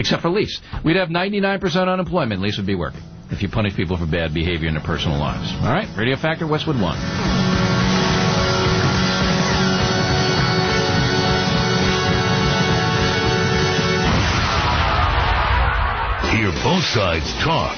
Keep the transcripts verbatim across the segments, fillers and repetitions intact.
except for lease. We'd have ninety-nine percent unemployment. Lease would be working if you punish people for bad behavior in their personal lives. All right? Radio Factor, Westwood one. Hear both sides talk.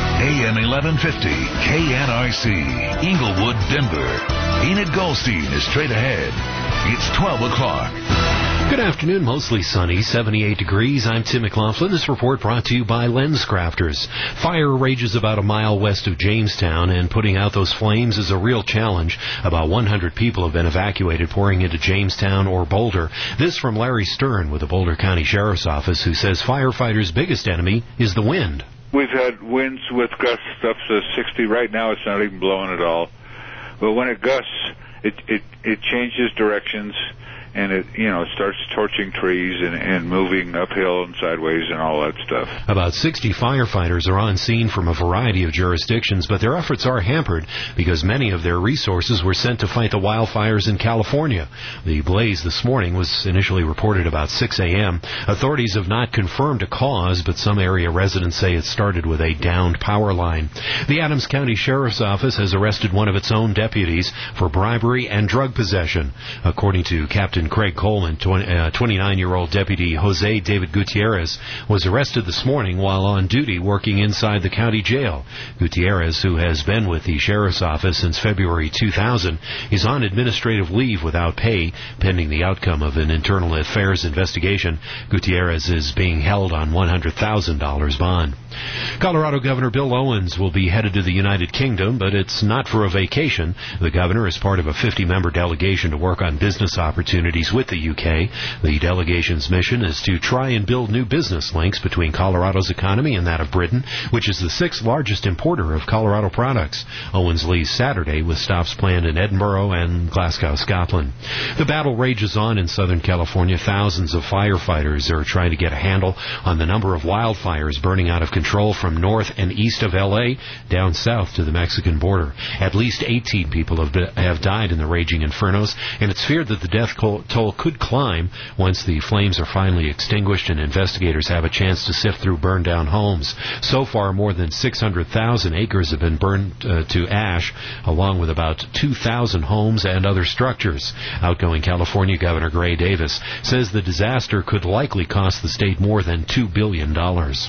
A M eleven fifty, K N R C, Inglewood, Denver. Enid Goldstein is straight ahead. It's twelve o'clock. Good afternoon, mostly sunny, seventy-eight degrees. I'm Tim McLaughlin. This report brought to you by LensCrafters. Fire rages about a mile west of Jamestown, and putting out those flames is a real challenge. About one hundred people have been evacuated, pouring into Jamestown or Boulder. This from Larry Stern with the Boulder County Sheriff's Office, who says firefighters' biggest enemy is the wind. We've had winds with gusts up to sixty. Right now it's not even blowing at all. But when it gusts, it it, it changes directions. And it, you know, it starts torching trees and, and moving uphill and sideways and all that stuff. About sixty firefighters are on scene from a variety of jurisdictions, but their efforts are hampered because many of their resources were sent to fight the wildfires in California. The blaze this morning was initially reported about six a.m. Authorities have not confirmed a cause, but some area residents say it started with a downed power line. The Adams County Sheriff's Office has arrested one of its own deputies for bribery and drug possession. According to Captain Craig Coleman, twenty-nine-year-old Deputy Jose David Gutierrez was arrested this morning while on duty working inside the county jail. Gutierrez, who has been with the Sheriff's Office since February two thousand, is on administrative leave without pay pending the outcome of an internal affairs investigation. Gutierrez is being held on one hundred thousand dollars bond. Colorado Governor Bill Owens will be headed to the United Kingdom, but it's not for a vacation. The governor is part of a fifty-member delegation to work on business opportunities with the U K. The delegation's mission is to try and build new business links between Colorado's economy and that of Britain, which is the sixth largest importer of Colorado products. Owens leaves Saturday with stops planned in Edinburgh and Glasgow, Scotland. The battle rages on in Southern California. Thousands of firefighters are trying to get a handle on the number of wildfires burning out of control from north and east of L A down south to the Mexican border. At least eighteen people have, have died in the raging infernos, and it's feared that the death toll could climb once the flames are finally extinguished and investigators have a chance to sift through burned-down homes. So far, more than six hundred thousand acres have been burned uh, to ash, along with about two thousand homes and other structures. Outgoing California Governor Gray Davis says the disaster could likely cost the state more than two billion dollars.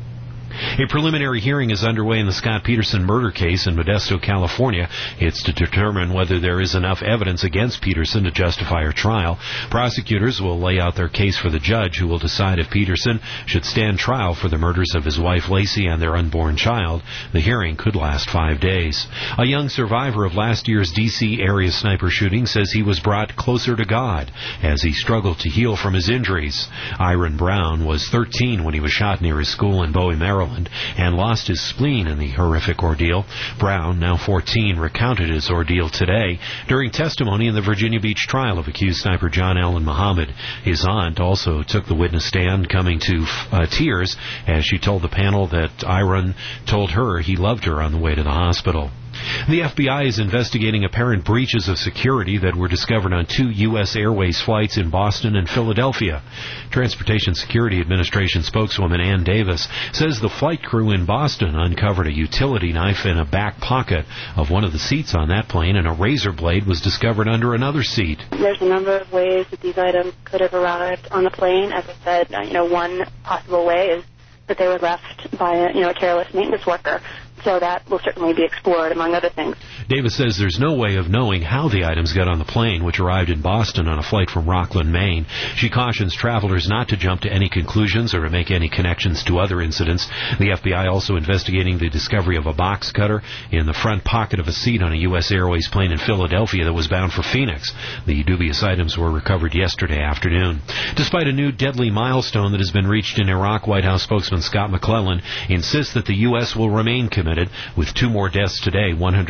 A preliminary hearing is underway in the Scott Peterson murder case in Modesto, California. It's to determine whether there is enough evidence against Peterson to justify her trial. Prosecutors will lay out their case for the judge, who will decide if Peterson should stand trial for the murders of his wife Lacey and their unborn child. The hearing could last five days. A young survivor of last year's D C area sniper shooting says he was brought closer to God as he struggled to heal from his injuries. Iron Brown was thirteen when he was shot near his school in Bowie, Maryland, and lost his spleen in the horrific ordeal. Brown, now fourteen, recounted his ordeal today during testimony in the Virginia Beach trial of accused sniper John Allen Muhammad. His aunt also took the witness stand, coming to uh, tears as she told the panel that Iron told her he loved her on the way to the hospital. The F B I is investigating apparent breaches of security that were discovered on two U S Airways flights in Boston and Philadelphia. Transportation Security Administration spokeswoman Ann Davis says the flight crew in Boston uncovered a utility knife in a back pocket of one of the seats on that plane, and a razor blade was discovered under another seat. There's a number of ways that these items could have arrived on the plane. As I said, you know, one possible way is that they were left by a, you know, a careless maintenance worker. So that will certainly be explored, among other things. Davis says there's no way of knowing how the items got on the plane, which arrived in Boston on a flight from Rockland, Maine. She cautions travelers not to jump to any conclusions or to make any connections to other incidents. The F B I also investigating the discovery of a box cutter in the front pocket of a seat on a U S Airways plane in Philadelphia that was bound for Phoenix. The dubious items were recovered yesterday afternoon. Despite a new deadly milestone that has been reached in Iraq, White House spokesman Scott McClellan insists that the U S will remain committed. With two more deaths today, one hundred sixteen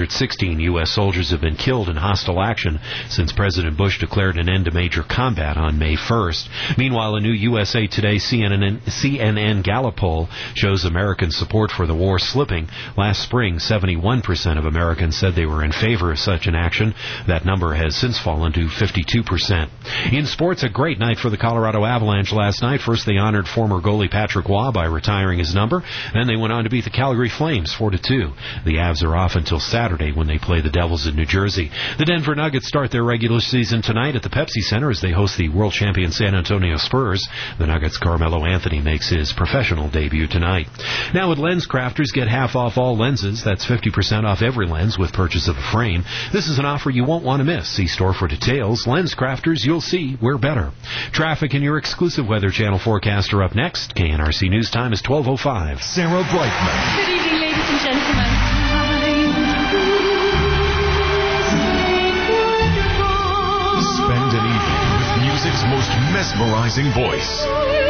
thirteen U S soldiers have been killed in hostile action since President Bush declared an end to major combat on May first. Meanwhile, a new U S A Today C N N, C N N Gallup poll shows American support for the war slipping. Last spring, seventy-one percent of Americans said they were in favor of such an action. That number has since fallen to fifty-two percent. In sports, a great night for the Colorado Avalanche last night. First, they honored former goalie Patrick Waugh by retiring his number. Then they went on to beat the Calgary Flames four to two. The Avs are off until Saturday when they play the Devils in New Jersey. The Denver Nuggets start their regular season tonight at the Pepsi Center as they host the world champion San Antonio Spurs. The Nuggets' Carmelo Anthony makes his professional debut tonight. Now at Lens Crafters, get half off all lenses. That's fifty percent off every lens with purchase of a frame. This is an offer you won't want to miss. See store for details. Lens Crafters, you'll see we're better. Traffic and your exclusive Weather Channel forecast are up next. K N R C News Time is twelve oh five. Sarah Brightman. Good evening, ladies and gentlemen. Spend an evening with music's most mesmerizing voice.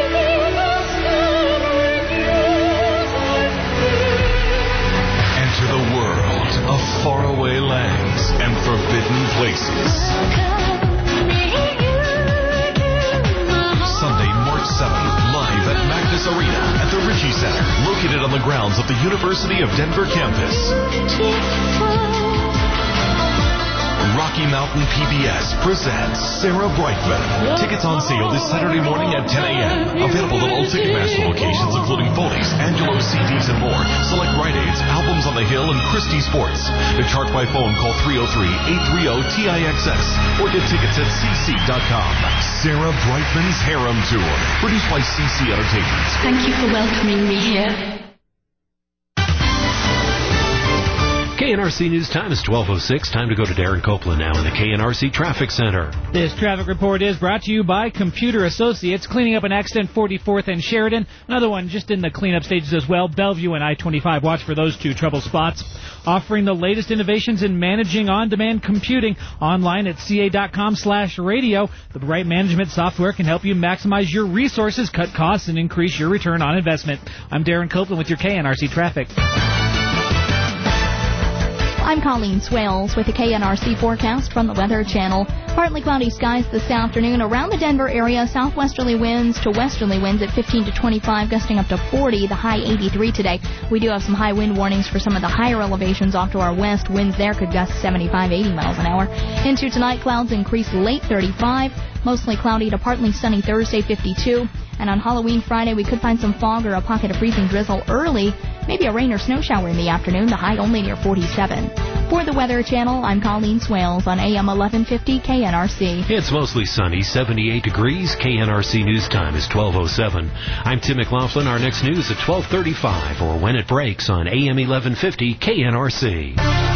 Enter the world of faraway lands and forbidden places. Sunday, March seventh, live at Magnus Arena at the Ritchie Center, located on the grounds of the University of Denver campus. Rocky Mountain P B S presents Sarah Brightman. Tickets on sale this Saturday morning at ten a.m. Available at all Ticketmaster locations, including Foley's, Angelo's, C Ds, and more. Select Rite Aids, Albums on the Hill, and Christie Sports. To chart by phone, call three oh three, eight three oh, T I X S or get tickets at c c dot com. Sarah Brightman's Harem Tour, produced by C C Entertainment. Thank you for welcoming me here. K N R C News Time is twelve oh six. Time to go to Darren Copeland now in the K N R C Traffic Center. This traffic report is brought to you by Computer Associates, cleaning up an accident forty-fourth and Sheridan. Another one just in the cleanup stages as well. Bellevue and I twenty-five. Watch for those two trouble spots. Offering the latest innovations in managing on-demand computing online at ca dot com slash radio. The right management software can help you maximize your resources, cut costs, and increase your return on investment. I'm Darren Copeland with your K N R C Traffic. I'm Colleen Swales with the K N R C forecast from the Weather Channel. Partly cloudy skies this afternoon around the Denver area. Southwesterly winds to westerly winds at fifteen to twenty-five, gusting up to forty, the high eighty-three today. We do have some high wind warnings for some of the higher elevations off to our west. Winds there could gust seventy-five, eighty miles an hour. Into tonight, clouds increase late thirty-five. Mostly cloudy to partly sunny Thursday, fifty-two. And on Halloween Friday, we could find some fog or a pocket of freezing drizzle early. Maybe a rain or snow shower in the afternoon, the high only near forty-seven. For the Weather Channel, I'm Colleen Swales on A M eleven fifty K N R C. It's mostly sunny, seventy-eight degrees. K N R C News Time is twelve oh seven. I'm Tim McLaughlin. Our next news at twelve thirty-five, or when it breaks on A M eleven fifty K N R C.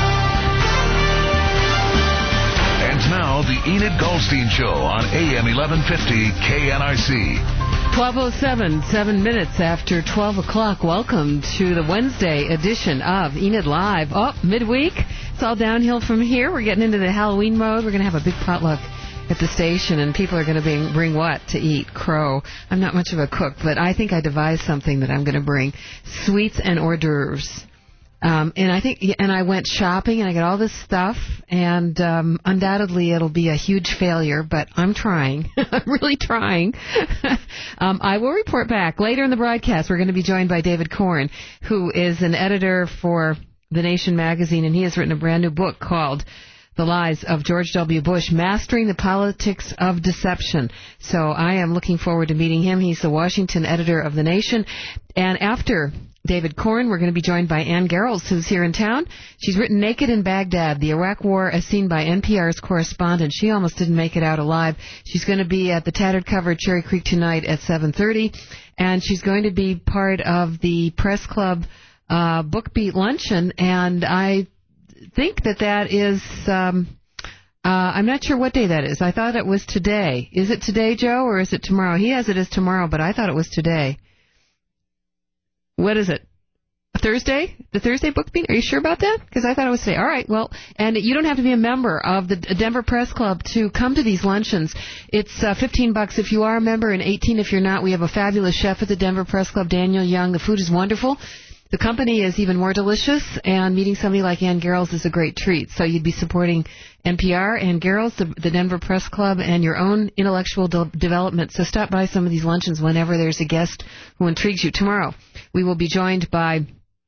And now, the Enid Goldstein Show on A M eleven fifty K N R C. twelve oh seven, seven minutes after twelve o'clock. Welcome to the Wednesday edition of Enid Live. Oh, midweek. It's all downhill from here. We're getting into the Halloween mode. We're going to have a big potluck at the station, and people are going to bring, bring what to eat? Crow. I'm not much of a cook, but I think I devised something that I'm going to bring. Sweets and hors d'oeuvres. Um, and I think, and I went shopping, and I got all this stuff, and um, undoubtedly it'll be a huge failure, but I'm trying. I'm really trying. um, I will report back. Later in the broadcast, we're going to be joined by David Korn, who is an editor for The Nation magazine, and he has written a brand new book called The Lies of George W. Bush, Mastering the Politics of Deception. So I am looking forward to meeting him. He's the Washington editor of The Nation. And after David Korn, we're going to be joined by Ann Garrels, who's here in town. She's written Naked in Baghdad, the Iraq War as seen by N P R's correspondent. She almost didn't make it out alive. She's going to be at the Tattered Cover at Cherry Creek tonight at seven thirty, and she's going to be part of the Press Club uh, Book Beat Luncheon, and I think that that is... Um, uh, I'm not sure what day that is. I thought it was today. Is it today, Joe, or is it tomorrow? He has it as tomorrow, but I thought it was today. What is it? Thursday? The Thursday book beat? Are you sure about that? Because I thought it was today. All right, well, and you don't have to be a member of the Denver Press Club to come to these luncheons. It's uh, fifteen bucks if you are a member and eighteen if you're not. We have a fabulous chef at the Denver Press Club, Daniel Young. The food is wonderful. The company is even more delicious, and meeting somebody like Ann Garrels is a great treat. So you'd be supporting N P R, Ann Garrels, the, the Denver Press Club, and your own intellectual de- development. So stop by some of these luncheons whenever there's a guest who intrigues you. Tomorrow, we will be joined by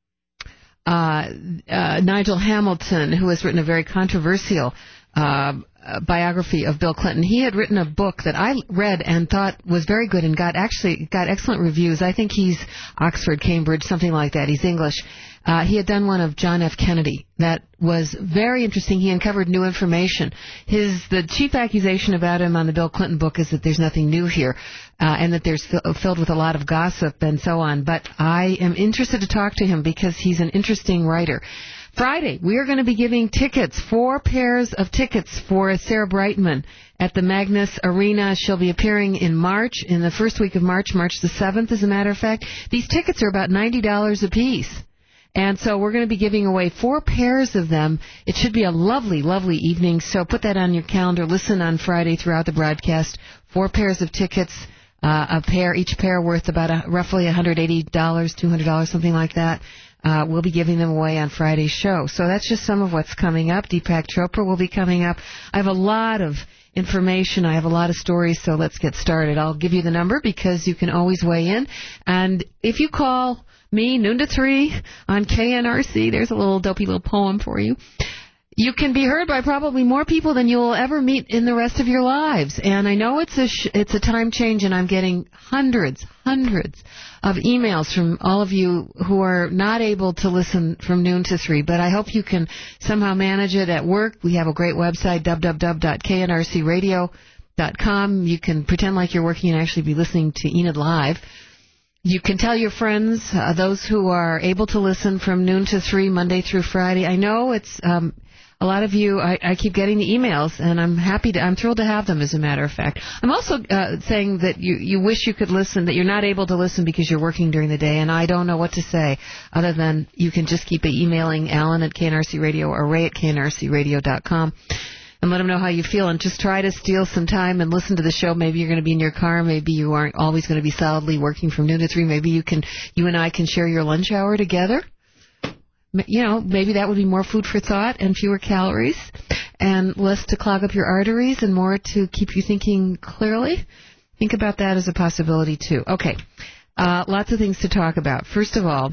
uh, uh, Nigel Hamilton, who has written a very controversial uh, biography of Bill Clinton. He had written a book that I read and thought was very good and got actually got excellent reviews. I think he's Oxford, Cambridge, something like that. He's English. Uh, he had done one of John F. Kennedy that was very interesting. He uncovered new information. His the chief accusation about him on the Bill Clinton book is that there's nothing new here, uh, and that there's f- filled with a lot of gossip and so on. But I am interested to talk to him because he's an interesting writer. Friday, we are going to be giving tickets, four pairs of tickets for Sarah Brightman at the Magnus Arena. She'll be appearing in March, in the first week of March, March the seventh, as a matter of fact. These tickets are about ninety dollars a piece. And so we're going to be giving away four pairs of them. It should be a lovely, lovely evening. So put that on your calendar. Listen on Friday throughout the broadcast. Four pairs of tickets, uh, a pair, each pair worth about a, roughly one hundred eighty dollars, two hundred dollars, something like that. Uh, we'll be giving them away on Friday's show. So that's just some of what's coming up. Deepak Chopra will be coming up. I have a lot of information. I have a lot of stories, so let's get started. I'll give you the number because you can always weigh in. And if you call me noon to three on K N R C, there's a little dopey little poem for you. You can be heard by probably more people than you will ever meet in the rest of your lives. And I know it's a sh- it's a time change, and I'm getting hundreds, hundreds of emails from all of you who are not able to listen from noon to three. But I hope you can somehow manage it at work. We have a great website, w w w dot k n r c radio dot com. You can pretend like you're working and actually be listening to Enid Live. You can tell your friends, uh, those who are able to listen from noon to three, Monday through Friday. I know it's... Um, A lot of you, I, I keep getting the emails, and I'm happy to, I'm thrilled to have them, as a matter of fact. I'm also uh, saying that you, you wish you could listen, that you're not able to listen because you're working during the day, and I don't know what to say other than you can just keep emailing Alan at K N R C Radio or Ray at K N R C radio dot com and let them know how you feel, and just try to steal some time and listen to the show. Maybe you're going to be in your car. Maybe you aren't always going to be solidly working from noon to three. Maybe you can, you and I can share your lunch hour together. You know, maybe that would be more food for thought and fewer calories and less to clog up your arteries and more to keep you thinking clearly. Think about that as a possibility, too. Okay, uh, lots of things to talk about. First of all,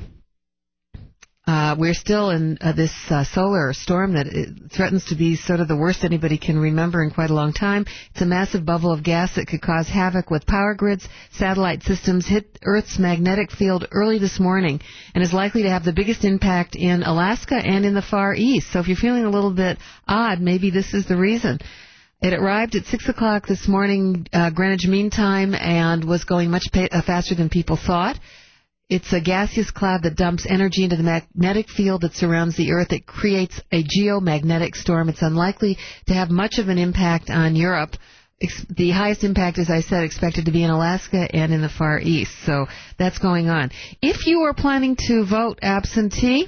uh, we're still in uh, this uh, solar storm that it threatens to be sort of the worst anybody can remember in quite a long time. It's a massive bubble of gas that could cause havoc with power grids. Satellite systems hit Earth's magnetic field early this morning and is likely to have the biggest impact in Alaska and in the Far East. So if you're feeling a little bit odd, maybe this is the reason. It arrived at six o'clock this morning, uh, Greenwich Mean Time, and was going much pa- uh, faster than people thought. It's a gaseous cloud that dumps energy into the magnetic field that surrounds the Earth. It creates a geomagnetic storm. It's unlikely to have much of an impact on Europe. The highest impact, as I said, expected to be in Alaska and in the Far East. So that's going on. If you are planning to vote absentee,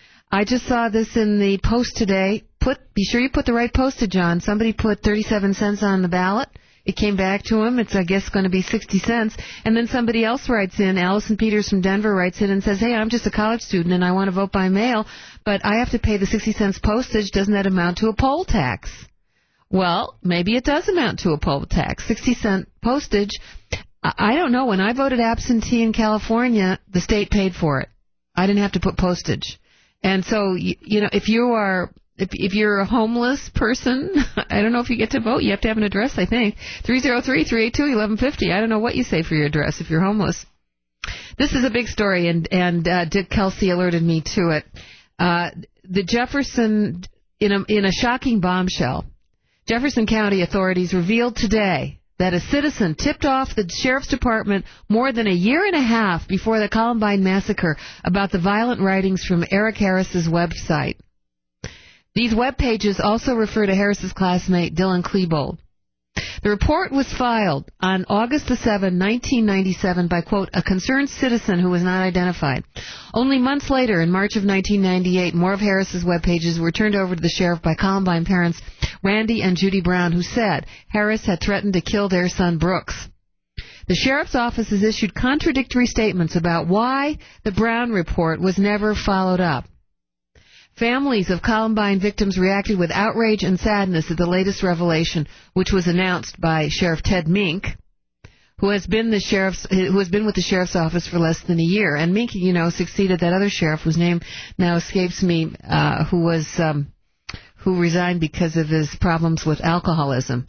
I just saw this in the Post today. Put Be sure you put the right postage on. Somebody put thirty-seven cents on the ballot. It came back to him. It's, I guess, going to be sixty cents. And then somebody else writes in, Allison Peters from Denver writes in and says, hey, I'm just a college student and I want to vote by mail, but I have to pay the sixty cents postage. Doesn't that amount to a poll tax? Well, maybe it does amount to a poll tax. sixty cent postage. I don't know. When I voted absentee in California, the state paid for it. I didn't have to put postage. And so, you, you know, if you are... If, if you're a homeless person, I don't know if you get to vote. You have to have an address, I think. three oh three, three eight two, eleven fifty. I don't know what you say for your address if you're homeless. This is a big story, and, and uh, Dick Kelsey alerted me to it. Uh, the Jefferson, in a, in a shocking bombshell, Jefferson County authorities revealed today that a citizen tipped off the sheriff's department more than a year and a half before the Columbine massacre about the violent writings from Eric Harris's website. These web pages also refer to Harris's classmate, Dylan Klebold. The report was filed on August the seventh, nineteen ninety-seven by, quote, a concerned citizen who was not identified. Only months later, in March of nineteen ninety-eight, more of Harris's web pages were turned over to the sheriff by Columbine parents Randy and Judy Brown, who said Harris had threatened to kill their son Brooks. The sheriff's office has issued contradictory statements about why the Brown report was never followed up. Families of Columbine victims reacted with outrage and sadness at the latest revelation, which was announced by Sheriff Ted Mink, who has been the sheriff's, who has been with the sheriff's office for less than a year. And Mink, you know, succeeded that other sheriff whose name now escapes me, uh, who was um, who resigned because of his problems with alcoholism.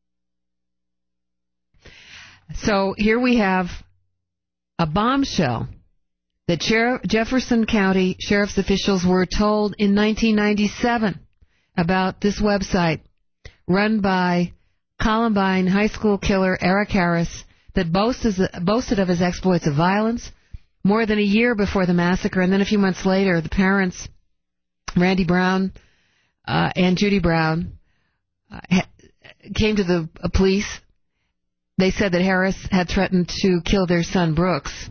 So here we have a bombshell that Sheriff Jefferson County Sheriff's officials were told in nineteen ninety-seven about this website run by Columbine high school killer Eric Harris that boasted, boasted of his exploits of violence more than a year before the massacre. And then a few months later, the parents, Randy Brown uh, and Judy Brown, uh, ha- came to the uh, police. They said that Harris had threatened to kill their son, Brooks.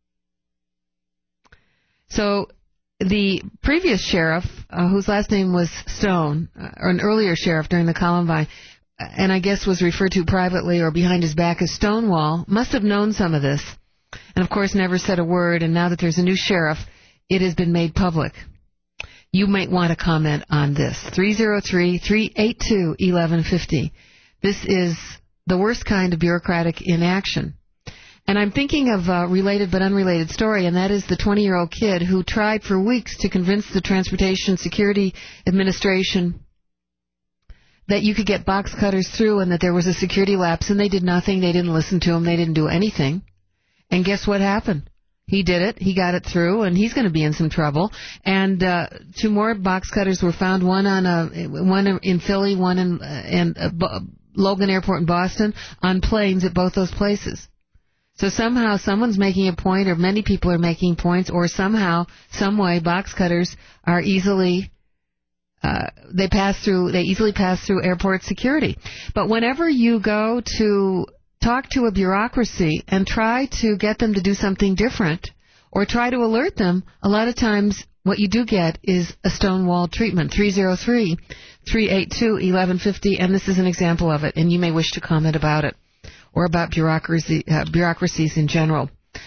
So the previous sheriff, uh, whose last name was Stone, uh, or an earlier sheriff during the Columbine, and I guess was referred to privately or behind his back as Stonewall, must have known some of this, and of course never said a word. And now that there's a new sheriff, it has been made public. You might want to comment on this. three oh three, three eight two, one one five oh. This is the worst kind of bureaucratic inaction. And I'm thinking of a related but unrelated story, and that is the twenty-year-old kid who tried for weeks to convince the Transportation Security Administration that you could get box cutters through and that there was a security lapse, and they did nothing. They didn't listen to him. They didn't do anything. And guess what happened? He did it. He got it through, and he's going to be in some trouble. And uh, two more box cutters were found, one on a, one in Philly, one in, uh, in uh, B- Logan Airport in Boston, on planes at both those places. So somehow someone's making a point, or many people are making points, or somehow, some way, box cutters are easily, uh, they pass through, they easily pass through airport security. But whenever you go to talk to a bureaucracy and try to get them to do something different, or try to alert them, a lot of times what you do get is a Stonewall treatment. three oh three, three eight two, one one five oh, and this is an example of it, and you may wish to comment about it, or about bureaucracy, uh, bureaucracies in general.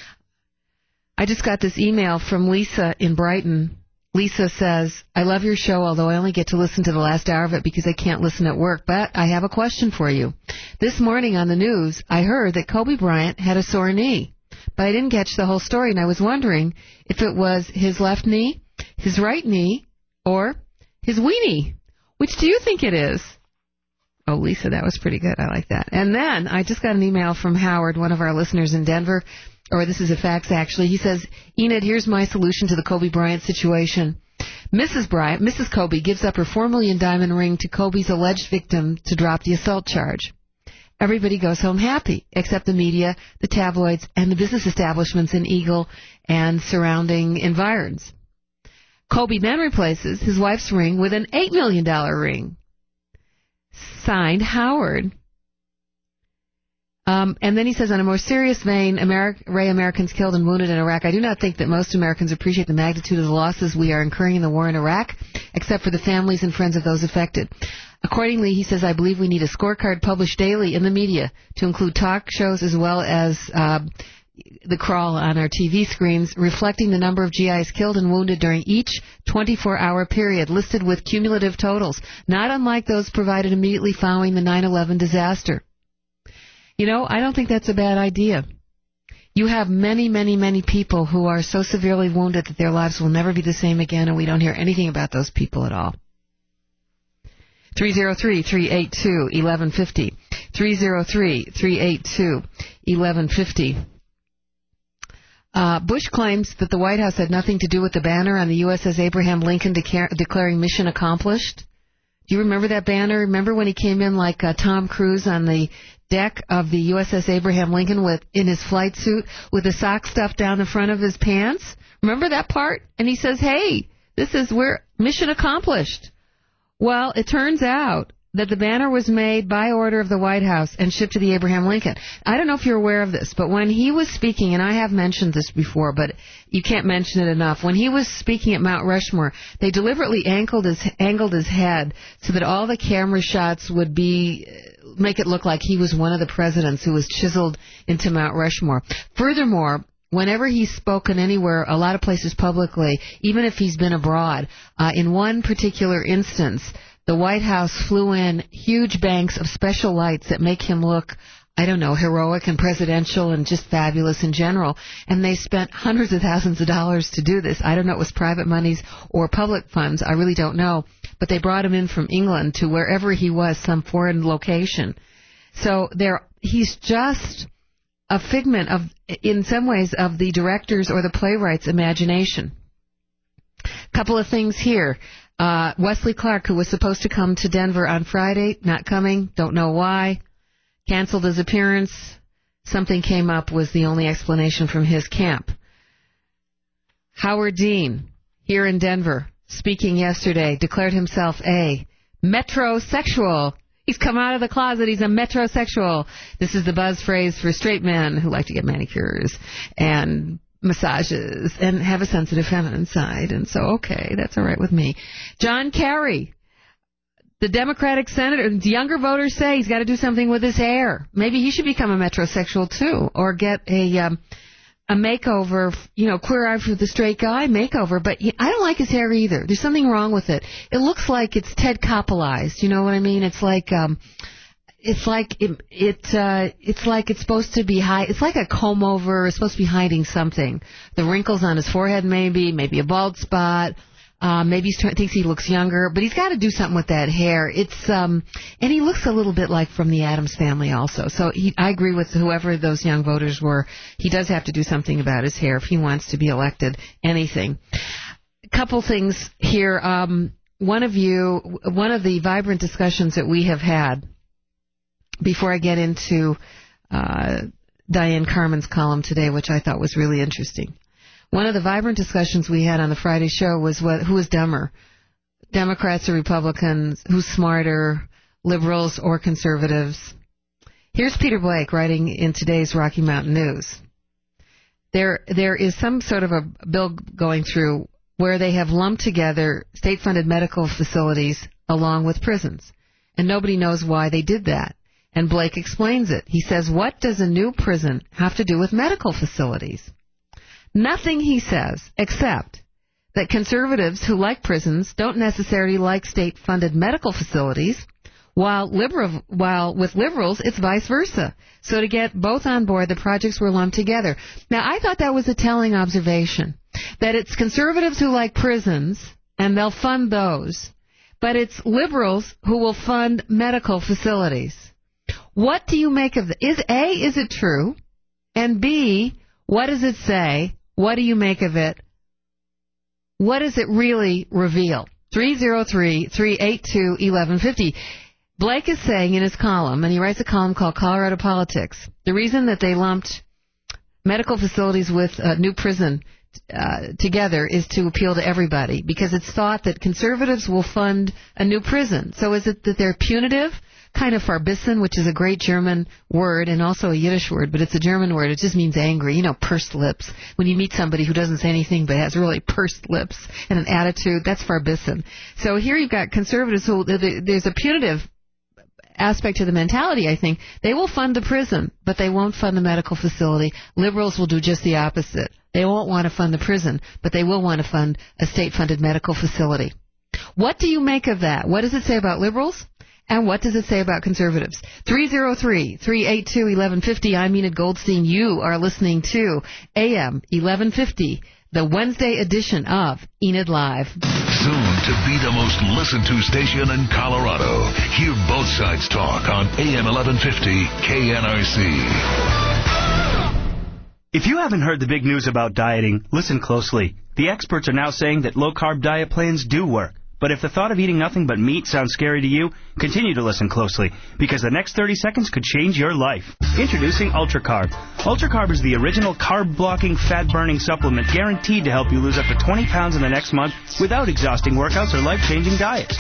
I just got this email from Lisa in Brighton. Lisa says, I love your show, although I only get to listen to the last hour of it because I can't listen at work. But I have a question for you. This morning on the news, I heard that Kobe Bryant had a sore knee. But I didn't catch the whole story, and I was wondering if it was his left knee, his right knee, or his weenie. Which do you think it is? Oh, Lisa, that was pretty good. I like that. And then I just got an email from Howard, one of our listeners in Denver, or this is a fax, actually. He says, Enid, here's my solution to the Kobe Bryant situation. Missus Bryant, Missus Kobe, gives up her four million dollars diamond ring to Kobe's alleged victim to drop the assault charge. Everybody goes home happy, except the media, the tabloids, and the business establishments in Eagle and surrounding environs. Kobe then replaces his wife's ring with an eight million dollars ring. Signed, Howard. Um, and then he says, on a more serious vein, Ameri- Ray Americans killed and wounded in Iraq. I do not think that most Americans appreciate the magnitude of the losses we are incurring in the war in Iraq, except for the families and friends of those affected. Accordingly, he says, I believe we need a scorecard published daily in the media to include talk shows as well as uh, the crawl on our T V screens, reflecting the number of G Is killed and wounded during each twenty-four hour period, listed with cumulative totals, not unlike those provided immediately following the nine eleven disaster. You know, I don't think that's a bad idea. You have many, many, many people who are so severely wounded that their lives will never be the same again, and we don't hear anything about those people at all. three oh three, three eight two, one one five oh. three oh three, three eight two, one one five oh. Uh, Bush claims that the White House had nothing to do with the banner on the U S S Abraham Lincoln deca- declaring mission accomplished. Do you remember that banner? Remember when he came in like uh, Tom Cruise on the deck of the U S S Abraham Lincoln with in his flight suit with the sock stuffed down the front of his pants? Remember that part? And he says, hey, this is, we're mission accomplished. Well, it turns out that the banner was made by order of the White House and shipped to the Abraham Lincoln. I don't know if you're aware of this, but when he was speaking, and I have mentioned this before, but you can't mention it enough, when he was speaking at Mount Rushmore, they deliberately angled his, angled his head so that all the camera shots would be make it look like he was one of the presidents who was chiseled into Mount Rushmore. Furthermore, whenever he's spoken anywhere, a lot of places publicly, even if he's been abroad, uh, in one particular instance, the White House flew in huge banks of special lights that make him look, I don't know, heroic and presidential and just fabulous in general. And they spent hundreds of thousands of dollars to do this. I don't know if it was private monies or public funds. I really don't know. But they brought him in from England to wherever he was, some foreign location. So there, he's just a figment of, in some ways, of the director's or the playwright's imagination. Couple of things here. Uh, Wesley Clark, who was supposed to come to Denver on Friday, not coming, don't know why. Canceled his appearance. Something came up was the only explanation from his camp. Howard Dean, here in Denver, speaking yesterday, declared himself a metrosexual. He's come out of the closet. He's a metrosexual. This is the buzz phrase for straight men who like to get manicures and massages and have a sensitive feminine side. And so, okay, that's all right with me. John Kerry, the Democratic senator, younger voters say he's got to do something with his hair. Maybe he should become a metrosexual, too, or get a um, a makeover, you know, Queer Eye for the Straight Guy makeover. But I don't like his hair either. There's something wrong with it. It looks like it's Ted Koppelized. You know what I mean? It's like... um It's like it, it uh, it's like it's supposed to be high. It's like a comb over. It's supposed to be hiding something. The wrinkles on his forehead, maybe, maybe a bald spot. Uh, maybe he thinks he looks younger, but he's got to do something with that hair. It's um, and he looks a little bit like from the Addams Family, also. So he, I agree with whoever those young voters were. He does have to do something about his hair if he wants to be elected. Anything. A couple things here. Um, one of you, one of the vibrant discussions that we have had. Before I get into uh, Diane Carmen's column today, which I thought was really interesting, one of the vibrant discussions we had on the Friday show was what, who is dumber, Democrats or Republicans, who's smarter, liberals or conservatives. Here's Peter Blake writing in today's Rocky Mountain News. There, there is some sort of a bill going through where they have lumped together state-funded medical facilities along with prisons, and nobody knows why they did that. And Blake explains it. He says, what does a new prison have to do with medical facilities? Nothing, he says, except that conservatives who like prisons don't necessarily like state-funded medical facilities, while, liberal, while with liberals, it's vice versa. So to get both on board, the projects were lumped together. Now, I thought that was a telling observation, that it's conservatives who like prisons, and they'll fund those, but it's liberals who will fund medical facilities. What do you make of it? Is A, is it true? And B, what does it say? What do you make of it? What does it really reveal? three oh three, three eight two, one one five oh. Blake is saying in his column, and he writes a column called Colorado Politics, the reason that they lumped medical facilities with a new prison uh, together is to appeal to everybody, because it's thought that conservatives will fund a new prison. So is it that they're punitive? Kind of Farbissen, which is a great German word and also a Yiddish word, but it's a German word. It just means angry. You know, pursed lips. When you meet somebody who doesn't say anything but has really pursed lips and an attitude, that's Farbissen. So here you've got conservatives who, there's a punitive aspect to the mentality, I think. They will fund the prison, but they won't fund the medical facility. Liberals will do just the opposite. They won't want to fund the prison, but they will want to fund a state-funded medical facility. What do you make of that? What does it say about liberals? And what does it say about conservatives? three oh three, three eight two, one one five oh. I'm Enid Goldstein. You are listening to A M eleven fifty, the Wednesday edition of Enid Live. Soon to be the most listened to station in Colorado. Hear both sides talk on A M eleven fifty K N R C. If you haven't heard the big news about dieting, listen closely. The experts are now saying that low-carb diet plans do work. But if the thought of eating nothing but meat sounds scary to you, continue to listen closely, because the next thirty seconds could change your life. Introducing UltraCarb. UltraCarb is the original carb-blocking, fat-burning supplement guaranteed to help you lose up to twenty pounds in the next month without exhausting workouts or life-changing diets.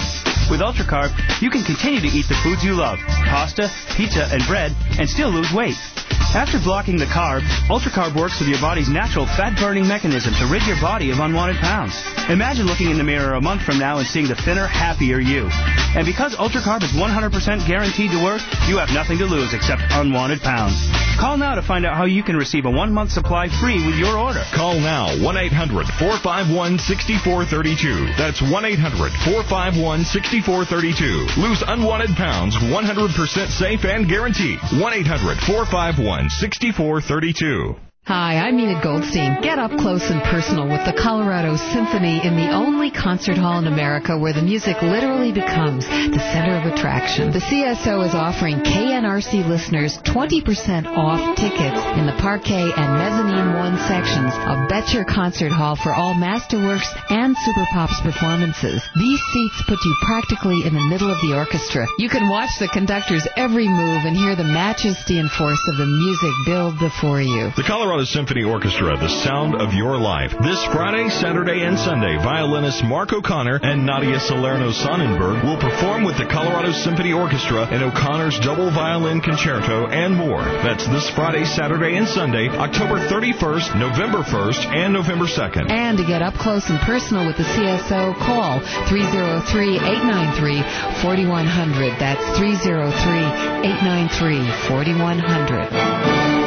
With UltraCarb, you can continue to eat the foods you love, pasta, pizza, and bread, and still lose weight. After blocking the carbs, UltraCarb works with your body's natural fat-burning mechanism to rid your body of unwanted pounds. Imagine looking in the mirror a month from now and seeing the thinner, happier you. And because UltraCarb is one hundred percent guaranteed to work, you have nothing to lose except unwanted pounds. Call now to find out how you can receive a one-month supply free with your order. Call now, one eight hundred four five one six four three two. That's one eight hundred four five one six four three two. Lose unwanted pounds, one hundred percent safe and guaranteed. one eight hundred four five one six four three two. Hi, I'm Enid Goldstein. Get up close and personal with the Colorado Symphony in the only concert hall in America where the music literally becomes the center of attraction. The C S O is offering K N R C listeners twenty percent off tickets in the Parquet and Mezzanine one sections of Betcher Concert Hall for all Masterworks and Super Pops performances. These seats put you practically in the middle of the orchestra. You can watch the conductor's every move and hear the majesty and force of the music build before you. The Colorado Symphony Orchestra, the sound of your life. This Friday, Saturday, and Sunday, violinists Mark O'Connor and Nadia Salerno-Sonnenberg will perform with the Colorado Symphony Orchestra in O'Connor's Double Violin Concerto and more. That's this Friday, Saturday, and Sunday, October thirty-first, November first, and November second. And to get up close and personal with the C S O, call three oh three, eight nine three, four one zero zero. That's three oh three, eight nine three, four one zero zero.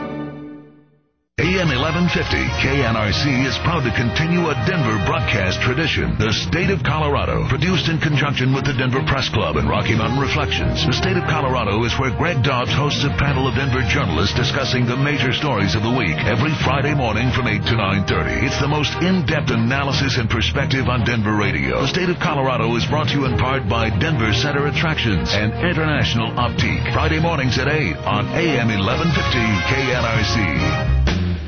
A M eleven fifty K N R C is proud to continue a Denver broadcast tradition. The State of Colorado, produced in conjunction with the Denver Press Club and Rocky Mountain Reflections. The State of Colorado is where Greg Dobbs hosts a panel of Denver journalists discussing the major stories of the week every Friday morning from eight to nine thirty. It's the most in-depth analysis and perspective on Denver radio. The State of Colorado is brought to you in part by Denver Center Attractions and International Optique. Friday mornings at eight on A M eleven fifty K N R C.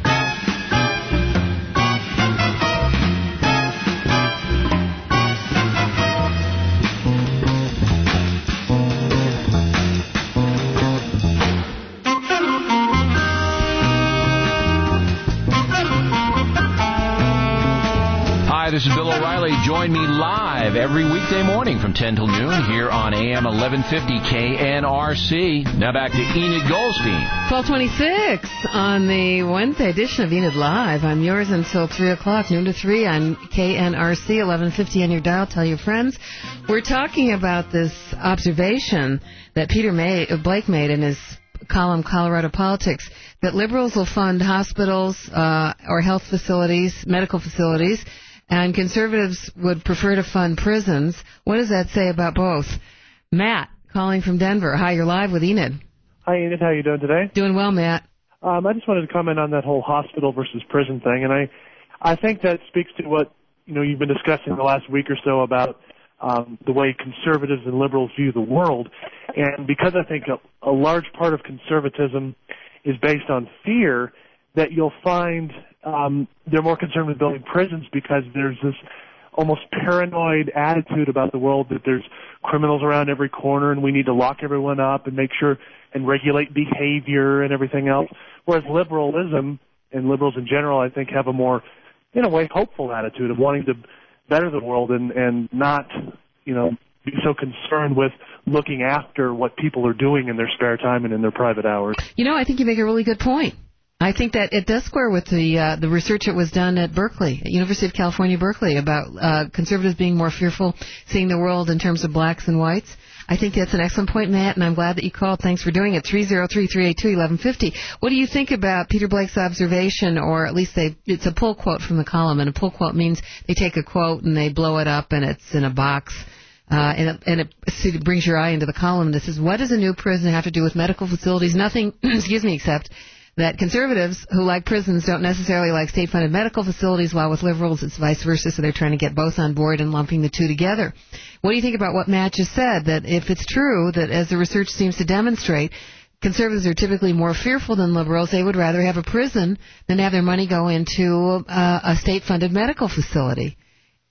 This is Bill O'Reilly. Join me live every weekday morning from ten till noon here on A M eleven fifty K N R C. Now back to Enid Goldstein. twelve twenty-six on the Wednesday edition of Enid Live. I'm yours until three o'clock, noon to three on K N R C, eleven fifty on your dial. Tell your friends. We're talking about this observation that Peter May, Blake made in his column Colorado Politics, that liberals will fund hospitals uh, or health facilities, medical facilities, and conservatives would prefer to fund prisons. What does that say about both? Matt, calling from Denver. Hi, you're live with Enid. Hi, Enid. How are you doing today? Doing well, Matt. Um, I just wanted to comment on that whole hospital versus prison thing, and I, I think that speaks to what you know you've been discussing the last week or so about um, the way conservatives and liberals view the world. And because I think a, a large part of conservatism is based on fear, that you'll find um, they're more concerned with building prisons because there's this almost paranoid attitude about the world that there's criminals around every corner and we need to lock everyone up and make sure and regulate behavior and everything else. Whereas liberalism and liberals in general, I think, have a more, in a way, hopeful attitude of wanting to better the world and, and not, you know, be so concerned with looking after what people are doing in their spare time and in their private hours. You know, I think you make a really good point. I think that it does square with the uh, the research that was done at Berkeley, at University of California, Berkeley, about uh, conservatives being more fearful, seeing the world in terms of blacks and whites. I think that's an excellent point, Matt, and I'm glad that you called. Thanks for doing it. three oh three, three eight two, eleven fifty. What do you think about Peter Blake's observation, or at least they, it's a pull quote from the column, and a pull quote means they take a quote and they blow it up and it's in a box. Uh, and it, and it, it brings your eye into the column. And this is, what does a new prison have to do with medical facilities? Nothing, excuse me, except that conservatives who like prisons don't necessarily like state-funded medical facilities, while with liberals it's vice versa, so they're trying to get both on board and lumping the two together. What do you think about what Matt just said, that if it's true that, as the research seems to demonstrate, conservatives are typically more fearful than liberals, they would rather have a prison than have their money go into uh, a state-funded medical facility?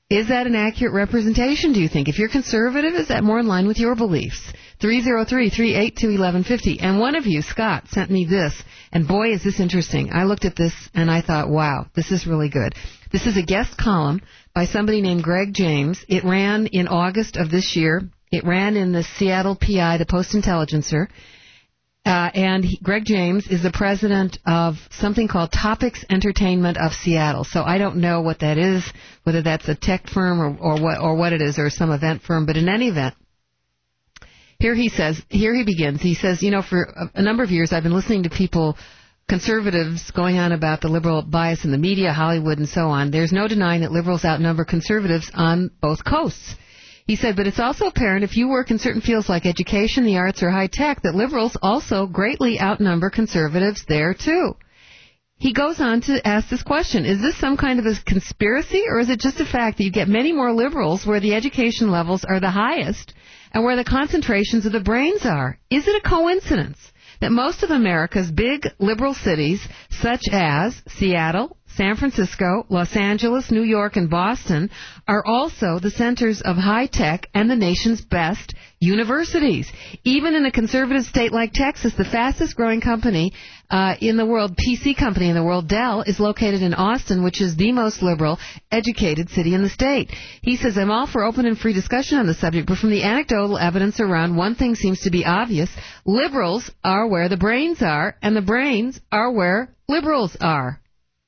Is that an accurate representation, do you think? If you're conservative, is that more in line with your beliefs? three oh three, three eight two, one one five oh. And one of you, Scott, sent me this. And boy, is this interesting. I looked at this and I thought, wow, this is really good. This is a guest column by somebody named Greg James. It ran in August of this year. It ran in the Seattle P I, the Post-Intelligencer. Uh, and he, Greg James is the president of something called Topics Entertainment of Seattle. So I don't know what that is, whether that's a tech firm or, or what or what it is, or some event firm. But in any event, here he says, here he begins. He says, you know, for a, a number of years I've been listening to people, conservatives, going on about the liberal bias in the media, Hollywood, and so on. There's no denying that liberals outnumber conservatives on both coasts. He said, but it's also apparent if you work in certain fields like education, the arts, or high tech, that liberals also greatly outnumber conservatives there, too. He goes on to ask this question, is this some kind of a conspiracy, or is it just a fact that you get many more liberals where the education levels are the highest and where the concentrations of the brains are? Is it a coincidence that most of America's big liberal cities, such as Seattle, San Francisco, Los Angeles, New York, and Boston, are also the centers of high tech and the nation's best universities? Even in a conservative state like Texas, the fastest growing company uh, in the world, P C company in the world, Dell, is located in Austin, which is the most liberal educated city in the state. He says, I'm all for open and free discussion on the subject, but from the anecdotal evidence around, one thing seems to be obvious. Liberals are where the brains are, and the brains are where liberals are.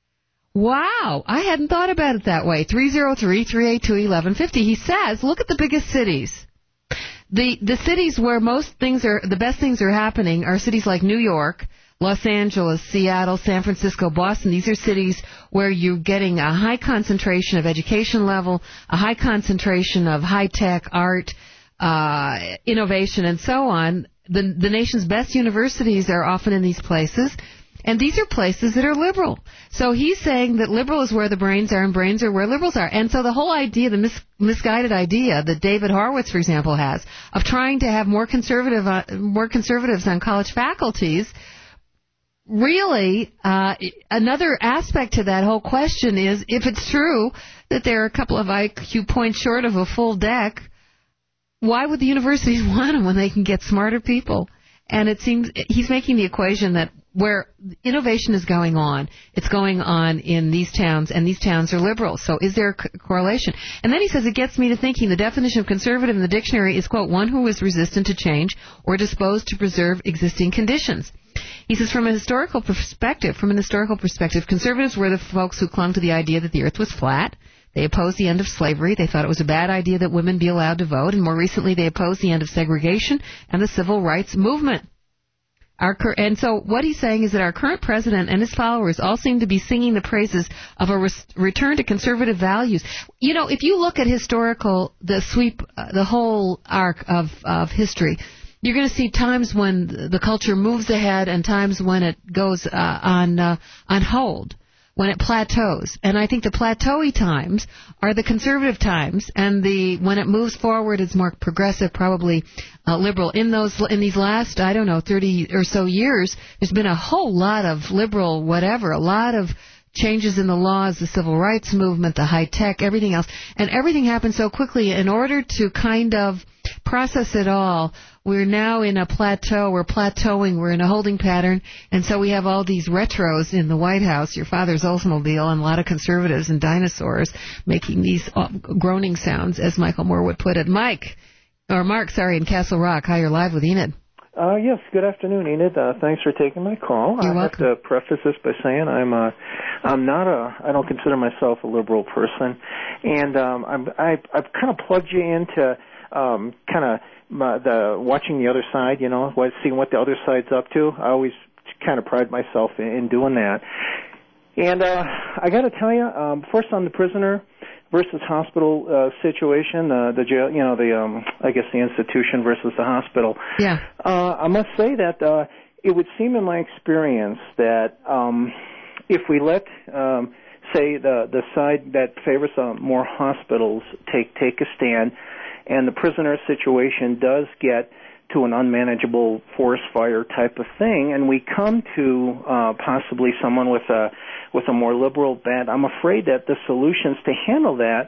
Wow, I hadn't thought about it that way. three oh three, three eight two, one one five oh. He says, look at the biggest cities. The the cities where most things are, the best things are happening are cities like New York, Los Angeles, Seattle, San Francisco, Boston. These are cities where you're getting a high concentration of education level, a high concentration of high-tech, art, uh, innovation, and so on. The, the nation's best universities are often in these places. And these are places that are liberal. So he's saying that liberal is where the brains are and brains are where liberals are. And so the whole idea, the mis- misguided idea that David Horowitz, for example, has of trying to have more conservative, uh, more conservatives on college faculties, really, uh, another aspect to that whole question is, if it's true that there are a couple of I Q points short of a full deck, why would the universities want them when they can get smarter people? And it seems he's making the equation that where innovation is going on, it's going on in these towns, and these towns are liberal. So is there a co- correlation? And then he says, it gets me to thinking the definition of conservative in the dictionary is, quote, one who is resistant to change or disposed to preserve existing conditions. He says, from a historical perspective, from an historical perspective, conservatives were the folks who clung to the idea that the earth was flat. They opposed the end of slavery. They thought it was a bad idea that women be allowed to vote. And more recently, they opposed the end of segregation and the civil rights movement. Our, and so what he's saying is that our current president and his followers all seem to be singing the praises of a res- return to conservative values. You know, if you look at historical, the sweep, uh, the whole arc of, of history, you're going to see times when the culture moves ahead and times when it goes uh, on uh, on hold, when it plateaus. And I think the plateau-y times are the conservative times, and the when it moves forward, it's more progressive, probably uh, liberal. In those, in these last, I don't know, thirty or so years, there's been a whole lot of liberal whatever, a lot of changes in the laws, the civil rights movement, the high tech, everything else. And everything happened so quickly. In order to kind of process it all, we're now in a plateau. We're plateauing. We're in a holding pattern. And so we have all these retros in the White House, your father's Oldsmobile, and a lot of conservatives and dinosaurs making these groaning sounds, as Michael Moore would put it. Mike, or Mark, sorry, in Castle Rock. Hi, you're live with Enid. Uh, yes, good afternoon, Enid. Uh, thanks for taking my call. You're I welcome. have to preface this by saying I'm uh, I'm not a I don't consider myself a liberal person, and um, I'm I I've kind of plugged you into um, kind of the watching the other side, you know, what, seeing what the other side's up to. I always kind of pride myself in, in doing that, and uh, I got to tell you, um, first on the prisoner versus hospital uh, situation, uh, the jail, you know, the um, I guess the institution versus the hospital. Yeah. Uh, I must say that uh, it would seem in my experience that um, if we let, um, say, the the side that favors uh, more hospitals take take a stand, and the prisoner situation does get to an unmanageable forest fire type of thing, and we come to uh, possibly someone with a with a more liberal bent, I'm afraid that the solutions to handle that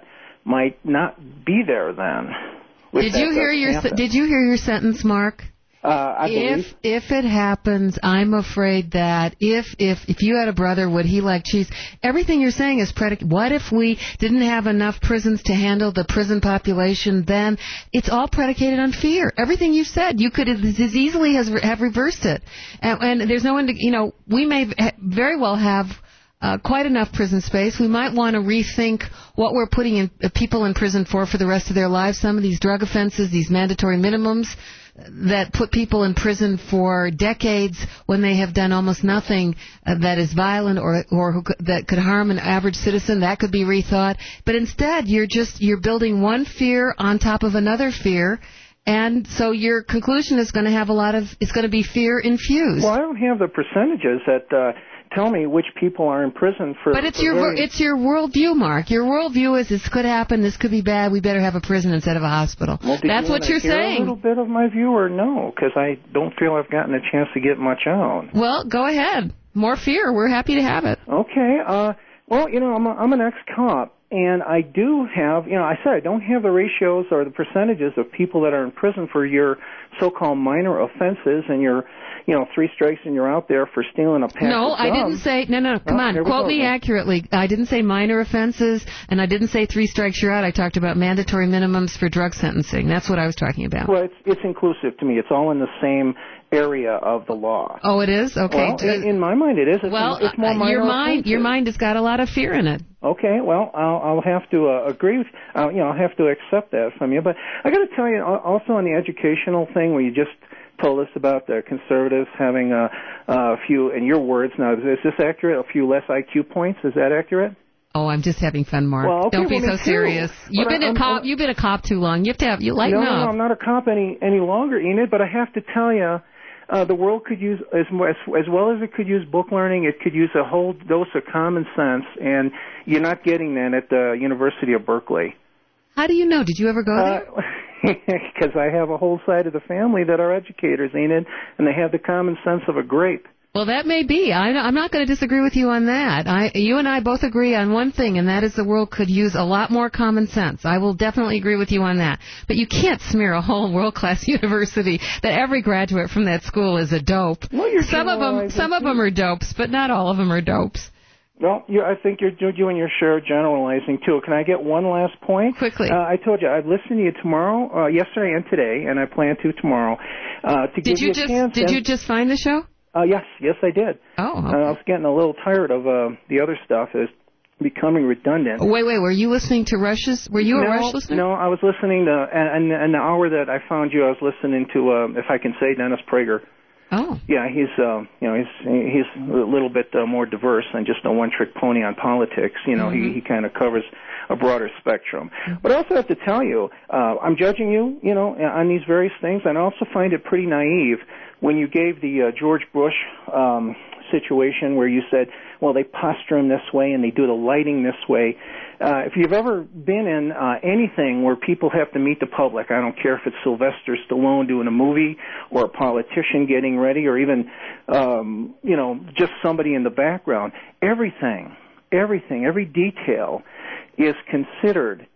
might not be there then. Did you hear your happen. Did you hear your sentence, Mark? Uh, I if believe. if it happens, I'm afraid that if if if you had a brother, would he like cheese? Everything you're saying is predicated. What if we didn't have enough prisons to handle the prison population? Then it's all predicated on fear. Everything you said, you could as easily has have reversed it. And, and there's no indi- you know, we may very well have uh, quite enough prison space. We might want to rethink what we're putting in, uh, people in prison for for the rest of their lives. Some of these drug offenses, these mandatory minimums that put people in prison for decades when they have done almost nothing uh, that is violent or or who could, that could harm an average citizen, that could be rethought. But instead, you're just you're building one fear on top of another fear, and so your conclusion is going to have a lot of it's going to be fear infused. Well, I don't have the percentages that uh, tell me which people are in prison for. But it's for your very... it's your worldview, Mark. Your worldview is this could happen, this could be bad. We better have a prison instead of a hospital. Well, did That's you what you're hear saying. A little bit of my view, or no? Because I don't feel I've gotten a chance to get much out. Well, go ahead. More fear. We're happy to have it. Okay. Uh, well, you know, I'm a, I'm an ex-cop, and I do have, you know, I said I don't have the ratios or the percentages of people that are in prison for your so-called minor offenses and your, you know, three strikes and you're out there for stealing a pack No, of I gum. didn't say, no, no, come Oh, on, here we quote go. me accurately. I didn't say minor offenses, and I didn't say three strikes, you're out. I talked about mandatory minimums for drug sentencing. That's what I was talking about. Well, it's, it's inclusive to me. It's all in the same area of the law. Oh, it is? Okay. Well, in, in my mind, it is. It's, well, it's more uh, minor your mind, offenses. your mind has got a lot of fear in it. Okay, well, I'll, I'll have to uh, agree with, uh, you know, I'll have to accept that from you. But I got to tell you, al- also on the educational thing where you just told us about the conservatives having a, a few, in your words, now, is this accurate, a few less I Q points? Is that accurate? Oh, I'm just having fun, Mark. Well, okay, Don't be well, so me too. serious. You've But been I- a I'm- cop. I'm- You've been a cop too long. You have to have. You lighten no, no, up. no, I'm not a cop any any longer, Enid. But I have to tell you, uh, the world could use as, as as well as it could use book learning. It could use a whole dose of common sense, and you're not getting that at the University of Berkeley. How do you know? Did you ever go there? Because I have a whole side of the family that are educators, Enid, and they have the common sense of a grape. Well, that may be. I, I'm not going to disagree with you on that. I, you and I both agree on one thing, and that is the world could use a lot more common sense. I will definitely agree with you on that. But you can't smear a whole world-class university that every graduate from that school is a dope. Well, you're some of them, some of them are dopes, but not all of them are dopes. Well, you, I think you're doing your share of generalizing, too. Can I get one last point? Quickly. Uh, I told you I'd listen to you tomorrow, uh, yesterday and today, and I plan to tomorrow. Uh, to Did give you you a just chance Did and, you just find the show? Uh, yes, yes, I did. Oh, okay. uh, I was getting a little tired of uh, the other stuff. It's becoming redundant. Oh, wait, wait. Were you listening to Rush's? Were you no, a Rush listener? No, I was listening to, and, and, and the hour that I found you, I was listening to, uh, if I can say, Dennis Prager. Oh. Yeah, he's uh, you know he's he's a little bit uh, more diverse than just a one-trick pony on politics. You know, Mm-hmm. he he kind of covers a broader spectrum. But I also have to tell you, uh, I'm judging you, you know, on these various things, and I also find it pretty naive when you gave the uh, George Bush um, situation where you said, well, they posture him this way and they do the lighting this way. Uh, if you've ever been in uh, anything where people have to meet the public, I don't care if it's Sylvester Stallone doing a movie or a politician getting ready or even, um, you know, just somebody in the background, everything, everything, every detail is considered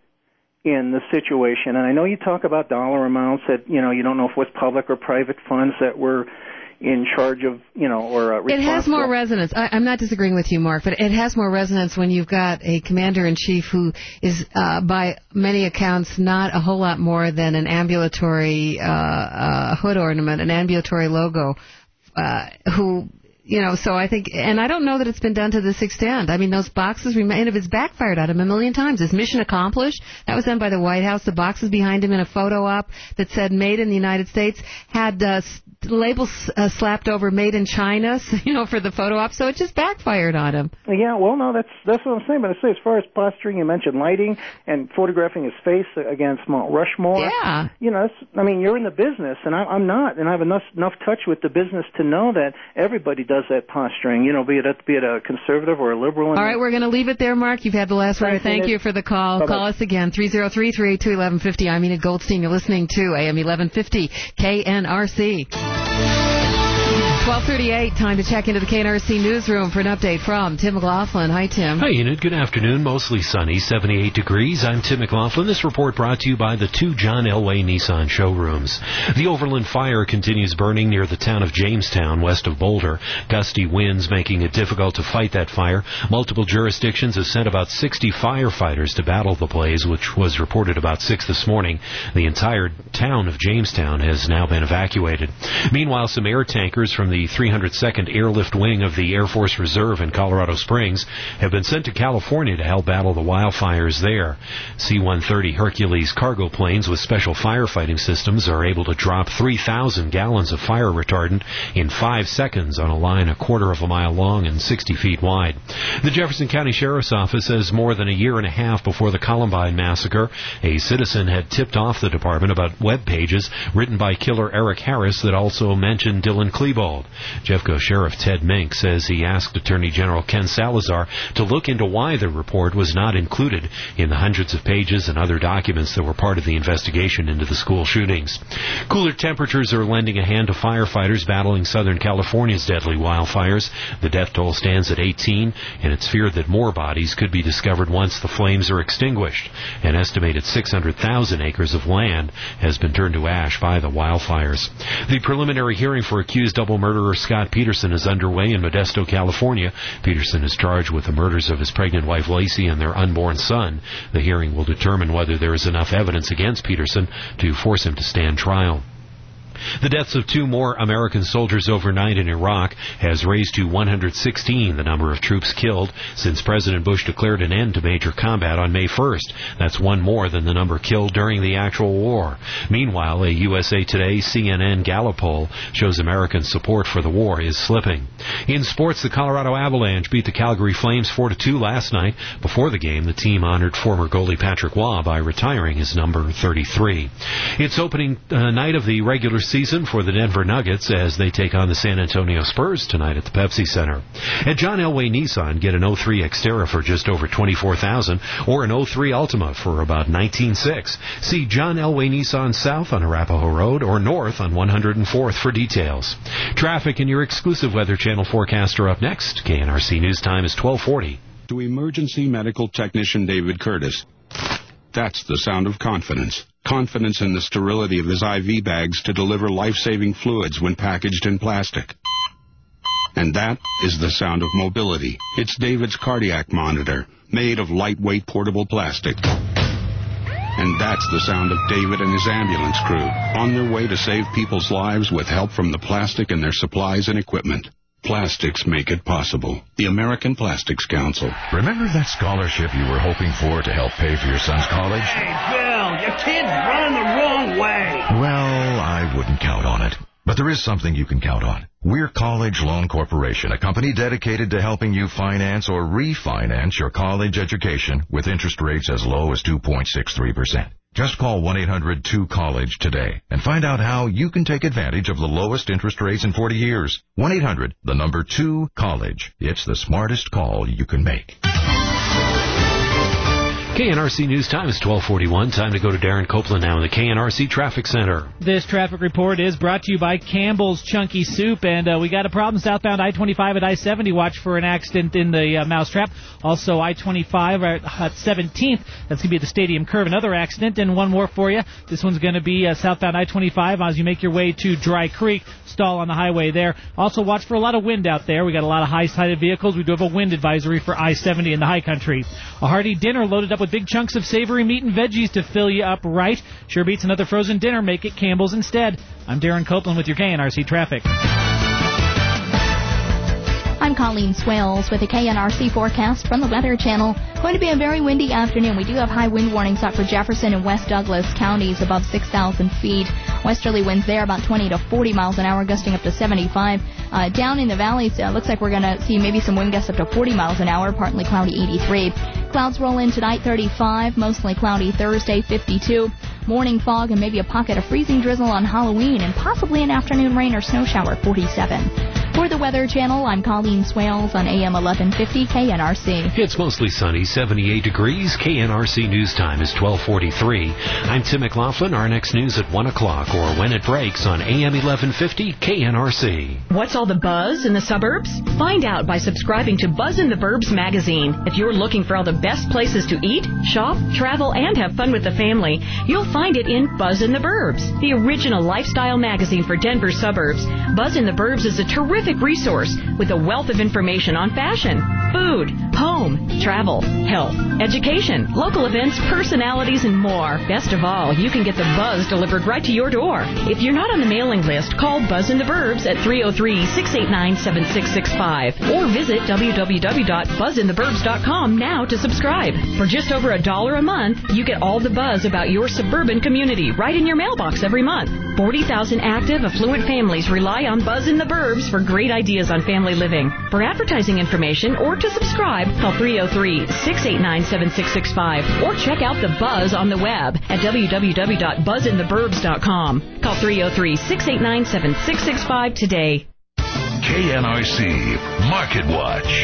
in the situation. And I know you talk about dollar amounts that, you know, you don't know if it was public or private funds that were in charge of, you know, or uh, It has more resonance. I, I'm not disagreeing with you, Mark, but it has more resonance when you've got a commander-in-chief who is, uh, by many accounts, not a whole lot more than an ambulatory uh, uh, hood ornament, an ambulatory logo, uh, who... You know, so I think, and I don't know that it's been done to this extent. I mean, those boxes remain, if it's backfired on him a million times. Is mission accomplished? That was done by the White House. The boxes behind him in a photo op that said "Made in the United States" had uh, labels uh, slapped over "Made in China," you know, for the photo op. So it just backfired on him. Yeah, well, no, that's that's what I'm saying. But I say, as far as posturing, you mentioned lighting and photographing his face against Mount Rushmore. Yeah. You know, that's, I mean, you're in the business, and I, I'm not, and I have enough enough touch with the business to know that everybody does that posturing. You know, be it be it a conservative or a liberal. All right, we're going to leave it there, Mark. You've had the last word. Thank you for the call. Bye-bye. Call us again, three oh three, three eight two, eleven fifty. I'm Enid Goldstein. You're listening to A M eleven fifty K N R C. twelve thirty-eight, time to check into the K N R C newsroom for an update from Tim McLaughlin. Hi, Tim. Hi, Enid. Good afternoon. Mostly sunny, seventy-eight degrees. I'm Tim McLaughlin. This report brought to you by the two John Elway Nissan showrooms. The Overland Fire continues burning near the town of Jamestown, west of Boulder. Gusty winds making it difficult to fight that fire. Multiple jurisdictions have sent about sixty firefighters to battle the blaze, which was reported about six this morning. The entire town of Jamestown has now been evacuated. Meanwhile, some air tankers from the three hundred second Airlift Wing of the Air Force Reserve in Colorado Springs have been sent to California to help battle the wildfires there. C one thirty Hercules cargo planes with special firefighting systems are able to drop three thousand gallons of fire retardant in five seconds on a line a quarter of a mile long and sixty feet wide. The Jefferson County Sheriff's Office says more than a year and a half before the Columbine massacre, a citizen had tipped off the department about web pages written by killer Eric Harris that also mentioned Dylan Klebold. Jeffco Sheriff Ted Mink says he asked Attorney General Ken Salazar to look into why the report was not included in the hundreds of pages and other documents that were part of the investigation into the school shootings. Cooler temperatures are lending a hand to firefighters battling Southern California's deadly wildfires. The death toll stands at eighteen, and it's feared that more bodies could be discovered once the flames are extinguished. An estimated six hundred thousand acres of land has been turned to ash by the wildfires. The preliminary hearing for accused double murderer Scott Peterson is underway in Modesto, California. Peterson is charged with the murders of his pregnant wife Lacey and their unborn son. The hearing will determine whether there is enough evidence against Peterson to force him to stand trial. The deaths of two more American soldiers overnight in Iraq has raised to one hundred sixteen the number of troops killed since President Bush declared an end to major combat on May first. That's one more than the number killed during the actual war. Meanwhile, a U S A Today C N N Gallup poll shows American support for the war is slipping. In sports, the Colorado Avalanche beat the Calgary Flames four to two last night. Before the game, the team honored former goalie Patrick Waugh by retiring his number thirty-three. It's opening uh, night of the regular season for the Denver Nuggets as they take on the San Antonio Spurs tonight at the Pepsi Center. At John Elway Nissan, get an oh three Xterra for just over twenty-four thousand dollars or an oh three Ultima for about nineteen thousand six hundred dollars. See John Elway Nissan south on Arapahoe Road or north on one hundred fourth for details. Traffic and your exclusive Weather Channel forecast are up next. K N R C News Time is twelve forty. To emergency medical technician David Curtis. That's the sound of confidence. Confidence in the sterility of his I V bags to deliver life-saving fluids when packaged in plastic. And that is the sound of mobility. It's David's cardiac monitor, made of lightweight portable plastic. And that's the sound of David and his ambulance crew, on their way to save people's lives with help from the plastic in their supplies and equipment. Plastics make it possible. The American Plastics Council. Remember that scholarship you were hoping for to help pay for your son's college? Hey, Bill, your kid's running the wrong way. Well, I wouldn't count on it. But there is something you can count on. We're College Loan Corporation, a company dedicated to helping you finance or refinance your college education with interest rates as low as two point six three percent. Just call one eight hundred two college today and find out how you can take advantage of the lowest interest rates in forty years. one eight hundred, the number two, college. It's the smartest call you can make. K N R C News Time is twelve forty-one. Time to go to Darren Copeland now in the K N R C Traffic Center. This traffic report is brought to you by Campbell's Chunky Soup, and uh, we got a problem southbound I twenty-five at I seventy. Watch for an accident in the uh, Mousetrap. Also, I twenty-five at seventeenth. That's going to be at the Stadium Curve. Another accident, and one more for you. This one's going to be uh, southbound I twenty-five as you make your way to Dry Creek. Stall on the highway there. Also, watch for a lot of wind out there. We got a lot of high-sided vehicles. We do have a wind advisory for I seventy in the high country. A hearty dinner loaded up with big chunks of savory meat and veggies to fill you up right. Sure beats another frozen dinner. Make it Campbell's instead. I'm Darren Copeland with your K N R C traffic. I'm Colleen Swales with a K N R C forecast from the Weather Channel. Going to be a very windy afternoon. We do have high wind warnings out for Jefferson and West Douglas counties above six thousand feet. Westerly winds there about twenty to forty miles an hour, gusting up to seventy-five. Uh, down in the valleys, it uh, looks like we're going to see maybe some wind gusts up to forty miles an hour, partly cloudy eighty-three. Clouds roll in tonight, thirty-five. Mostly cloudy Thursday, fifty-two. Morning fog and maybe a pocket of freezing drizzle on Halloween and possibly an afternoon rain or snow shower, forty-seven. For the Weather Channel, I'm Colleen Swales on A M eleven fifty K N R C. It's mostly sunny, seventy-eight degrees. K N R C news time is twelve forty-three. I'm Tim McLaughlin. Our next news at one o'clock or when it breaks on A M eleven fifty K N R C. What's all the buzz in the suburbs? Find out by subscribing to Buzz in the Burbs magazine. If you're looking for all the best places to eat, shop, travel, and have fun with the family, you'll find it in Buzz in the Burbs, the original lifestyle magazine for Denver suburbs. Buzz in the Burbs is a terrific resource with a wealth of information on fashion, food, home, travel, health, education, local events, personalities, and more. Best of all, you can get the buzz delivered right to your door. If you're not on the mailing list, call Buzz in the Burbs at three oh three, six eight nine, seven six six five or visit w w w dot buzz in the burbs dot com now to subscribe. For just over a dollar a month, you get all the buzz about your suburban community right in your mailbox every month. forty thousand active, affluent families rely on Buzz in the Burbs for great ideas on family living. For advertising information or to subscribe, call three oh three, six eight nine, seven six six five or check out the buzz on the web at w w w dot buzz in the burbs dot com. Call three oh three, six eight nine, seven six six five today. K N R C Market Watch.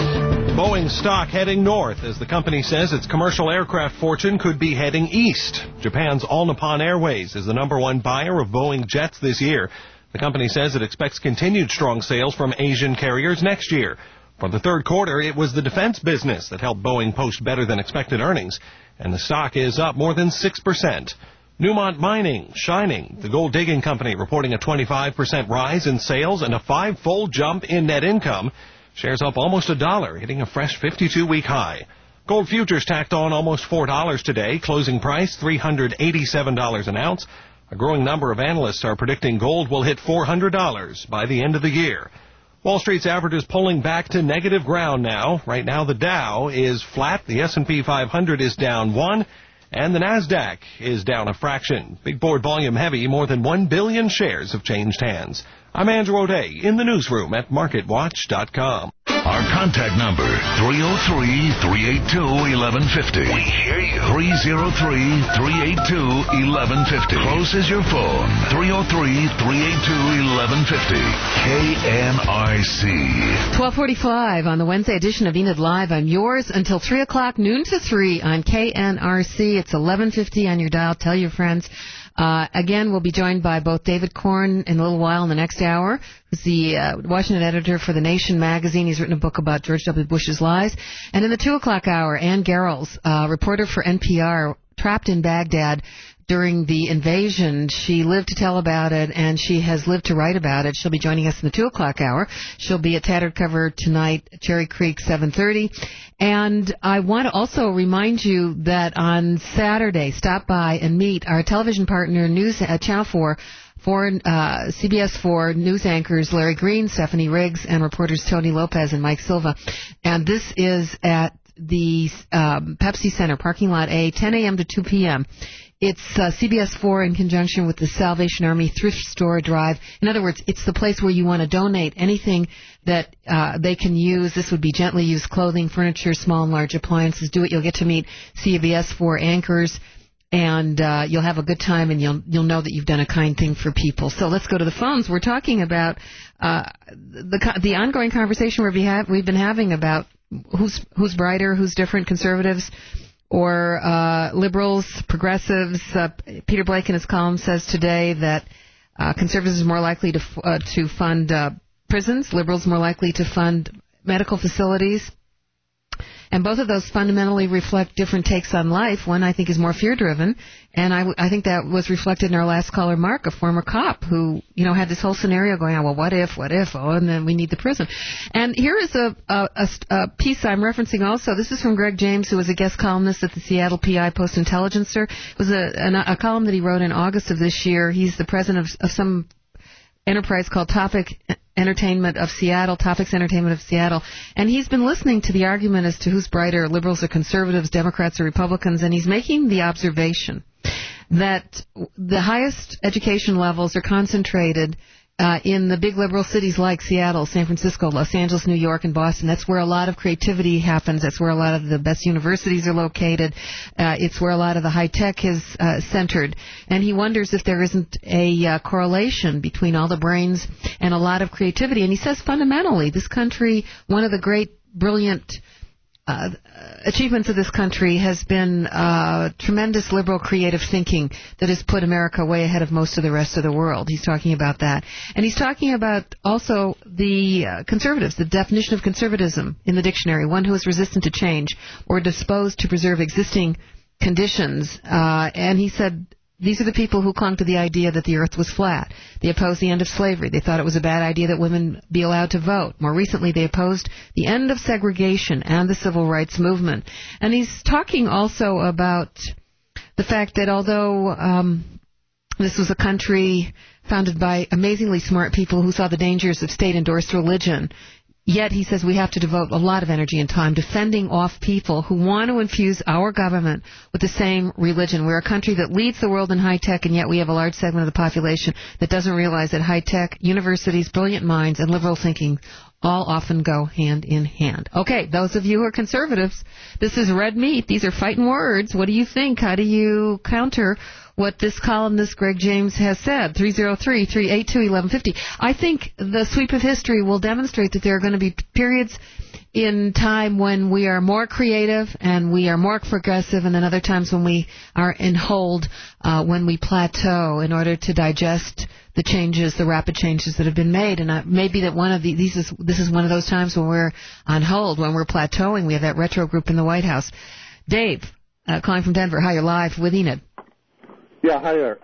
Boeing stock heading north as the company says its commercial aircraft fortune could be heading east. Japan's All Nippon Airways is the number one buyer of Boeing jets this year. The company says it expects continued strong sales from Asian carriers next year. For the third quarter, it was the defense business that helped Boeing post better than expected earnings, and the stock is up more than six percent. Newmont Mining, shining. The gold digging company reporting a twenty-five percent rise in sales and a five-fold jump in net income. Shares up almost a dollar, hitting a fresh fifty-two week high. Gold futures tacked on almost four dollars today. Closing price three hundred eighty-seven dollars an ounce. A growing number of analysts are predicting gold will hit four hundred dollars by the end of the year. Wall Street's average is pulling back to negative ground now. Right now the Dow is flat. The S and P five hundred is down one. And the NASDAQ is down a fraction. Big board volume heavy, more than one billion shares have changed hands. I'm Andrew O'Day in the newsroom at market watch dot com. Our contact number, three oh three, three eight two, one one five oh. We hear you. three oh three, three eight two, one one five oh. Close is your phone, three oh three, three eight two, one one five oh. K N R C. twelve forty-five on the Wednesday edition of Enid Live. I'm yours until three o'clock, noon to three on K N R C. It's eleven fifty on your dial. Tell your friends. Uh, again, we'll be joined by both David Korn in a little while in the next hour, who's the uh, Washington editor for The Nation magazine. He's written a book about George W. Bush's lies. And in the two o'clock hour, Ann Garrels, uh, reporter for N P R, trapped in Baghdad during the invasion. She lived to tell about it, and she has lived to write about it. She'll be joining us in the two o'clock hour. She'll be at Tattered Cover tonight, Cherry Creek, seven thirty. And I want to also remind you that on Saturday, stop by and meet our television partner, News at Channel four, foreign, uh, C B S four news anchors Larry Green, Stephanie Riggs, and reporters Tony Lopez and Mike Silva. And this is at the um, Pepsi Center, parking lot A, ten a.m. to two p.m. It's uh, C B S four in conjunction with the Salvation Army Thrift Store Drive. In other words, it's the place where you want to donate anything that uh, they can use. This would be gently used clothing, furniture, small and large appliances. Do it. You'll get to meet C B S four anchors, and uh, you'll have a good time, and you'll you'll know that you've done a kind thing for people. So let's go to the phones. We're talking about uh, the the ongoing conversation we've been, we've been having about who's who's brighter, who's different, conservatives or uh, liberals, progressives. Uh, Peter Blake in his column says today that uh, conservatives are more likely to f- uh, to fund uh, prisons, liberals more likely to fund medical facilities. And both of those fundamentally reflect different takes on life. One, I think, is more fear-driven, and I, w- I think that was reflected in our last caller, Mark, a former cop who, you know, had this whole scenario going on. Well, what if, what if, oh, and then we need the prison. And here is a, a, a, a piece I'm referencing also. This is from Greg James, who was a guest columnist at the Seattle P I Post-Intelligencer. It was a, a, a column that he wrote in August of this year. He's the president of, of some enterprise called Topic Entertainment of Seattle, Topics Entertainment of Seattle, and he's been listening to the argument as to who's brighter, liberals or conservatives, Democrats or Republicans, and he's making the observation that the highest education levels are concentrated uh, in the big liberal cities like Seattle, San Francisco, Los Angeles, New York, and Boston. That's where a lot of creativity happens. That's where a lot of the best universities are located. Uh, it's where a lot of the high tech is uh, centered. And he wonders if there isn't a uh, correlation between all the brains and a lot of creativity. And he says fundamentally, this country, one of the great, brilliant Uh, achievements of this country has been uh, tremendous liberal creative thinking that has put America way ahead of most of the rest of the world. He's talking about that. And he's talking about also the uh, conservatives, the definition of conservatism in the dictionary, one who is resistant to change or disposed to preserve existing conditions. Uh, and he said these are the people who clung to the idea that the earth was flat. They opposed the end of slavery. They thought it was a bad idea that women be allowed to vote. More recently, they opposed the end of segregation and the civil rights movement. And he's talking also about the fact that although um, this was a country founded by amazingly smart people who saw the dangers of state-endorsed religion, yet, he says, we have to devote a lot of energy and time defending off people who want to infuse our government with the same religion. We're a country that leads the world in high-tech, and yet we have a large segment of the population that doesn't realize that high-tech, universities, brilliant minds, and liberal thinking all often go hand in hand. Okay, those of you who are conservatives, this is red meat. These are fighting words. What do you think? How do you counter what this columnist, Greg James, has said? three oh three, three eight two, eleven fifty. I think the sweep of history will demonstrate that there are going to be periods in time when we are more creative and we are more progressive, and then other times when we are in hold, uh, when we plateau in order to digest the changes, the rapid changes that have been made. And uh, maybe that one of the, these is this is one of those times when we're on hold, when we're plateauing. We have that retro group in the White House. Dave, uh, calling from Denver. Hi, you're live with Enid. Yeah, hi there.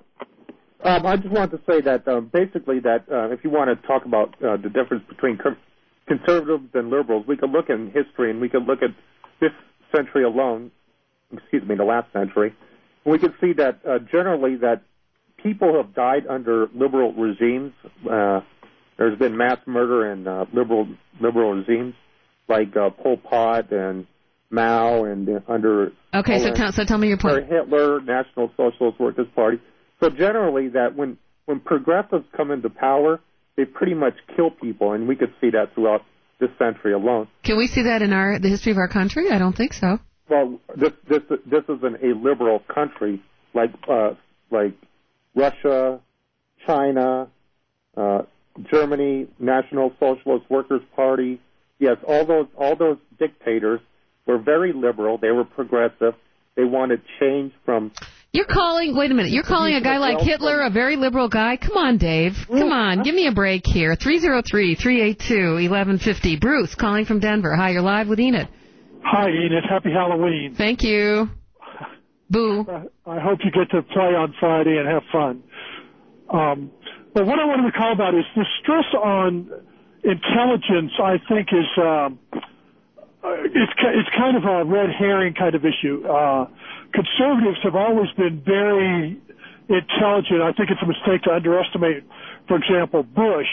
Um, I just wanted to say that uh, basically that uh, if you want to talk about uh, the difference between co- conservatives and liberals, we could look in history and we could look at this century alone, excuse me, the last century, and we could see that uh, generally that people have died under liberal regimes. Uh, there's been mass murder in uh, liberal liberal regimes like uh, Pol Pot and Mao and uh, under okay, so tell, so tell me your point. Hitler, National Socialist Workers Party. So generally, that when when progressives come into power, they pretty much kill people, and we could see that throughout this century alone. Can we see that in our the history of our country? I don't think so. Well, this this this isn't a liberal country like uh, like Russia, China, uh, Germany, National Socialist Workers Party. Yes, all those all those dictators were very liberal. They were progressive. They wanted change from... You're calling... Wait a minute. You're calling a guy like Hitler a very liberal guy? Come on, Dave. Come on. Give me a break here. three oh three, three eight two, eleven fifty. Bruce, calling from Denver. Hi, you're live with Enid. Hi, Enid. Happy Halloween. Thank you. Boo. I hope you get to play on Friday and have fun. Um, but what I wanted to call about is the stress on intelligence, I think, is... Um, Uh, it's it's kind of a red herring kind of issue. Uh, conservatives have always been very intelligent. I think it's a mistake to underestimate, for example, Bush.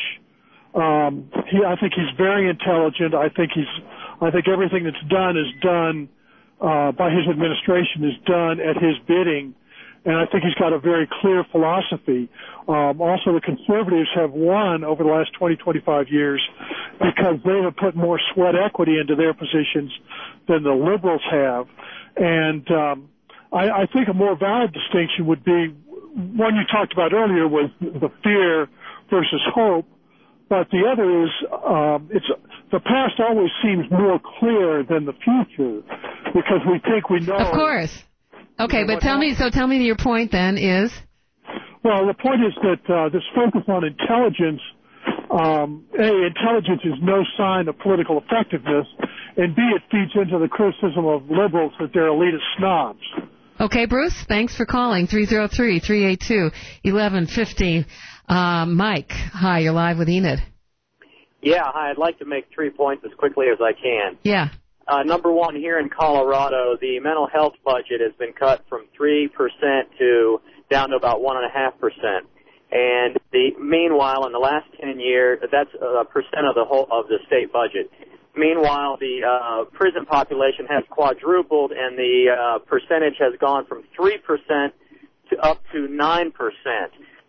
Um, he, I think he's very intelligent. I think he's, I think everything that's done is done uh, by his administration is done at his bidding, and I think he's got a very clear philosophy. Um, also, the conservatives have won over the last twenty, twenty-five years because they have put more sweat equity into their positions than the liberals have. And um, I, I think a more valid distinction would be one you talked about earlier with the fear versus hope. But the other is um, it's the past always seems more clear than the future because we think we know. Of course. Okay, but tell me, so tell me your point then is? Well, the point is that uh, this focus on intelligence, um, A, intelligence is no sign of political effectiveness, and B, it feeds into the criticism of liberals that they're elitist snobs. Okay, Bruce, thanks for calling. three oh three, three eight two, eleven fifty. Uh, Mike, hi, you're live with Enid. Yeah, hi, I'd like to make three points as quickly as I can. Yeah. Uh, number one, here in Colorado, the mental health budget has been cut from three percent to down to about one point five percent. And the meanwhile, in the last ten years, that's a percent of the whole of the state budget. Meanwhile, the uh, prison population has quadrupled, and the uh, percentage has gone from three percent to up to nine percent.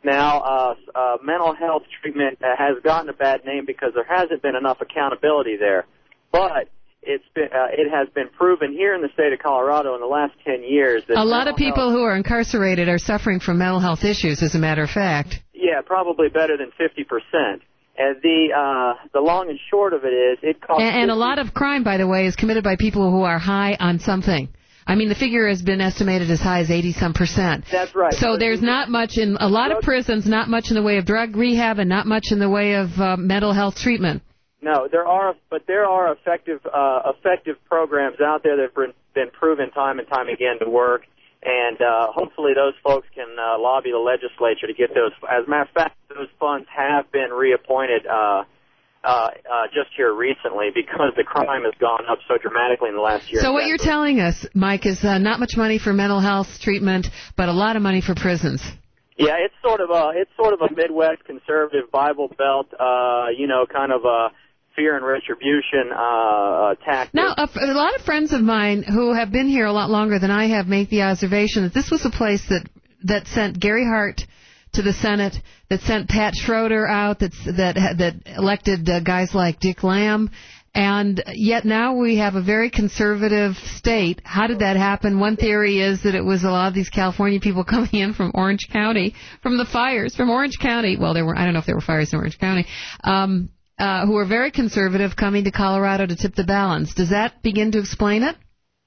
Now, uh, uh, mental health treatment uh, has gotten a bad name because there hasn't been enough accountability there. But it's been, uh, it has been proven here in the state of Colorado in the last ten years that a lot of people health, who are incarcerated are suffering from mental health issues, as a matter of fact. Yeah, probably better than fifty percent. And the uh, the long and short of it is it costs. And, and a lot of crime, by the way, is committed by people who are high on something. I mean, the figure has been estimated as high as eighty some percent. That's right. So there's not much in a lot of prisons, not much in the way of drug rehab, and not much in the way of uh, mental health treatment. No, there are, but there are effective uh, effective programs out there that have been, been proven time and time again to work. And uh, hopefully those folks can uh, lobby the legislature to get those. As a matter of fact, those funds have been reappointed uh, uh, uh, just here recently because the crime has gone up so dramatically in the last year. So what you're telling us, Mike, is uh, not much money for mental health treatment, but a lot of money for prisons. Yeah, it's sort of a it's sort of a Midwest conservative Bible Belt, uh, you know, kind of a fear and retribution uh, tactic. Now, a, a lot of friends of mine who have been here a lot longer than I have make the observation that this was a place that that sent Gary Hart to the Senate, that sent Pat Schroeder out, that's, that that elected uh, guys like Dick Lamb, and yet now we have a very conservative state. How did that happen? One theory is that it was a lot of these California people coming in from Orange County, from the fires, from Orange County. Well, there were I don't know if there were fires in Orange County. Um, Uh, who are very conservative, coming to Colorado to tip the balance. Does that begin to explain it?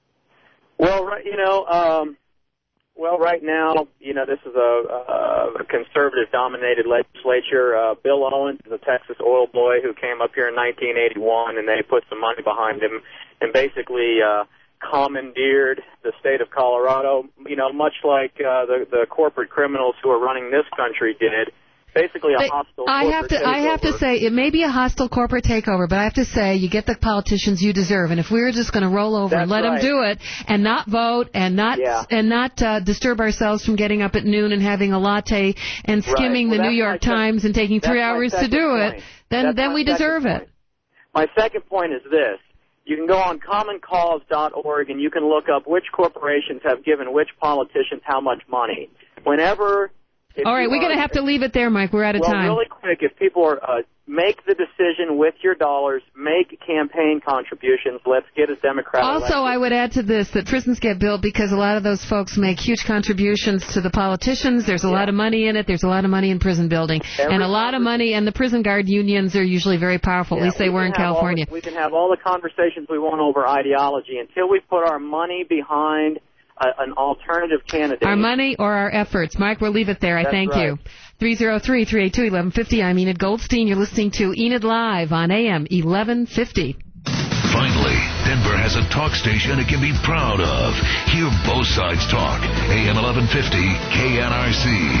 Well, right, you know, um, well, right now, you know, this is a, a, a conservative-dominated legislature. Uh, Bill Owens is a Texas oil boy who came up here in nineteen eighty-one, and they put some money behind him and basically uh, commandeered the state of Colorado. You know, much like uh, the the corporate criminals who are running this country did. Basically a they, hostile I corporate have to. takeover. I have to say it may be a hostile corporate takeover, but I have to say you get the politicians you deserve. And if we were just going to roll over That's and let right. them do it, and not vote, and not Yeah. and not uh, disturb ourselves from getting up at noon and having a latte and skimming Right. Well, the New York my Times sec- and taking three that's my hours to second do point. it, then That's then my we second deserve point. it. My second point is this. You can go on common cause dot org and you can look up which corporations have given which politicians how much money. Whenever... All right, we're going to have to leave it there, Mike. We're out of well, time. really quick, if people are, uh, make the decision with your dollars, make campaign contributions, let's get a Democrat Also, elected. I would add to this that prisons get built because a lot of those folks make huge contributions to the politicians. There's a yeah. lot of money in it. There's a lot of money in prison building. Every and a lot of money, and the prison guard unions are usually very powerful. Yeah, At least they we were in California. The, we can have all the conversations we want over ideology until we put our money behind a, an alternative candidate. Our money or our efforts. Mike, we'll leave it there. I That's thank right. you. three oh three, three eight two, one one five oh. I'm Enid Goldstein. You're listening to Enid Live on A M eleven fifty. Finally, Denver has a talk station it can be proud of. Hear both sides talk. A M eleven fifty K N R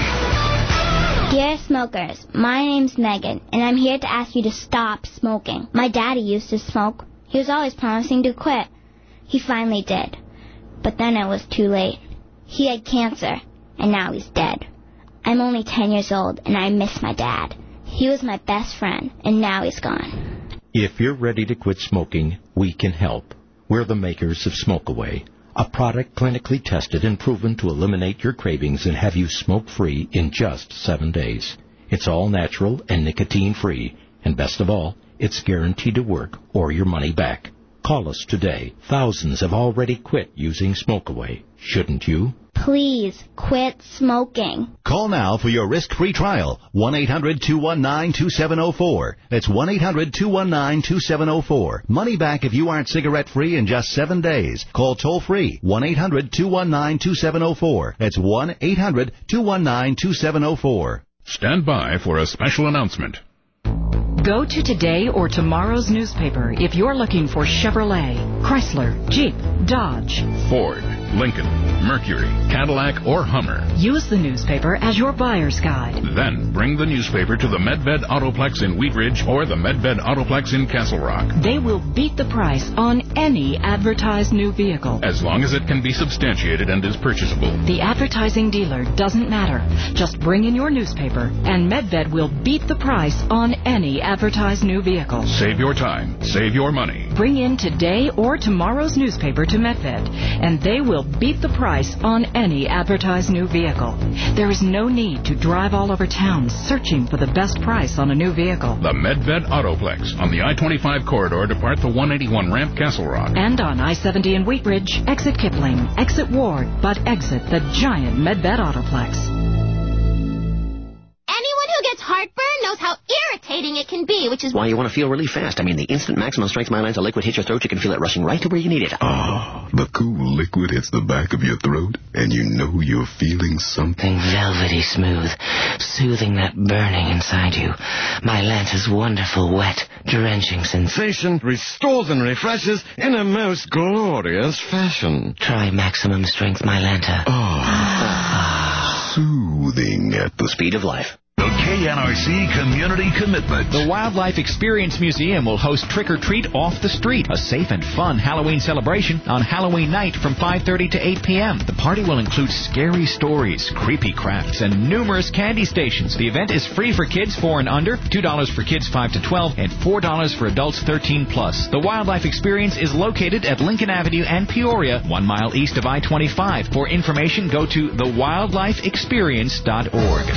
C. Dear smokers, my name's Megan, and I'm here to ask you to stop smoking. My daddy used to smoke. He was always promising to quit. He finally did. But then it was too late. He had cancer, and now he's dead. I'm only ten years old, and I miss my dad. He was my best friend, and now he's gone. If you're ready to quit smoking, we can help. We're the makers of Smoke Away, a product clinically tested and proven to eliminate your cravings and have you smoke-free in just seven days. It's all natural and nicotine-free, and best of all, it's guaranteed to work or your money back. Call us today. Thousands have already quit using Smoke Away. Shouldn't you? Please quit smoking. Call now for your risk-free trial. one eight hundred two one nine two seven zero four. That's one eight hundred two one nine two seven zero four. Money back if you aren't cigarette-free in just seven days. Call toll-free one eight hundred two one nine two seven zero four. That's one eight hundred two one nine two seven zero four. Stand by for a special announcement. Go to today or tomorrow's newspaper if you're looking for Chevrolet, Chrysler, Jeep, Dodge, Ford, Lincoln, Mercury, Cadillac, or Hummer. Use the newspaper as your buyer's guide. Then bring the newspaper to the Medved Autoplex in Wheat Ridge or the Medved Autoplex in Castle Rock. They will beat the price on any advertised new vehicle, as long as it can be substantiated and is purchasable. The advertising dealer doesn't matter. Just bring in your newspaper, and Medved will beat the price on any advertised new vehicle. Save your time. Save your money. Bring in today or tomorrow's newspaper to Medved, and they will beat the price on any advertised new vehicle. There is no need to drive all over town searching for the best price on a new vehicle. The Medved Autoplex on the I twenty-five corridor depart the one eighty-one ramp Castle Rock. And on I seventy in Wheat Ridge, exit Kipling, exit Ward, but exit the giant Medved Autoplex. Anyone who gets heartburn knows how irritating it can be, which is why you want to feel relief fast. I mean, the instant maximum strength Mylanta liquid hits your throat, you can feel it rushing right to where you need it. Oh, the cool liquid hits the back of your throat, and you know you're feeling something velvety smooth, soothing that burning inside you. Mylanta's wonderful, wet, drenching sensation restores and refreshes in a most glorious fashion. Try maximum strength Mylanta. Oh, soothing at the speed of life. The K N R C Community Commitment. The Wildlife Experience Museum will host Trick or Treat Off the Street, a safe and fun Halloween celebration on Halloween night from five thirty to eight p.m. The party will include scary stories, creepy crafts, and numerous candy stations. The event is free for kids four and under, two dollars for kids five to twelve, and four dollars for adults thirteen plus. The Wildlife Experience is located at Lincoln Avenue and Peoria, one mile east of I twenty-five. For information, go to the wildlife experience dot org.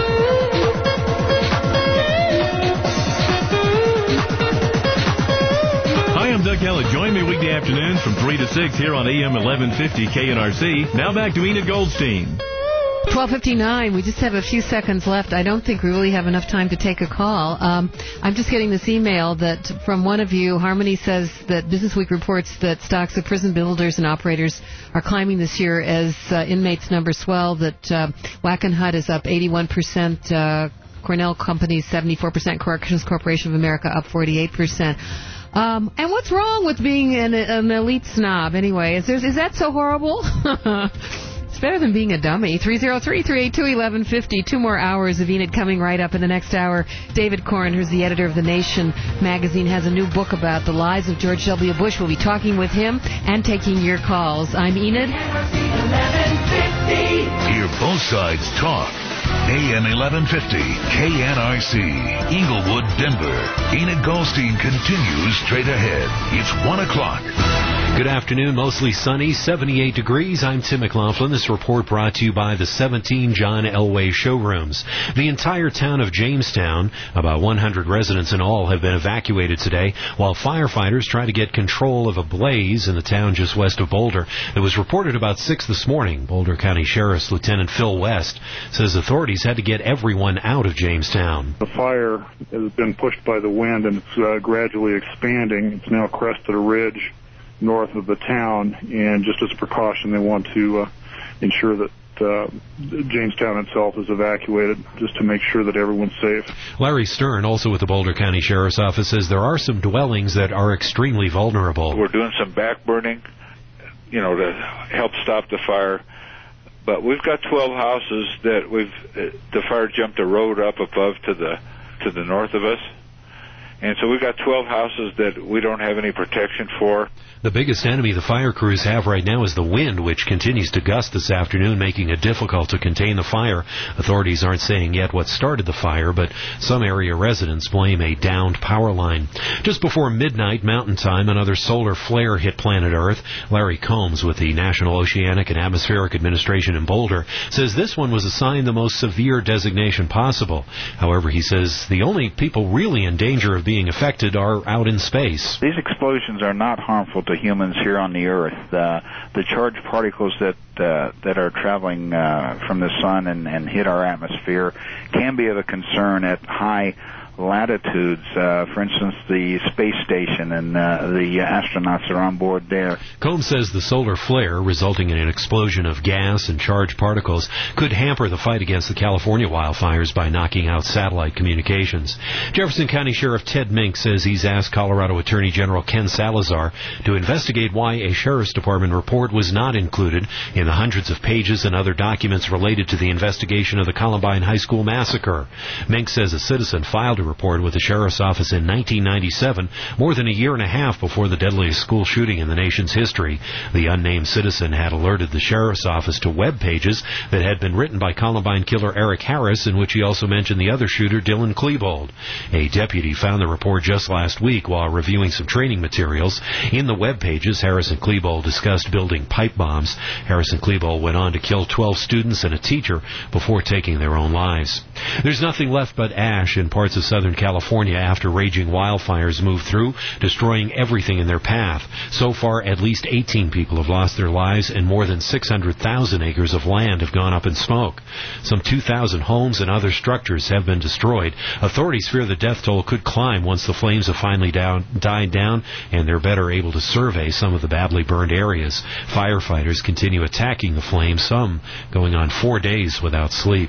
Hi, I'm Doug Kelly. Join me weekday afternoons from three to six here on A M eleven fifty K N R C. Now back to Enid Goldstein. twelve fifty-nine. We just have a few seconds left. I don't think we really have enough time to take a call. Um, I'm just getting this email that from one of you. Harmony says that Business Week reports that stocks of prison builders and operators are climbing this year as uh, inmates numbers swell, that uh, Wackenhut is up eighty-one percent, uh, Cornell Company seventy-four percent, Corrections Corporation of America up forty-eight percent. Um, and what's wrong with being an, an elite snob anyway? Is, there, is that so horrible? It's better than being a dummy. three oh three, three eight two, one one five oh. Two more hours of Enid coming right up in the next hour. David Corn, who's the editor of The Nation magazine, has a new book about the lies of George W. Bush. We'll be talking with him and taking your calls. I'm Enid. Hear both sides talk. A M eleven fifty, K N R C, Inglewood, Denver. Enid Goldstein continues straight ahead. It's one o'clock. Good afternoon. Mostly sunny, seventy-eight degrees. I'm Tim McLaughlin. This report brought to you by the seventeen John Elway showrooms. The entire town of Jamestown, about one hundred residents in all, have been evacuated today while firefighters try to get control of a blaze in the town just west of Boulder. It was reported about six this morning. Boulder County Sheriff's Lieutenant Phil West says authorities had to get everyone out of Jamestown. The fire has been pushed by the wind and it's uh, gradually expanding. It's now crested a ridge north of the town, and just as a precaution, they want to uh, ensure that uh, Jamestown itself is evacuated, just to make sure that everyone's safe. Larry Stern, also with the Boulder County Sheriff's Office, says there are some dwellings that are extremely vulnerable. We're doing some backburning, you know, to help stop the fire. But we've got twelve houses that we've uh, the fire jumped a road up above to the to the north of us. And so we've got twelve houses that we don't have any protection for. The biggest enemy the fire crews have right now is the wind, which continues to gust this afternoon, making it difficult to contain the fire. Authorities aren't saying yet what started the fire, but some area residents blame a downed power line. Just before midnight Mountain Time, another solar flare hit planet Earth. Larry Combs with the National Oceanic and Atmospheric Administration in Boulder says this one was assigned the most severe designation possible. However, he says the only people really in danger of being affected are out in space. These explosions are not harmful to humans here on the Earth. Uh, the charged particles that uh, that are traveling uh, from the sun and, and hit our atmosphere can be of a concern at high latitudes. Uh, for instance, the space station and uh, the astronauts are on board there. Combs says the solar flare, resulting in an explosion of gas and charged particles, could hamper the fight against the California wildfires by knocking out satellite communications. Jefferson County Sheriff Ted Mink says he's asked Colorado Attorney General Ken Salazar to investigate why a Sheriff's Department report was not included in the hundreds of pages and other documents related to the investigation of the Columbine High School massacre. Mink says a citizen filed a report with the sheriff's office in nineteen ninety-seven, more than a year and a half before the deadliest school shooting in the nation's history. The unnamed citizen had alerted the sheriff's office to web pages that had been written by Columbine killer Eric Harris, in which he also mentioned the other shooter, Dylan Klebold. A deputy found the report just last week while reviewing some training materials. In the web pages, Harris and Klebold discussed building pipe bombs. Harris and Klebold went on to kill twelve students and a teacher before taking their own lives. There's nothing left but ash in parts of Southern California after raging wildfires moved through, destroying everything in their path. So far, at least eighteen people have lost their lives, and more than six hundred thousand acres of land have gone up in smoke. Some two thousand homes and other structures have been destroyed. Authorities fear the death toll could climb once the flames have finally down, died down, and they're better able to survey some of the badly burned areas. Firefighters continue attacking the flames, some going on four days without sleep.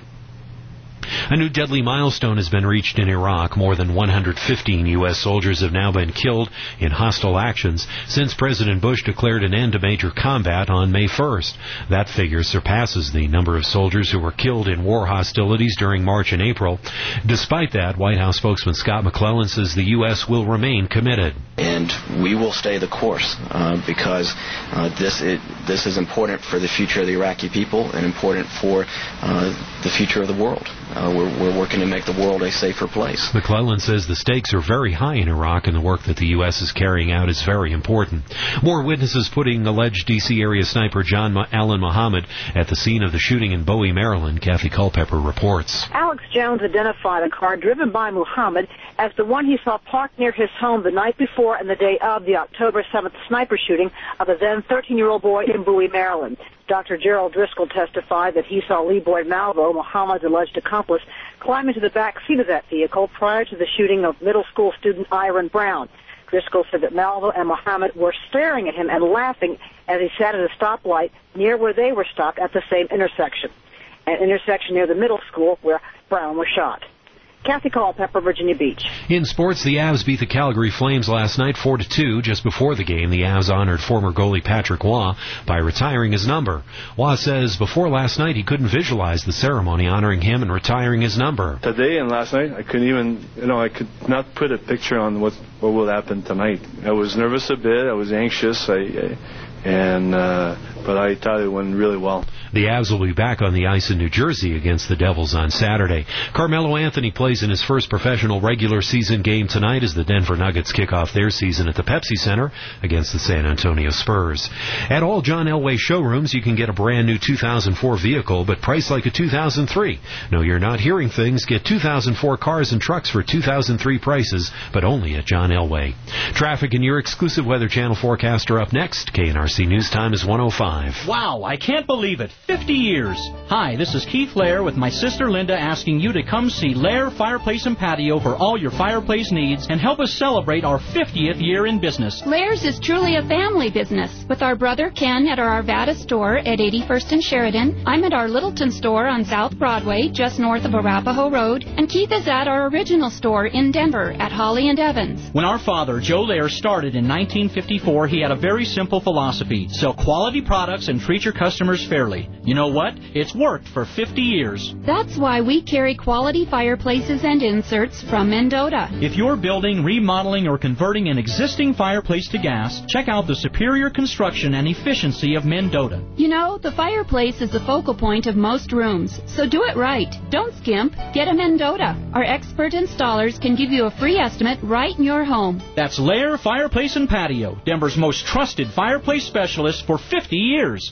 A new deadly milestone has been reached in Iraq. More than one hundred fifteen U S soldiers have now been killed in hostile actions since President Bush declared an end to major combat on May first. That figure surpasses the number of soldiers who were killed in war hostilities during March and April. Despite that, White House spokesman Scott McClellan says the U S will remain committed. And we will stay the course uh, because uh, this, it, this is important for the future of the Iraqi people and important for uh, the future of the world. Uh, we're, we're working to make the world a safer place. McClellan says the stakes are very high in Iraq and the work that the U S is carrying out is very important. More witnesses putting alleged D C area sniper John Allen Muhammad at the scene of the shooting in Bowie, Maryland. Kathy Culpepper reports. Alex Jones identified a car driven by Muhammad as the one he saw parked near his home the night before and the day of the October seventh sniper shooting of a then thirteen-year-old boy in Bowie, Maryland. Doctor Gerald Driscoll testified that he saw Lee Boyd Malvo, Muhammad's alleged accomplice, climb into the back seat of that vehicle prior to the shooting of middle school student Iron Brown. Driscoll said that Malvo and Muhammad were staring at him and laughing as he sat at a stoplight near where they were stopped at the same intersection, an intersection near the middle school where Brown was shot. Kathy Culpepper, Virginia Beach. In sports, the Avs beat the Calgary Flames last night four to two. Just before the game, the Avs honored former goalie Patrick Waugh by retiring his number. Waugh says before last night he couldn't visualize the ceremony honoring him and retiring his number. Today and last night, I couldn't even, you know, I could not put a picture on what what will happen tonight. I was nervous a bit. I was anxious. I, I and uh, but I thought it went really well. The Avs will be back on the ice in New Jersey against the Devils on Saturday. Carmelo Anthony plays in his first professional regular season game tonight as the Denver Nuggets kick off their season at the Pepsi Center against the San Antonio Spurs. At all John Elway showrooms, you can get a brand new two thousand four vehicle, but priced like a two thousand three. No, you're not hearing things. Get two thousand four cars and trucks for two thousand three prices, but only at John Elway. Traffic and your exclusive Weather Channel forecast are up next. K N R C News Time is one oh five. Wow, I can't believe it. fifty years. Hi, this is Keith Lair with my sister Linda asking you to come see Lair Fireplace and Patio for all your fireplace needs and help us celebrate our fiftieth year in business. Lair's is truly a family business. With our brother Ken at our Arvada store at eighty-first and Sheridan, I'm at our Littleton store on South Broadway, just north of Arapahoe Road, and Keith is at our original store in Denver at Holly and Evans. When our father, Joe Lair, started in nineteen fifty-four, he had a very simple philosophy: sell quality products and treat your customers fairly. You know what? It's worked for fifty years. That's why we carry quality fireplaces and inserts from Mendota. If you're building, remodeling, or converting an existing fireplace to gas, check out the superior construction and efficiency of Mendota. You know, the fireplace is the focal point of most rooms, so do it right. Don't skimp. Get a Mendota. Our expert installers can give you a free estimate right in your home. That's Lair Fireplace and Patio, Denver's most trusted fireplace specialist for fifty years.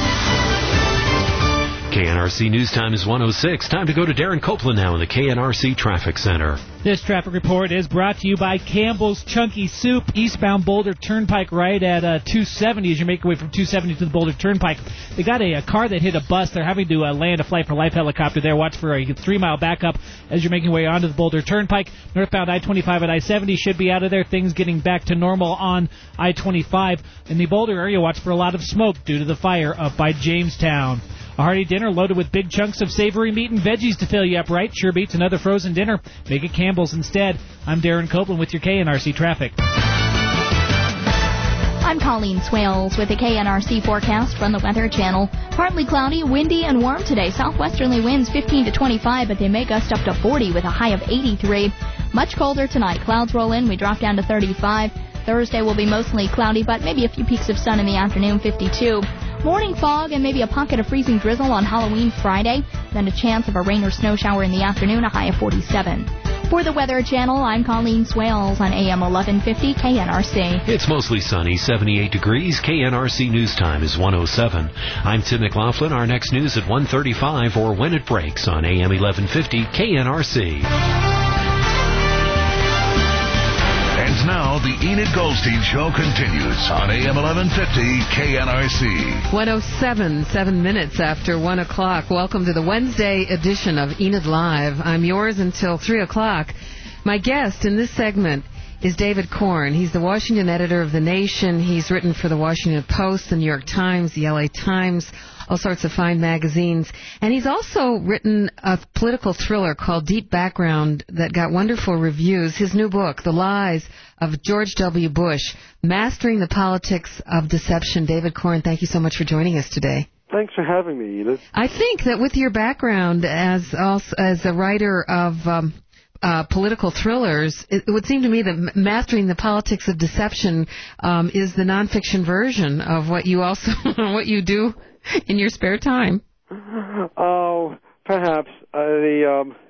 K N R C News Time is one oh six. Time to go to Darren Copeland now in the K N R C Traffic Center. This traffic report is brought to you by Campbell's Chunky Soup, eastbound Boulder Turnpike, right at uh, two seventy as you make your way from two seventy to the Boulder Turnpike. They got a, a car that hit a bus. They're having to uh, land a Flight for Life helicopter there. Watch for a three-mile backup as you're making your way onto the Boulder Turnpike. Northbound I twenty-five and I seventy should be out of there. Things getting back to normal on I twenty-five. In the Boulder area, watch for a lot of smoke due to the fire up by Jamestown. A hearty dinner loaded with big chunks of savory meat and veggies to fill you up right. Sure beats another frozen dinner. Make it Campbell's instead. I'm Darren Copeland with your K N R C traffic. I'm Colleen Swales with the K N R C forecast from the Weather Channel. Partly cloudy, windy, and warm today. Southwesterly winds fifteen to twenty-five, but they may gust up to forty with a high of eighty-three. Much colder tonight. Clouds roll in. We drop down to thirty-five. Thursday will be mostly cloudy, but maybe a few peaks of sun in the afternoon, fifty-two. Morning fog and maybe a pocket of freezing drizzle on Halloween Friday. Then a chance of a rain or snow shower in the afternoon, a high of forty-seven. For the Weather Channel, I'm Colleen Swales on A M eleven fifty K N R C. It's mostly sunny, seventy-eight degrees. K N R C News Time is one oh seven. I'm Tim McLaughlin. Our next news at one thirty-five or when it breaks on A M eleven fifty K N R C. And now the Enid Goldstein Show continues on A M eleven fifty K N R C. one oh seven, seven minutes after one o'clock. Welcome to the Wednesday edition of Enid Live. I'm yours until three o'clock. My guest in this segment is David Corn. He's the Washington editor of The Nation. He's written for the Washington Post, the New York Times, the L A Times, all sorts of fine magazines. And he's also written a political thriller called Deep Background that got wonderful reviews. His new book, The Lies of George W. Bush, Mastering the Politics of Deception. David Corn, thank you so much for joining us today. Thanks for having me, Edith. I think that with your background as also, as a writer of um, uh, political thrillers, it, it would seem to me that Mastering the Politics of Deception um, is the nonfiction version of what you also what you do in your spare time. Oh, perhaps. Uh, the um,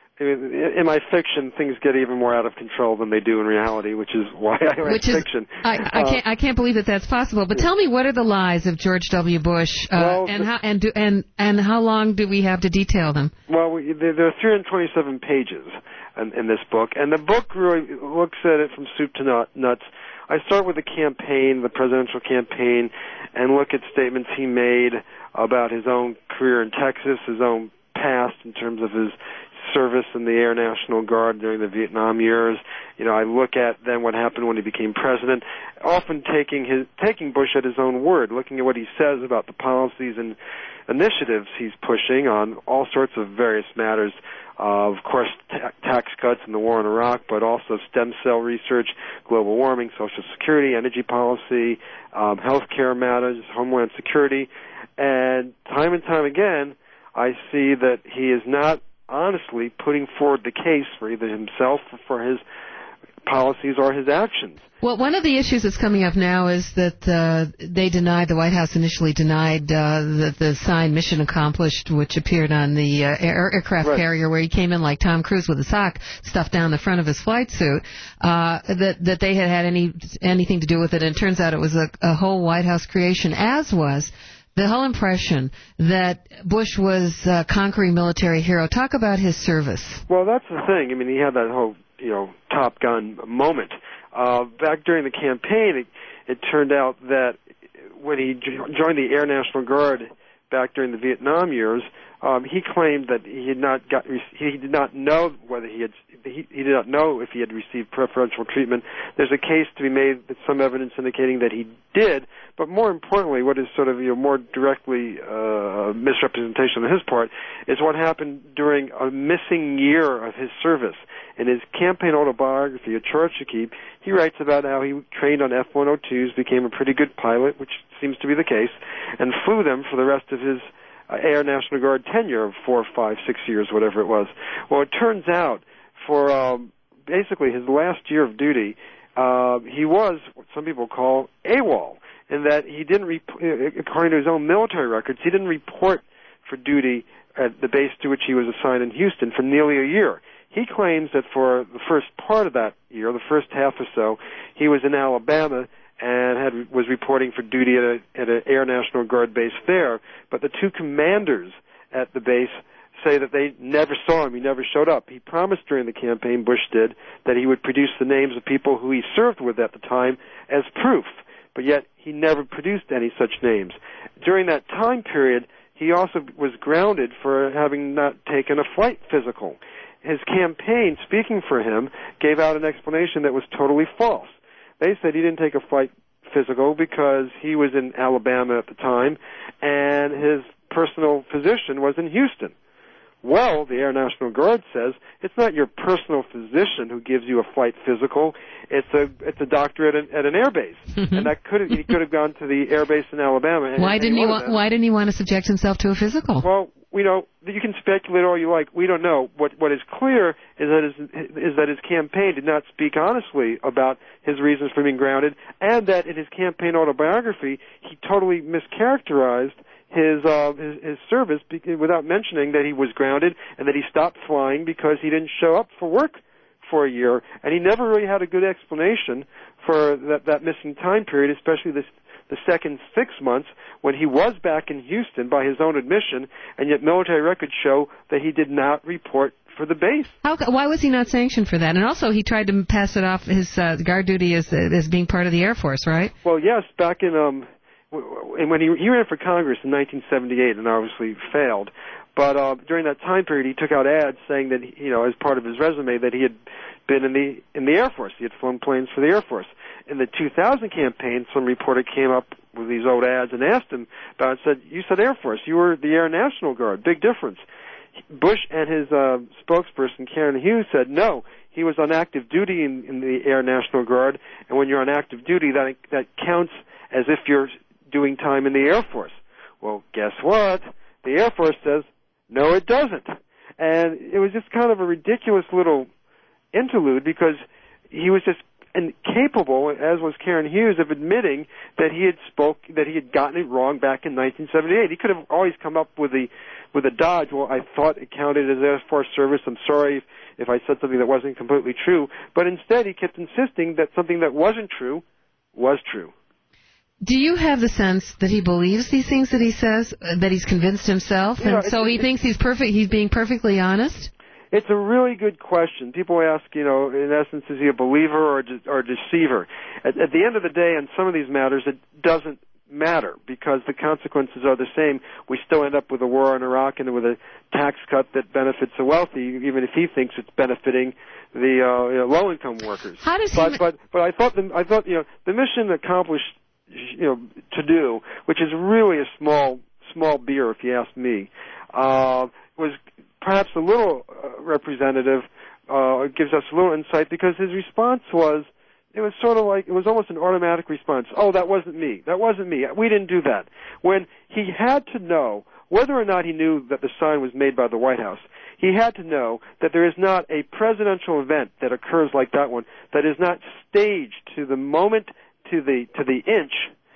in my fiction, things get even more out of control than they do in reality, which is why I write which is, fiction. I, I uh, can't. I can't believe that that's possible. But tell me, what are the lies of George W. Bush, uh, well, and the, how and do, and and how long do we have to detail them? Well, we, there, there are three hundred twenty-seven pages in, in this book, and the book really looks at it from soup to nut, nuts. I start with the campaign, the presidential campaign, and look at statements he made about his own career in Texas, his own past in terms of his service in the Air National Guard during the Vietnam years. You know, I look at then what happened when he became president, often taking his taking Bush at his own word, looking at what he says about the policies and initiatives he's pushing on all sorts of various matters. Uh, of course, ta- tax cuts and the war in Iraq, but also stem cell research, global warming, Social Security, energy policy, um, health care matters, homeland security. And time and time again, I see that he is not honestly putting forward the case for either himself or for his policies or his actions. Well, one of the issues that's coming up now is that uh, they denied, the White House initially denied uh, the, the sign Mission Accomplished, which appeared on the uh, air, aircraft right. carrier where he came in like Tom Cruise with a sock stuffed down the front of his flight suit, uh, that, that they had had any anything to do with it. And it turns out it was a, a whole White House creation, as was the whole impression that Bush was a conquering military hero. Talk about his service. Well, that's the thing. I mean, he had that whole, you know, Top Gun moment. Uh, back during the campaign, it, it turned out that when he joined the Air National Guard back during the Vietnam years, um, he claimed that he had not got, he did not know whether he had, he, he did not know if he had received preferential treatment. There's a case to be made, that some evidence indicating that he did, but more importantly, what is sort of, you know, more directly uh, misrepresentation on his part is what happened during a missing year of his service. In his campaign autobiography, A Charge to Keep, he writes about how he trained on F one oh twos, became a pretty good pilot, which seems to be the case, and flew them for the rest of his uh, Air National Guard tenure of four, five, six years, whatever it was. Well, it turns out for um, basically his last year of duty, uh, he was what some people call AWOL, in that he didn't, rep- according to his own military records, he didn't report for duty at the base to which he was assigned in Houston for nearly a year. He claims that for the first part of that year, the first half or so, he was in Alabama and had was reporting for duty at a at an Air National Guard base there. But the two commanders at the base say that they never saw him. He never showed up. He promised during the campaign, Bush did, that he would produce the names of people who he served with at the time as proof. But yet he never produced any such names. During that time period, he also was grounded for having not taken a flight physical. His campaign, speaking for him, gave out an explanation that was totally false. They said he didn't take a flight physical because he was in Alabama at the time, and his personal physician was in Houston. Well, the Air National Guard says it's not your personal physician who gives you a flight physical. It's a it's a doctor at an, at an air base, and that could have, he could have gone to the air base in Alabama. And, why and didn't he he want? Why didn't he want to subject himself to a physical? Well, we know you can speculate all you like. We don't know. What what is clear is that his is that his campaign did not speak honestly about his reasons for being grounded, and that in his campaign autobiography he totally mischaracterized his uh, his, his service without mentioning that he was grounded and that he stopped flying because he didn't show up for work for a year, and he never really had a good explanation for that that missing time period, especially this. the second six months when he was back in Houston by his own admission, and yet military records show that he did not report for the base. How, why was he not sanctioned for that? And also he tried to pass it off his uh, guard duty as as being part of the Air Force, right? Well, yes, back in um, and when he he ran for Congress in nineteen seventy-eight and obviously failed. But uh, during that time period, he took out ads saying that, you know, as part of his resume, that he had been in the in the Air Force. He had flown planes for the Air Force. In the two thousand campaign, some reporter came up with these old ads and asked him about it, said, you said Air Force. You were the Air National Guard. Big difference. Bush and his uh, spokesperson, Karen Hughes, said no. He was on active duty in, in the Air National Guard, and when you're on active duty, that that counts as if you're doing time in the Air Force. Well, guess what? The Air Force says, no, it doesn't. And it was just kind of a ridiculous little interlude because he was just incapable, as was Karen Hughes, of admitting that he had spoke that he had gotten it wrong back in nineteen seventy-eight. He could have always come up with the with a dodge. Well, I thought it counted as Air Force service. I'm sorry if, if I said something that wasn't completely true. But instead, he kept insisting that something that wasn't true was true. Do you have the sense that he believes these things that he says, uh, that he's convinced himself, You know, and so he thinks he's perfect? He's being perfectly honest? It's a really good question. People ask, you know, in essence, is he a believer or a, de- or a deceiver? At, at the end of the day, on some of these matters, it doesn't matter because the consequences are the same. We still end up with a war in Iraq and with a tax cut that benefits the wealthy, even if he thinks it's benefiting the uh, you know, low-income workers. How does he? But, but but I thought the, I thought you know the mission accomplished, you know, to do, which is really a small small beer, if you ask me, uh, was perhaps a little uh, representative. Uh, it gives us a little insight because his response was, it was sort of like, it was almost an automatic response. Oh, that wasn't me. That wasn't me. We didn't do that. When he had to know whether or not he knew that the sign was made by the White House, he had to know that there is not a presidential event that occurs like that one that is not staged to the moment, to the to the inch,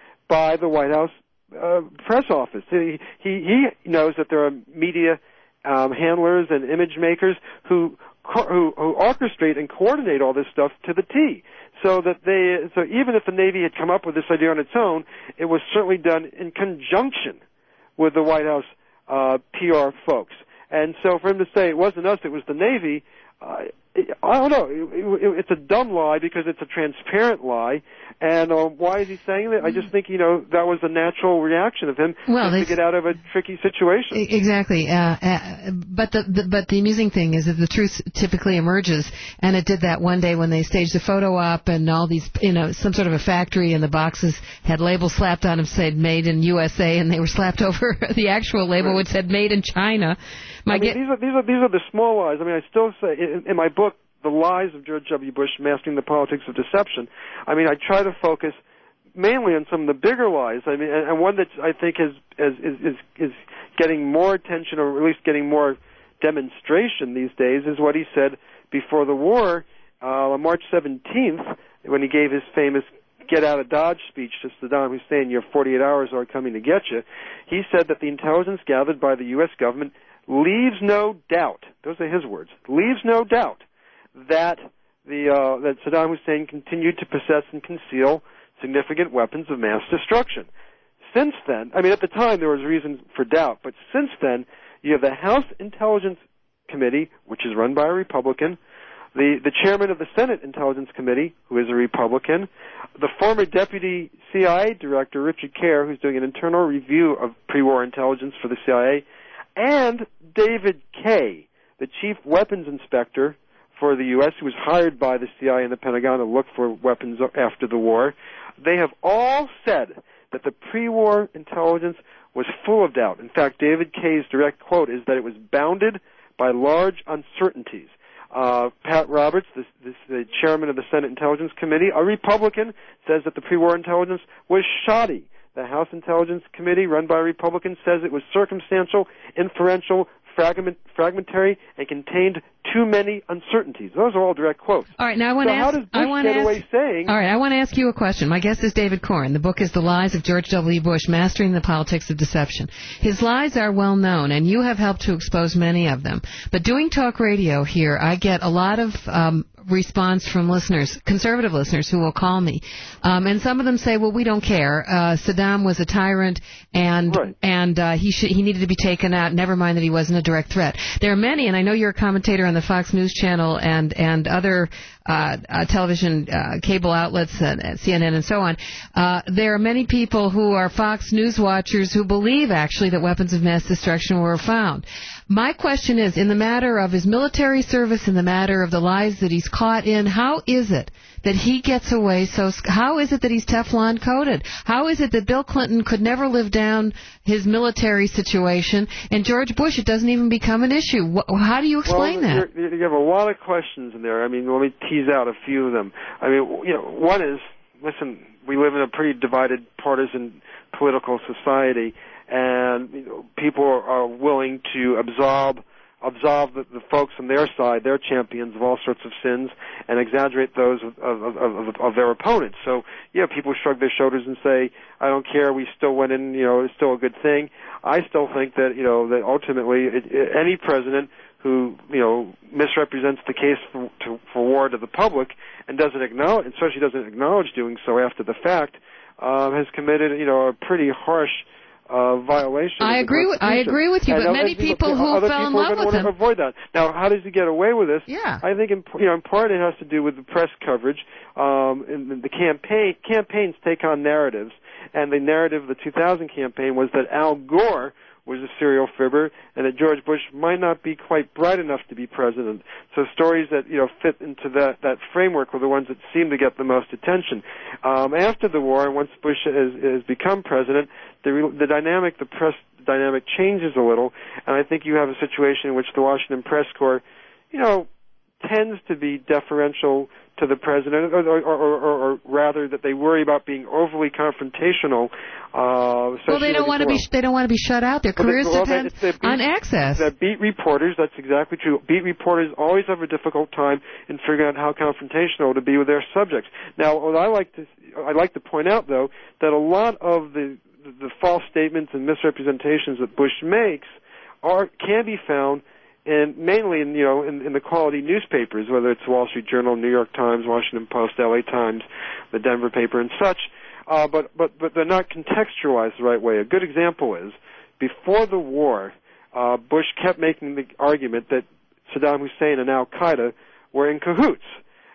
by the White House uh, press office. He, he he knows that there are media um, handlers and image makers who, who who orchestrate and coordinate all this stuff to the T. So that they so even if the Navy had come up with this idea on its own, it was certainly done in conjunction with the White House uh, P R folks. And so for him to say it wasn't us, it was the Navy, uh, I don't know. It, it, it's a dumb lie because it's a transparent lie. And uh, why is he saying that? I just think, you know, that was the natural reaction of him well, just to get out of a tricky situation. Exactly. Uh, uh, but the, the but the amusing thing is that the truth typically emerges, and it did that one day when they staged the photo op and all these, you know, some sort of a factory, and the boxes had labels slapped on them said "Made in U S A," and they were slapped over the actual label right. which said "Made in China." My I mean, get- these are these are these are the small lies. I mean, I still say in, in my book, The Lies of George W. Bush, Mastering the Politics of Deception. I mean, I try to focus mainly on some of the bigger lies. I mean, and, and one that I think is, is is is getting more attention, or at least getting more demonstration these days, is what he said before the war uh, on March seventeenth, when he gave his famous "Get out of Dodge" speech to Saddam Hussein. Your forty-eight hours are coming to get you. He said that the intelligence gathered by the U S government leaves no doubt. Those are his words. Leaves no doubt that the uh, that Saddam Hussein continued to possess and conceal significant weapons of mass destruction. Since then, I mean, at the time there was reason for doubt, but since then, you have the House Intelligence Committee, which is run by a Republican, the, the chairman of the Senate Intelligence Committee, who is a Republican, the former deputy C I A director, Richard Kerr, who's doing an internal review of pre-war intelligence for the C I A, and David Kaye, the chief weapons inspector for the U S, who was hired by the C I A and the Pentagon to look for weapons after the war. They have all said that the pre-war intelligence was full of doubt. In fact, David Kaye's direct quote is that it was bounded by large uncertainties. Uh, Pat Roberts, this, this, the chairman of the Senate Intelligence Committee, a Republican, says that the pre-war intelligence was shoddy, The House Intelligence Committee, run by Republicans, says it was circumstantial, inferential, fragment, fragmentary, and contained too many uncertainties. Those are all direct quotes. All right, now I want so to how ask. does Bush I want get to ask, away saying? All right, I want to ask you a question. My guest is David Corn. The book is The Lies of George W. Bush: Mastering the Politics of Deception. His lies are well known, and you have helped to expose many of them. But doing talk radio here, I get a lot of um, response from listeners, conservative listeners, who will call me, um, and some of them say, "Well, we don't care. Uh, Saddam was a tyrant, and right. and uh, he should, he needed to be taken out. Never mind that he wasn't a direct threat." There are many, and I know you're a commentator on the Fox News Channel and and other uh, uh, television uh, cable outlets, and C N N and so on. Uh, there are many people who are Fox News watchers who believe actually that weapons of mass destruction were found. My question is, in the matter of his military service, in the matter of the lies that he's caught in, how is it that he gets away so... How is it that he's Teflon coated? How is it that Bill Clinton could never live down his military situation, and George Bush, it doesn't even become an issue? How do you explain well, that? You have a lot of questions in there. I mean, let me tease out a few of them. I mean, you know, one is, listen, we live in a pretty divided partisan political society, and you know, people are willing to absolve absolve the, the folks on their side, their champions of all sorts of sins, and exaggerate those of, of, of, of, of their opponents. So, yeah, people shrug their shoulders and say, I don't care, we still went in, you know, it's still a good thing. I still think that, you know, that ultimately it, it, any president who, you know, misrepresents the case for, to, for war to the public and doesn't acknowledge, especially doesn't acknowledge doing so after the fact, uh, has committed, you know, a pretty harsh Uh, violation. I agree with I agree with you, and but many people who other fell in people love are going with to him. want to avoid that. Now, how does he get away with this? Yeah, I think in, you know, in part it has to do with the press coverage. Um, and the campaign campaigns take on narratives, and the narrative of the two thousand campaign was that Al Gore was a serial fibber, and that George Bush might not be quite bright enough to be president. So stories that, you know, fit into that, that framework were the ones that seemed to get the most attention. Um, after the war, and once Bush has, has become president, the, the dynamic, the press dynamic changes a little, and I think you have a situation in which the Washington Press Corps, you know, tends to be deferential to the president, or, or, or, or, or rather that they worry about being overly confrontational. Uh, well, they don't want to be. They don't want to be shut out. Their careers well, depend beat, on access. The beat reporters. That's exactly true. Beat reporters always have a difficult time in figuring out how confrontational to be with their subjects. Now, what I like to I like to point out, though, that a lot of the the, the false statements and misrepresentations that Bush makes are can be found. And mainly in, you know, in, in the quality newspapers, whether it's Wall Street Journal, New York Times, Washington Post, L A Times, the Denver paper, and such, uh, but, but, but they're not contextualized the right way. A good example is, before the war, uh, Bush kept making the argument that Saddam Hussein and Al-Qaeda were in cahoots.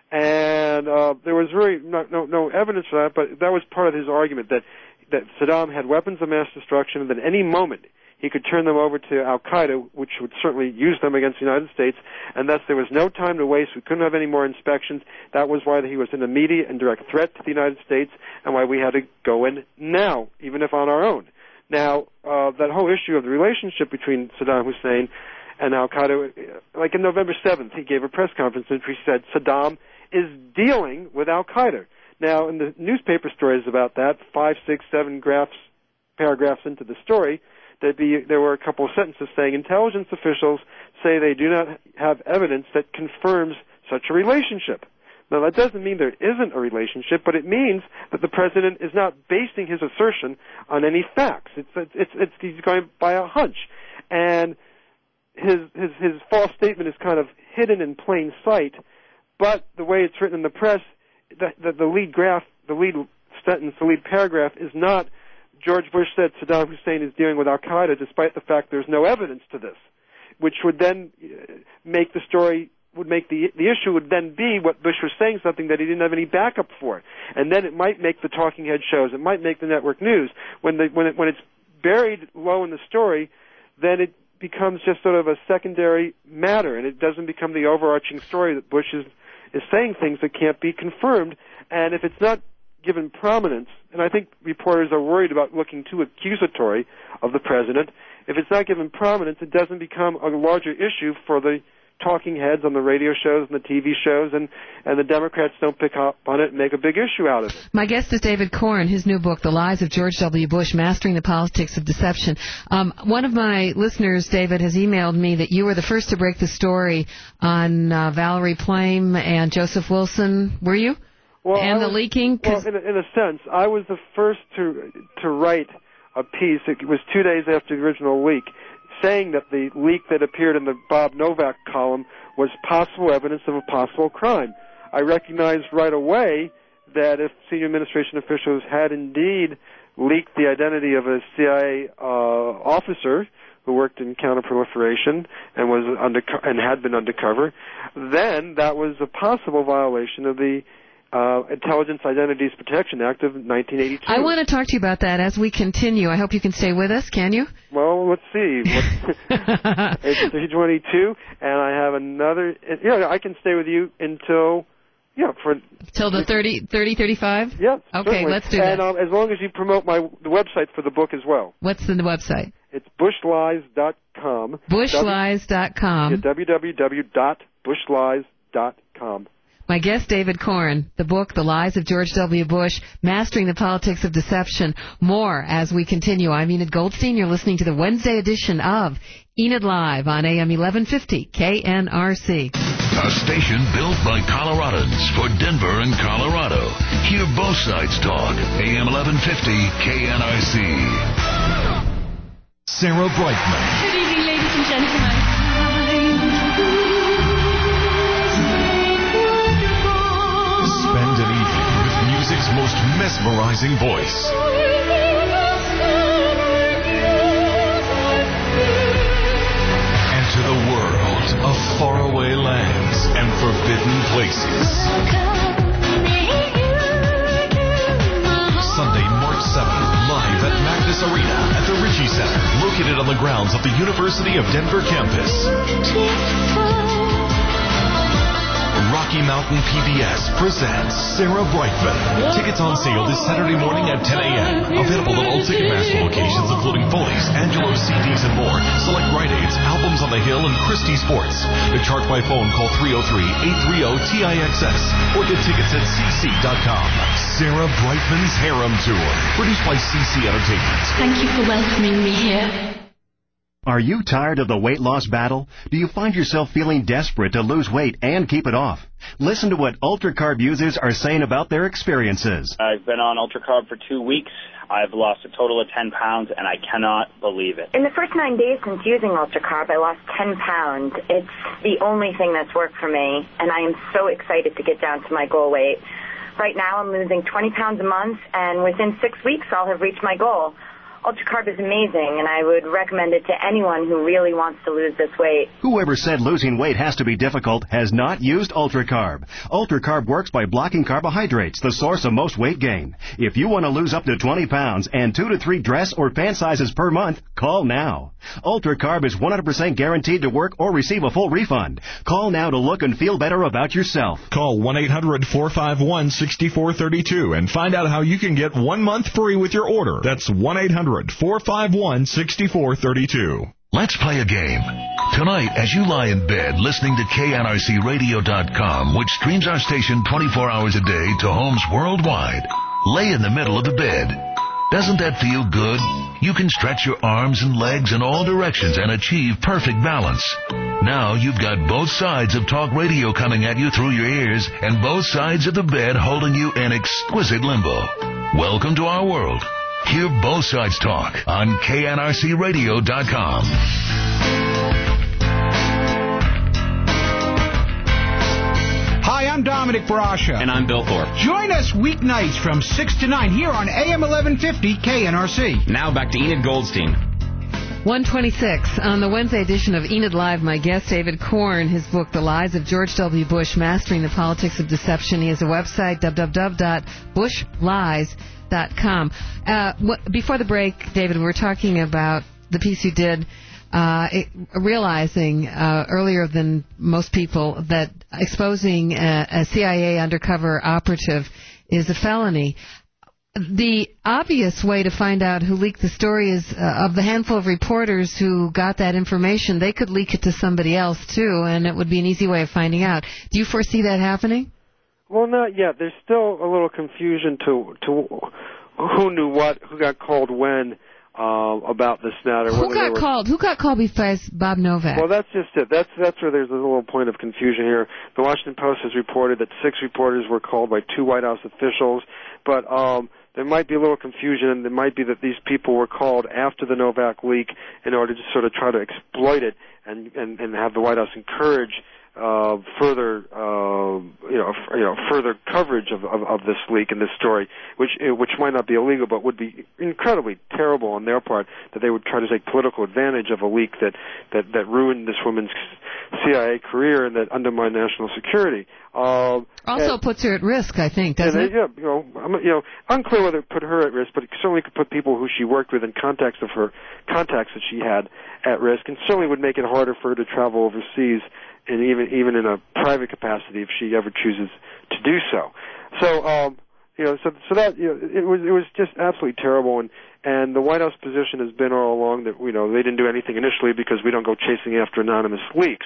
And uh, there was really no, no, no evidence for that, but that was part of his argument, that, that Saddam had weapons of mass destruction, and that at any moment he could turn them over to Al-Qaeda, which would certainly use them against the United States, and thus there was no time to waste. We couldn't have any more inspections. That was why he was an immediate and direct threat to the United States, and why we had to go in now, even if on our own. Now, uh, that whole issue of the relationship between Saddam Hussein and Al-Qaeda, like on November seventh, he gave a press conference in which he said Saddam is dealing with Al-Qaeda. Now, in the newspaper stories about that, five, six, seven graphs, paragraphs into the story, There'd be, there were a couple of sentences saying intelligence officials say they do not have evidence that confirms such a relationship. Now, that doesn't mean there isn't a relationship, but it means that the president is not basing his assertion on any facts. It's, it's, it's, it's he's going by a hunch. And his, his, his false statement is kind of hidden in plain sight, but the way it's written in the press, the, the, the lead graph, the lead sentence, the lead paragraph is not George Bush said Saddam Hussein is dealing with Al-Qaeda, despite the fact there's no evidence to this, which would then make the story, would make the the issue would then be what Bush was saying, something that he didn't have any backup for, and then it might make the talking head shows, it might make the network news. When the when it when it's buried low in the story, then it becomes just sort of a secondary matter, and it doesn't become the overarching story that Bush is is saying things that can't be confirmed. And if it's not given prominence, and I think reporters are worried about looking too accusatory of the president, if it's not given prominence, it doesn't become a larger issue for the talking heads on the radio shows and the T V shows, and, and the Democrats don't pick up on it and make a big issue out of it. My guest is David Corn. His new book, The Lies of George W. Bush, Mastering the Politics of Deception. Um, one of my listeners, David, has emailed me that you were the first to break the story on uh, Valerie Plame and Joseph Wilson. Were you? Well, and I the was, leaking? Well, in a, in a sense, I was the first to to write a piece. It was two days after the original leak, saying that the leak that appeared in the Bob Novak column was possible evidence of a possible crime. I recognized right away that if senior administration officials had indeed leaked the identity of a C I A uh, officer who worked in counterproliferation and was underco- and had been undercover, then that was a possible violation of the Uh, Intelligence Identities Protection Act of nineteen eighty-two. I want to talk to you about that as we continue. I hope you can stay with us. Can you? Well, let's see. It's three twenty-two, and I have another. Yeah, I can stay with you until, yeah, for till the thirty, thirty, thirty-five. Yeah. Okay, certainly. let's do and, that. Um, as long as you promote my the website for the book as well. What's the website? It's bush lies dot com. bush lies dot com. Yeah, w w w dot bush lies dot com. My guest, David Corn, the book, The Lies of George W. Bush, Mastering the Politics of Deception. More as we continue. I'm Enid Goldstein. You're listening to the Wednesday edition of Enid Live on A M eleven fifty K N R C. A station built by Coloradans for Denver and Colorado. Hear both sides talk. A M eleven fifty K N R C. Sarah Brightman. Good evening, ladies and gentlemen. Spend an evening with music's most mesmerizing voice. Enter the world of faraway lands and forbidden places. Sunday, March seventh, live at Magnus Arena at the Ritchie Center, located on the grounds of the University of Denver campus. Rocky Mountain P B S presents Sarah Brightman. Tickets on sale this Saturday morning at ten a.m. Available at all Ticketmaster locations, including Foley's, Angelo's C Ds, and more. Select Rite Aids, Albums on the Hill, and Christie Sports. To chart by phone, call three oh three, eight three oh, T I X S or get tickets at c c dot com. Sarah Brightman's Harem Tour, produced by C C Entertainment. Thank you for welcoming me here. Are you tired of the weight loss battle? Do you find yourself feeling desperate to lose weight and keep it off? Listen to what UltraCarb users are saying about their experiences. I've been on UltraCarb for two weeks. I've lost a total of ten pounds, and I cannot believe it. In the first nine days since using UltraCarb, I lost ten pounds. It's the only thing that's worked for me, and I am so excited to get down to my goal weight. Right now, I'm losing twenty pounds a month, and within six weeks, I'll have reached my goal. UltraCarb is amazing, and I would recommend it to anyone who really wants to lose this weight. Whoever said losing weight has to be difficult has not used UltraCarb. UltraCarb works by blocking carbohydrates, the source of most weight gain. If you want to lose up to twenty pounds and two to three dress or pant sizes per month, call now. UltraCarb is one hundred percent guaranteed to work or receive a full refund. Call now to look and feel better about yourself. Call one eight hundred, four five one, six four three two and find out how you can get one month free with your order. That's one eight hundred, four five one, six four three two. Let's play a game. Tonight, as you lie in bed listening to K N R C radio dot com, which streams our station twenty-four hours a day to homes worldwide, lay in the middle of the bed. Doesn't that feel good? You can stretch your arms and legs in all directions and achieve perfect balance. Now you've got both sides of talk radio coming at you through your ears and both sides of the bed holding you in exquisite limbo. Welcome to our world. Hear both sides talk on K N R C radio dot com. Hi, I'm Dominic Brasha. And I'm Bill Thorpe. Join us weeknights from six to nine here on A M eleven fifty K N R C. Now back to Enid Goldstein. one twenty-six on the Wednesday edition of Enid Live. My guest, David Corn, his book, The Lies of George W. Bush, Mastering the Politics of Deception. He has a website, w w w dot bush lies dot com. Uh, what, before the break, David, we were talking about the piece you did, uh, it, realizing uh, earlier than most people that exposing a, a C I A undercover operative is a felony. the obvious way to find out who leaked the story is uh, of the handful of reporters who got that information, they could leak it to somebody else, too, and it would be an easy way of finding out. Do you foresee that happening? Well, not yet. There's still a little confusion to to who knew what, who got called when uh, about this matter. Who got were... called? Who got called besides Bob Novak? Well, that's just it. That's that's where there's a little point of confusion here. The Washington Post has reported that six reporters were called by two White House officials, but um, there might be a little confusion, and it might be that these people were called after the Novak leak in order to sort of try to exploit it and and, and have the White House encourage Uh, further, uh, you know, f- you know, further coverage of, of, of this leak and this story, which uh, which might not be illegal, but would be incredibly terrible on their part, that they would try to take political advantage of a leak that that, that ruined this woman's C I A career and that undermined national security. Uh, also and, puts her at risk, I think, doesn't and, it? Yeah, you know, I'm, you know, unclear whether it put her at risk, but it certainly could put people who she worked with and contacts of her contacts that she had at risk, and certainly would make it harder for her to travel overseas. And even even in a private capacity, if she ever chooses to do so, so um, you know, so so that you know, it was it was just absolutely terrible, and and the White House position has been all along that you know they didn't do anything initially because we don't go chasing after anonymous leaks.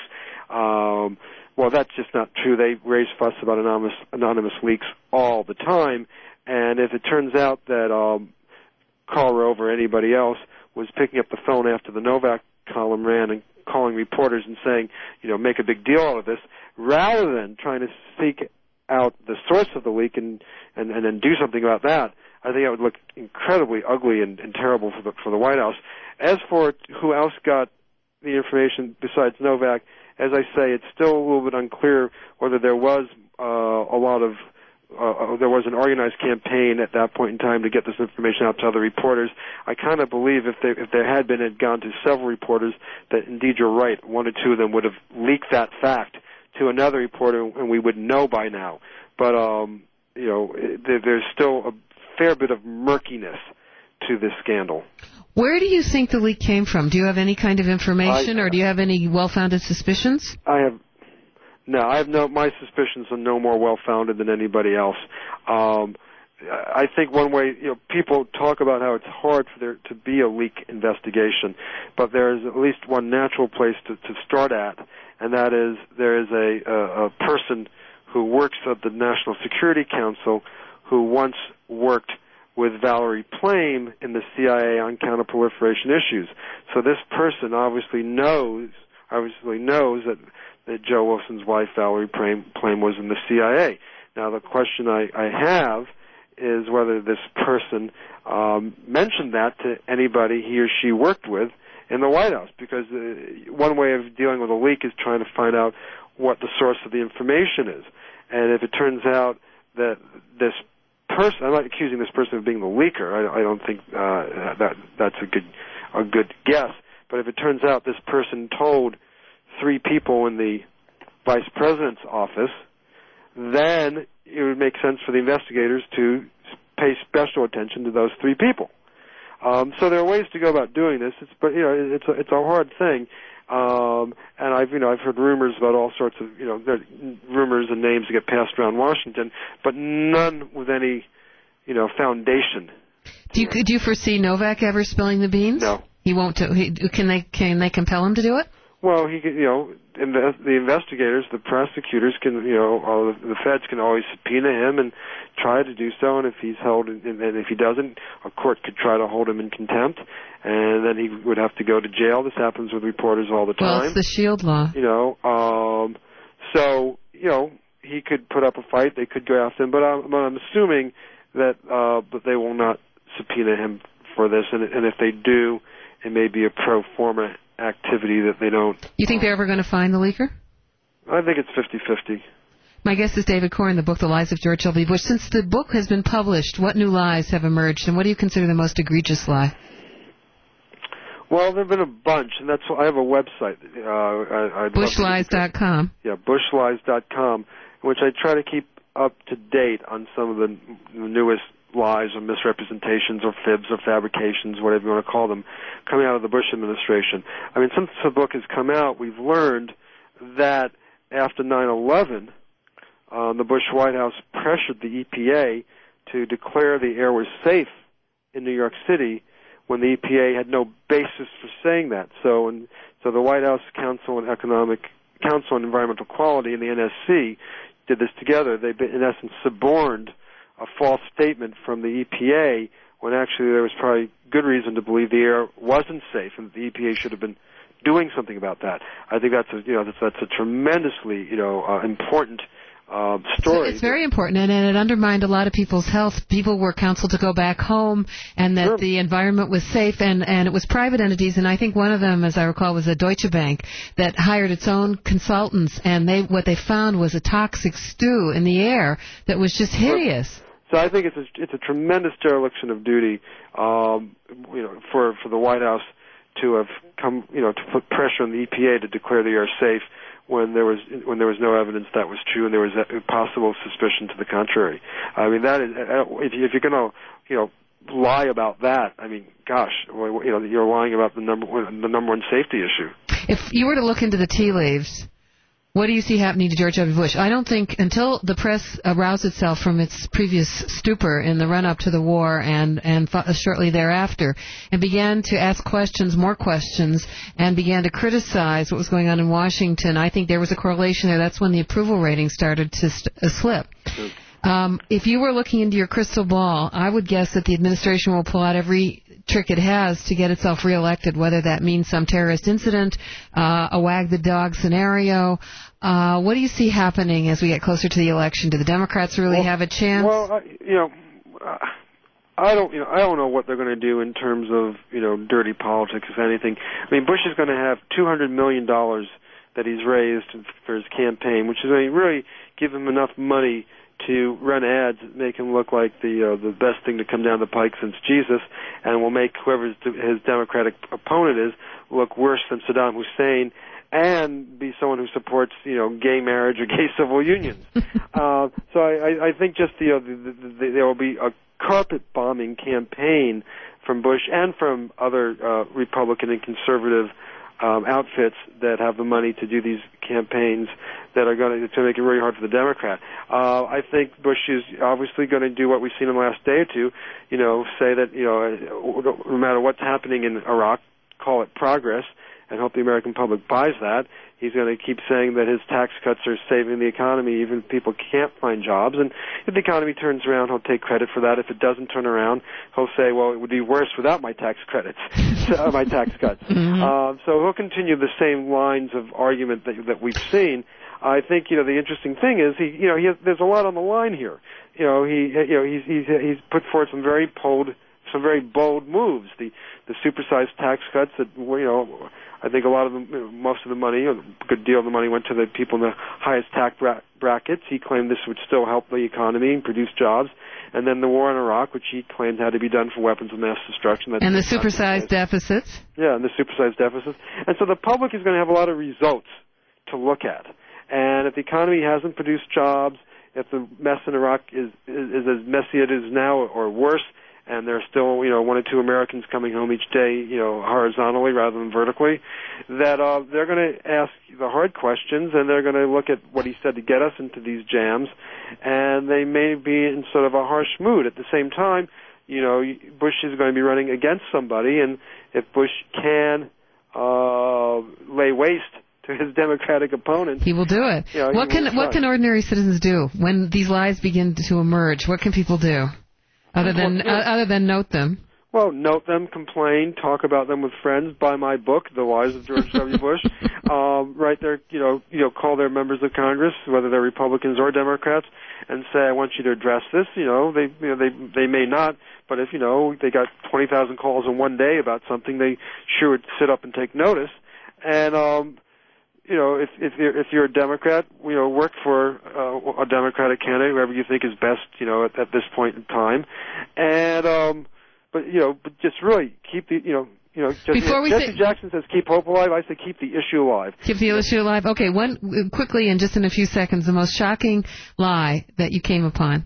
Um, well, that's just not true. They raise fuss about anonymous anonymous leaks all the time, and if it turns out that um, Karl Rove or anybody else was picking up the phone after the Novak column ran and calling reporters and saying, you know, make a big deal out of this, rather than trying to seek out the source of the leak and, and, and then do something about that, I think that would look incredibly ugly and, and terrible for the, for the White House. As for who else got the information besides Novak, as I say, it's still a little bit unclear whether there was uh, a lot of Uh, there was an organized campaign at that point in time to get this information out to other reporters. I kind of believe if, they, if there had been, it had gone to several reporters, that indeed you're right, one or two of them would have leaked that fact to another reporter, and we would know by now. But, um, you know, there, there's still a fair bit of murkiness to this scandal. Where do you think the leak came from? Do you have any kind of information, I, or do you have any well-founded suspicions? I have No, I have no. My suspicions are no more well-founded than anybody else. Um, I think one way, you know, people talk about how it's hard for there to be a leak investigation, but there is at least one natural place to, to start at, and that is there is a, a, a person who works at the National Security Council who once worked with Valerie Plame in the C I A on counterproliferation issues. So this person obviously knows, obviously knows that. that Joe Wilson's wife, Valerie Plame, was in the C I A. Now, the question I, I have is whether this person um, mentioned that to anybody he or she worked with in the White House, because uh, one way of dealing with a leak is trying to find out what the source of the information is. And if it turns out that this person, I'm not accusing this person of being the leaker, I, I don't think uh, that that's a good a good guess, but if it turns out this person told three people in the vice president's office, then it would make sense for the investigators to pay special attention to those three people. Um, so there are ways to go about doing this. It's, but you know, it's a, it's a hard thing. Um, and I've you know I've heard rumors about all sorts of you know there are rumors and names that get passed around Washington, but none with any you know foundation. Do you do you foresee Novak ever spilling the beans? No, he won't. He, can they can they compel him to do it? Well, he can, you know, the investigators, the prosecutors can, you know, all the, the feds can always subpoena him and try to do so. And if he's held, in, and if he doesn't, a court could try to hold him in contempt, and then he would have to go to jail. This happens with reporters all the time. Well, it's the Shield law. You know, um, so you know, he could put up a fight. They could go after him, but I'm, but I'm assuming that, uh, but they will not subpoena him for this. And, and if they do, it may be a pro forma activity that they don't. You think they're ever going to find the leaker? I think it's fifty-fifty. My guest is David Corn, the book The Lies of George W. Bush. Since the book has been published, what new lies have emerged, and what do you consider the most egregious lie? Well, there have been a bunch, and that's why I have a website. Uh, bush lies dot com. Yeah, bush lies dot com, in which I try to keep up to date on some of the newest lies or misrepresentations or fibs or fabrications, whatever you want to call them, coming out of the Bush administration. I mean, since the book has come out, we've learned that after nine eleven, um, the Bush White House pressured the E P A to declare the air was safe in New York City when the E P A had no basis for saying that. So, and so the White House Council on Economic Council on Environmental Quality and the N S C did this together. They, in essence, suborned a false statement from the E P A when actually there was probably good reason to believe the air wasn't safe, and the E P A should have been doing something about that. I think that's a, you know that's, that's a tremendously you know uh, important uh, story. It's very important, and, and it undermined a lot of people's health. People were counseled to go back home, and that Sure. the environment was safe, and, and it was private entities, and I think one of them, as I recall, was a Deutsche Bank that hired its own consultants, and they what they found was a toxic stew in the air that was just hideous. So I think it's a, it's a tremendous dereliction of duty, um, you know, for for the White House to have come, you know, to put pressure on the E P A to declare the air safe when there was when there was no evidence that was true and there was a possible suspicion to the contrary. I mean, that is, if, you, if you're going to, you know, lie about that, I mean, gosh, you know, you're lying about the number one, the number one safety issue. If you were to look into the tea leaves, what do you see happening to George W. Bush? I don't think until the press aroused itself from its previous stupor in the run-up to the war and, and f- shortly thereafter and began to ask questions, more questions, and began to criticize what was going on in Washington, I think there was a correlation there. That's when the approval rating started to st- uh, slip. Um, if you were looking into your crystal ball, I would guess that the administration will pull out every trick it has to get itself reelected, whether that means some terrorist incident, uh, a wag the dog scenario. Uh, what do you see happening as we get closer to the election? Do the Democrats really well, have a chance? Well, I, you know, uh, I don't, you know, I don't know what they're going to do in terms of, you know, dirty politics, if anything. I mean, Bush is going to have two hundred million dollars that he's raised for his campaign, which is going to really give him enough money to run ads that make him look like the uh, the best thing to come down the pike since Jesus, and will make whoever his, his Democratic opponent is look worse than Saddam Hussein, and be someone who supports, you know, gay marriage or gay civil unions. uh, so I, I think just the, uh, the, the, the there will be a carpet bombing campaign from Bush and from other uh, Republican and conservative Um, outfits that have the money to do these campaigns that are going to, to make it really hard for the Democrat. Uh, I think Bush is obviously going to do what we've seen in the last day or two, you know, say that, you know, no matter what's happening in Iraq, call it progress, and hope the American public buys that. He's going to keep saying that his tax cuts are saving the economy, even if people can't find jobs. And if the economy turns around, he'll take credit for that. If it doesn't turn around, he'll say, well, it would be worse without my tax credits, so, my tax cuts. Mm-hmm. Uh, so he'll continue the same lines of argument that, that we've seen. I think, you know, the interesting thing is, he, you know, he has, there's a lot on the line here. You know, he, you know, he's, he's, he's put forth some very bold, some very bold moves. The, the supersized tax cuts that, you know, I think a lot of the, you know, most of the money, or a good deal of the money, went to the people in the highest tax bra- brackets. He claimed this would still help the economy and produce jobs. And then the war in Iraq, which he claimed had to be done for weapons of mass destruction. That's and the supersized deficits. Yeah, and the supersized deficits. And so the public is going to have a lot of results to look at. And if the economy hasn't produced jobs, if the mess in Iraq is, is, is as messy as it is now or worse, and there's still, you know, one or two Americans coming home each day, you know, horizontally rather than vertically, that uh, they're going to ask the hard questions, and they're going to look at what he said to get us into these jams, and they may be in sort of a harsh mood. At the same time, you know, Bush is going to be running against somebody, and if Bush can uh, lay waste to his Democratic opponent, he will do it. You know, what can what can ordinary citizens do when these lies begin to emerge? What can people do? Other than well, yeah. uh, other than note them. Well, note them, complain, talk about them with friends, buy my book, The Lies of George W. Bush. Um, write their, you know, you know, call their members of Congress, whether they're Republicans or Democrats, and say, I want you to address this. You know, they, you know, they, they may not, but if, you know, they got twenty thousand calls in one day about something, they sure would sit up and take notice. And, um, you know, if if you're if you're a Democrat, you know, work for uh, a Democratic candidate, whoever you think is best, you know, at, at this point in time, and um, but you know, but just really keep the, you know, you know, Jesse, Before we Jesse say, Jackson says keep hope alive. I say keep the issue alive. Keep the issue alive. Okay, one quickly and just in a few seconds, the most shocking lie that you came upon,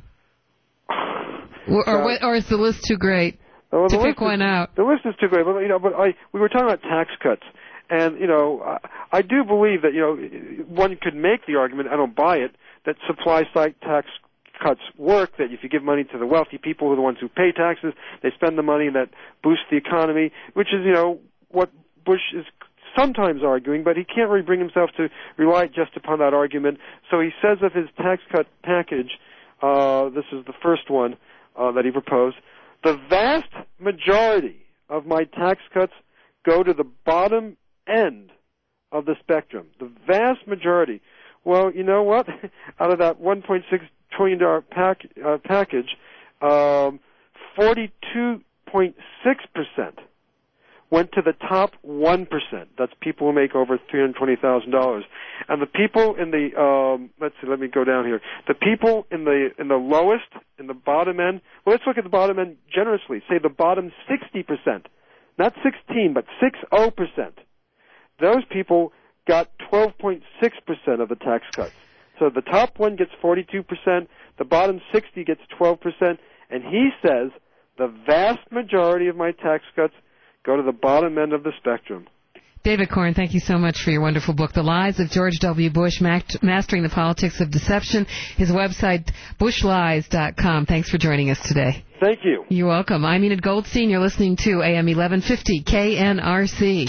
or or, or is the list too great well, to pick is, one out? The list is too great, but you know, but I we were talking about tax cuts. And, you know, I, I do believe that, you know, one could make the argument, I don't buy it, that supply-side tax cuts work, that if you give money to the wealthy people who are the ones who pay taxes, they spend the money and that boosts the economy, which is, you know, what Bush is sometimes arguing, but he can't really bring himself to rely just upon that argument. So he says of his tax cut package, uh, this is the first one uh, that he proposed, the vast majority of my tax cuts go to the bottom end of the spectrum. The vast majority. Well, you know what? Out of that one point six trillion dollars pack, uh, package, um, forty-two point six percent went to the top one percent. That's people who make over three hundred twenty thousand dollars. And the people in the, um, let's see, let me go down here. The people in the in the lowest, in the bottom end, well, let's look at the bottom end generously. Say the bottom sixty percent. Not sixteen, but sixty percent. Those people got twelve point six percent of the tax cuts. So the top one gets forty-two percent, the bottom sixty gets twelve percent, and he says the vast majority of my tax cuts go to the bottom end of the spectrum. David Corn, thank you so much for your wonderful book, The Lies of George W. Bush, Mastering the Politics of Deception. His website, bush lies dot com. Thanks for joining us today. Thank you. You're welcome. I'm Enid Goldstein. You're listening to A M eleven fifty K N R C.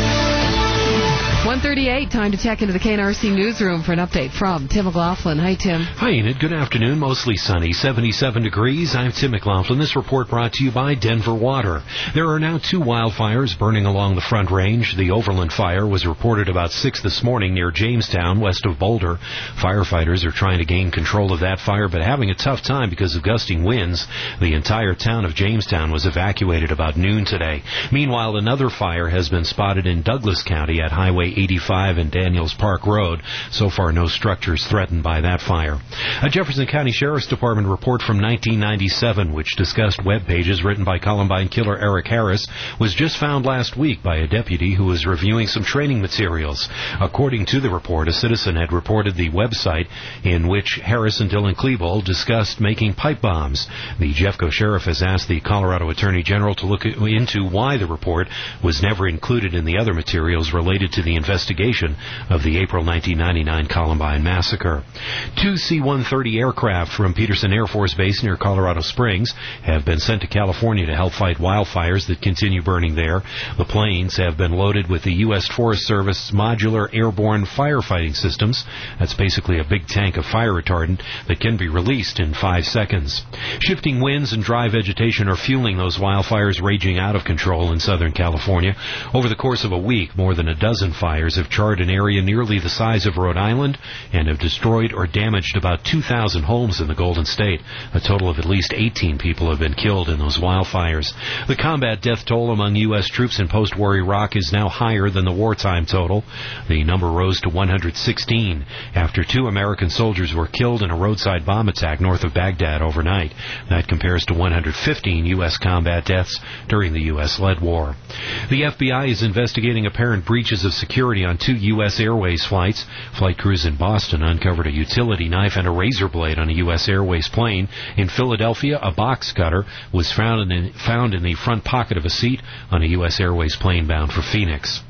one thirty-eight, time to check into the K N R C newsroom for an update from Tim McLaughlin. Hi, Tim. Hi, Enid. Good afternoon. Mostly sunny, seventy-seven degrees. I'm Tim McLaughlin. This report brought to you by Denver Water. There are now two wildfires burning along the Front Range. The Overland Fire was reported about six this morning near Jamestown, west of Boulder. Firefighters are trying to gain control of that fire, but having a tough time because of gusting winds. The entire town of Jamestown was evacuated about noon today. Meanwhile, another fire has been spotted in Douglas County at Highway eighty-five and Daniels Park Road. So far, no structures threatened by that fire. A Jefferson County Sheriff's Department report from nineteen ninety-seven, which discussed web pages written by Columbine killer Eric Harris, was just found last week by a deputy who was reviewing some training materials. According to the report, a citizen had reported the website in which Harris and Dylan Klebold discussed making pipe bombs. The Jeffco Sheriff has asked the Colorado Attorney General to look into why the report was never included in the other materials related to the investigation of the April nineteen ninety-nine Columbine massacre. Two C one thirty aircraft from Peterson Air Force Base near Colorado Springs have been sent to California to help fight wildfires that continue burning there. The planes have been loaded with the U S Forest Service modular airborne firefighting systems. That's basically a big tank of fire retardant that can be released in five seconds. Shifting winds and dry vegetation are fueling those wildfires raging out of control in Southern California. Over the course of a week, more than a dozen fires have charred an area nearly the size of Rhode Island and have destroyed or damaged about two thousand homes in the Golden State. A total of at least eighteen people have been killed in those wildfires. The combat death toll among U S troops in post-war Iraq is now higher than the wartime total. The number rose to one hundred sixteen after two American soldiers were killed in a roadside bomb attack north of Baghdad overnight. That compares to one hundred fifteen U S combat deaths during the U S-led war. The F B I is investigating apparent breaches of security on two U S Airways flights. Flight crews in Boston uncovered a utility knife and a razor blade on a U S Airways plane. In Philadelphia, a box cutter was found in, found in the front pocket of a seat on a U S Airways plane bound for Phoenix.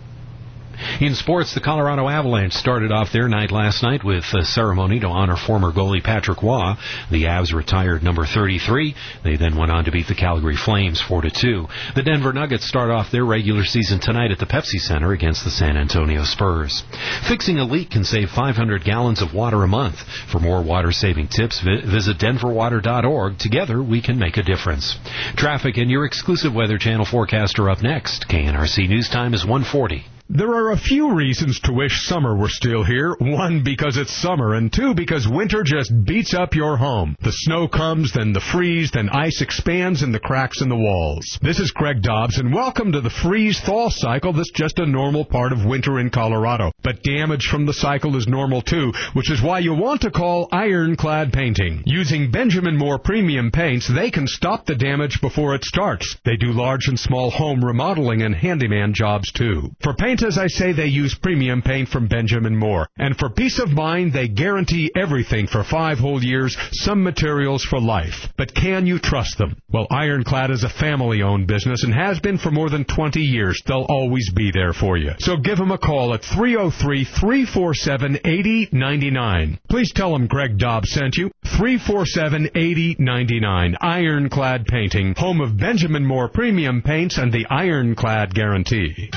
In sports, the Colorado Avalanche started off their night last night with a ceremony to honor former goalie Patrick Waugh. The Avs retired number thirty-three. They then went on to beat the Calgary Flames four to two. The Denver Nuggets start off their regular season tonight at the Pepsi Center against the San Antonio Spurs. Fixing a leak can save five hundred gallons of water a month. For more water-saving tips, vi- visit denver water dot org. Together, we can make a difference. Traffic and your exclusive Weather Channel forecast are up next. K N R C News Time is one forty. There are a few reasons to wish summer were still here. One, because it's summer, and two, because winter just beats up your home. The snow comes, then the freeze, then ice expands in the cracks in the walls. This is Craig Dobbs, and welcome to the freeze-thaw cycle that's just a normal part of winter in Colorado. But damage from the cycle is normal, too, which is why you want to call Ironclad Painting. Using Benjamin Moore Premium Paints, they can stop the damage before it starts. They do large and small home remodeling and handyman jobs, too. For paint meant as I say they use premium paint from Benjamin Moore. And for peace of mind, they guarantee everything for five whole years, some materials for life. But can you trust them? Well, Ironclad is a family-owned business and has been for more than twenty years. They'll always be there for you. So give them a call at three oh three, three four seven, eight oh nine nine. Please tell them Greg Dobbs sent you. three four seven, eight oh nine nine. Ironclad Painting, home of Benjamin Moore Premium Paints and the Ironclad Guarantee.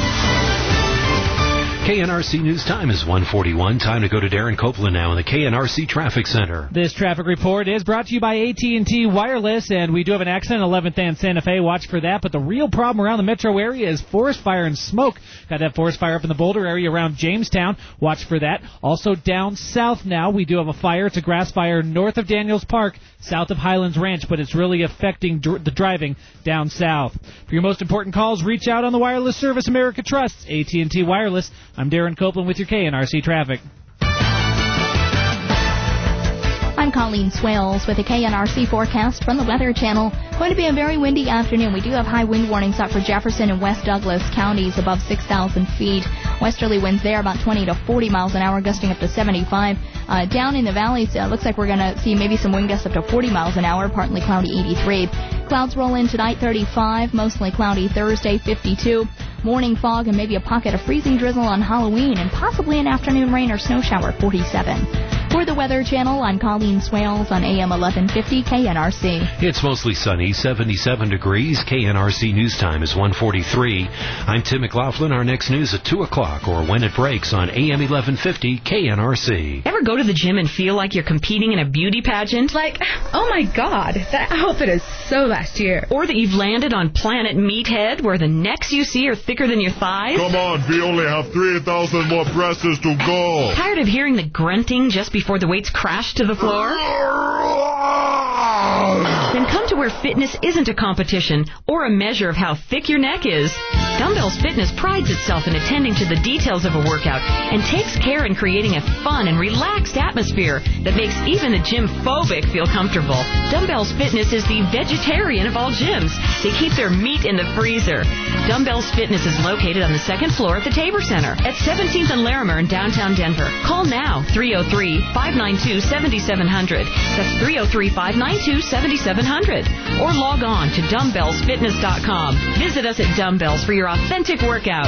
K N R C News Time is one forty-one. Time to go to Darren Copeland now in the K N R C Traffic Center. This traffic report is brought to you by A T and T Wireless, and we do have an accident at eleventh and Santa Fe. Watch for that. But the real problem around the metro area is forest fire and smoke. Got that forest fire up in the Boulder area around Jamestown. Watch for that. Also down south now, we do have a fire. It's a grass fire north of Daniels Park, south of Highlands Ranch, but it's really affecting dr- the driving down south. For your most important calls, reach out on the wireless service America trusts, A T and T Wireless. I'm Darren Copeland with your K N R C traffic. I'm Colleen Swales with a K N R C forecast from the Weather Channel. Going to be a very windy afternoon. We do have high wind warnings up for Jefferson and West Douglas counties above six thousand feet. Westerly winds there about twenty to forty miles an hour, gusting up to seventy-five. Uh, down in the valleys, uh, looks like we're going to see maybe some wind gusts up to forty miles an hour, partly cloudy, eighty-three. Clouds roll in tonight, thirty-five. Mostly cloudy Thursday, fifty-two. Morning fog and maybe a pocket of freezing drizzle on Halloween and possibly an afternoon rain or snow shower, forty-seven. For the Weather Channel, I'm Colleen Swales on A M eleven fifty K N R C. It's mostly sunny, seventy-seven degrees. K N R C News Time is one forty-three. I'm Tim McLaughlin. Our next news at two o'clock or when it breaks on A M eleven fifty K N R C. Ever go to the gym and feel like you're competing in a beauty pageant? Like, oh my God, that outfit is so last year. Or that you've landed on Planet Meathead where the necks you see are thicker than your thighs? Come on, we only have three thousand more presses to go. Tired of hearing the grunting just before the weights crash to the floor? Then come to where fitness isn't a competition or a measure of how thick your neck is. Dumbbells Fitness prides itself in attending to the details of a workout and takes care in creating a fun and relaxed atmosphere that makes even the gym phobic feel comfortable. Dumbbells Fitness is the vegetarian of all gyms. They keep their meat in the freezer. Dumbbells Fitness is located on the second floor at the Tabor Center at seventeenth and Larimer in downtown Denver. Call now, three oh three, five nine two, seven seven zero zero. That's three oh three, five nine two, seven seven zero zero. Or log on to dumbbells fitness dot com. Visit us at Dumbbells for your authentic workout.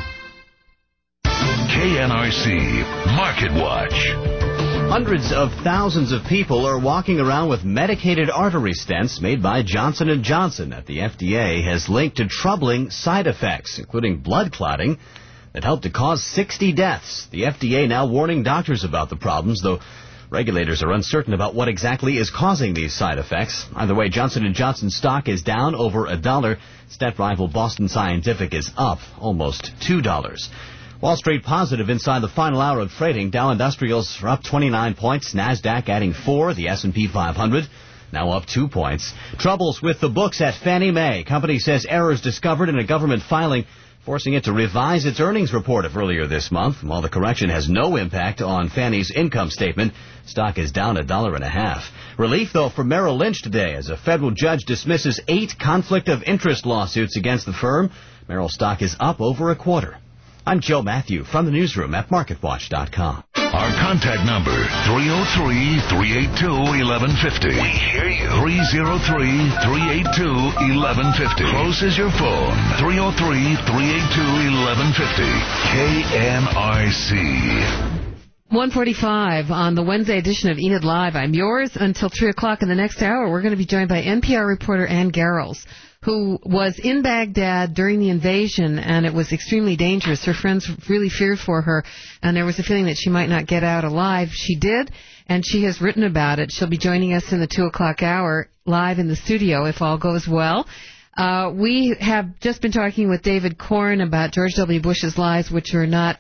K N R C Market Watch. Hundreds of thousands of people are walking around with medicated artery stents made by Johnson and Johnson that the F D A has linked to troubling side effects, including blood clotting, that helped to cause sixty deaths. The F D A now warning doctors about the problems, though regulators are uncertain about what exactly is causing these side effects. Either way, Johnson and Johnson stock is down over a dollar. Stent rival Boston Scientific is up almost two dollars. Wall Street positive inside the final hour of trading. Dow Industrials are up twenty-nine points. NASDAQ adding four. The S and P five hundred now up two points. Troubles with the books at Fannie Mae. Company says errors discovered in a government filing forcing it to revise its earnings report of earlier this month. While the correction has no impact on Fannie's income statement, stock is down a dollar and a half. Relief, though, for Merrill Lynch today as a federal judge dismisses eight conflict of interest lawsuits against the firm. Merrill stock is up over a quarter. I'm Joe Matthew from the newsroom at market watch dot com. Our contact number, three oh three, three eight two, one one five oh. We hear you. three oh three, three eight two, one one five oh. Close is your phone. three oh three, three eight two, one one five oh. K N R C. one forty-five on the Wednesday edition of Enid Live. I'm yours until three o'clock in the next hour. We're going to be joined by N P R reporter Ann Garrels, who was in Baghdad during the invasion, and it was extremely dangerous. Her friends really feared for her, and there was a feeling that she might not get out alive. She did, and she has written about it. She'll be joining us in the two o'clock hour live in the studio if all goes well. Uh, we have just been talking with David Corn about George W. Bush's lies, which are not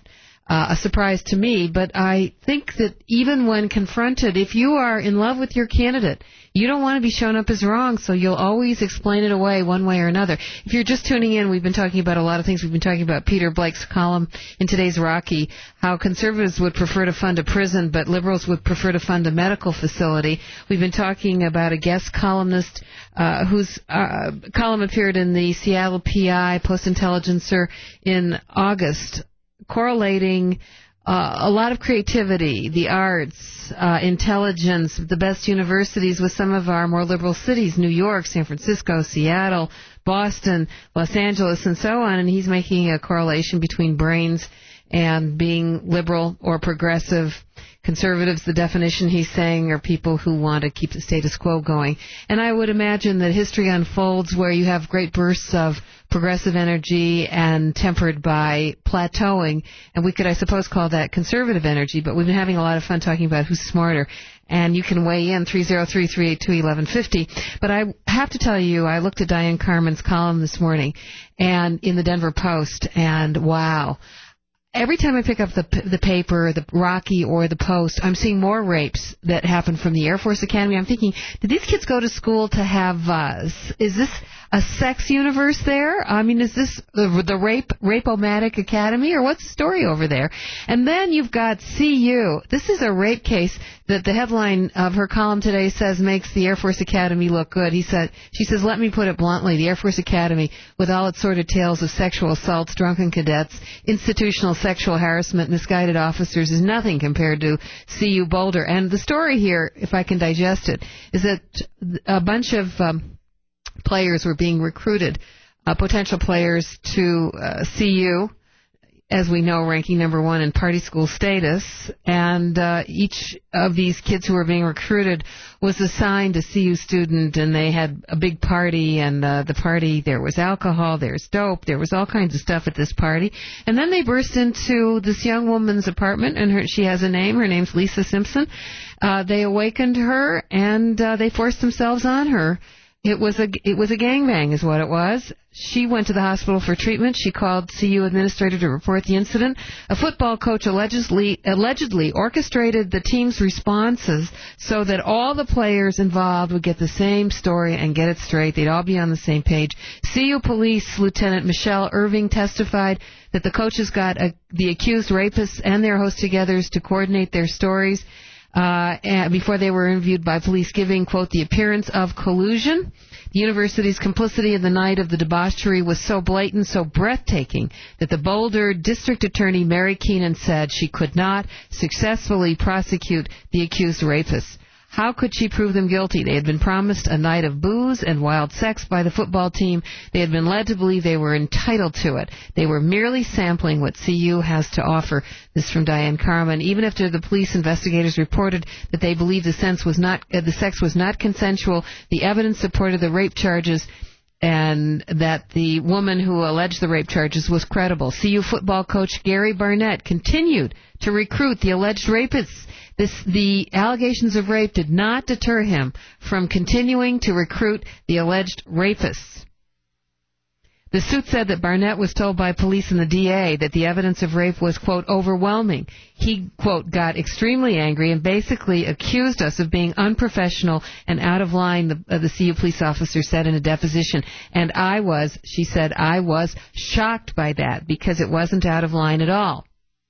uh, a surprise to me. But I think that even when confronted, if you are in love with your candidate, you don't want to be shown up as wrong, so you'll always explain it away one way or another. If you're just tuning in, we've been talking about a lot of things. We've been talking about Peter Blake's column in today's Rocky, how conservatives would prefer to fund a prison, but liberals would prefer to fund a medical facility. We've been talking about a guest columnist uh, whose uh, column appeared in the Seattle P I, Post-Intelligencer, in August, correlating Uh, a lot of creativity, the arts, uh, intelligence, the best universities with some of our more liberal cities, New York, San Francisco, Seattle, Boston, Los Angeles, and so on. And he's making a correlation between brains and being liberal or progressive. Conservatives, the definition he's saying, are people who want to keep the status quo going. And I would imagine that history unfolds where you have great bursts of progressive energy and tempered by plateauing. And we could, I suppose, call that conservative energy. But we've been having a lot of fun talking about who's smarter. And you can weigh in, three oh three, three eight two, eleven fifty. But I have to tell you, I looked at Diane Carmen's column this morning and in the Denver Post, and wow. Every time I pick up the the paper, the Rocky or the Post, I'm seeing more rapes that happen from the Air Force Academy. I'm thinking, did these kids go to school to have, uh, is this a sex universe there? I mean, is this the, the rape, rape-o-matic academy, or what's the story over there? And then you've got C U. This is a rape case that the headline of her column today says makes the Air Force Academy look good. He said, she says, let me put it bluntly, the Air Force Academy, with all its sordid tales of sexual assaults, drunken cadets, institutional sexual harassment, misguided officers, is nothing compared to C U Boulder. And the story here, if I can digest it, is that a bunch of um, players were being recruited, uh, potential players to uh, C U, as we know, ranking number one in party school status, and uh, each of these kids who were being recruited was assigned a C U student, and they had a big party, and uh, the party, there was alcohol, there's dope, there was all kinds of stuff at this party, and then they burst into this young woman's apartment, and her, she has a name, her name's Lisa Simpson. Uh, they awakened her, and uh, they forced themselves on her. It was a it was a gangbang, is what it was. She went to the hospital for treatment. She called C U administrator to report the incident. A football coach allegedly allegedly orchestrated the team's responses so that all the players involved would get the same story and get it straight. They'd all be on the same page. C U Police Lieutenant Michelle Irving testified that the coaches got a, the accused rapists and their host together to coordinate their stories. Uh, and before they were interviewed by police, giving, quote, the appearance of collusion. The university's complicity in the night of the debauchery was so blatant, so breathtaking, that the Boulder District Attorney Mary Keenan said she could not successfully prosecute the accused rapists. How could she prove them guilty? They had been promised a night of booze and wild sex by the football team. They had been led to believe they were entitled to it. They were merely sampling what C U has to offer. This from Diane Carmen. Even after the police investigators reported that they believed the, sense was not, uh, the sex was not consensual, the evidence supported the rape charges, and that the woman who alleged the rape charges was credible. C U football coach Gary Barnett continued to recruit the alleged rapists. This, the allegations of rape did not deter him from continuing to recruit the alleged rapists. The suit said that Barnett was told by police and the D A that the evidence of rape was, quote, overwhelming. He, quote, got extremely angry and basically accused us of being unprofessional and out of line, the, uh, the C U police officer said in a deposition. And I was, she said, I was shocked by that because it wasn't out of line at all.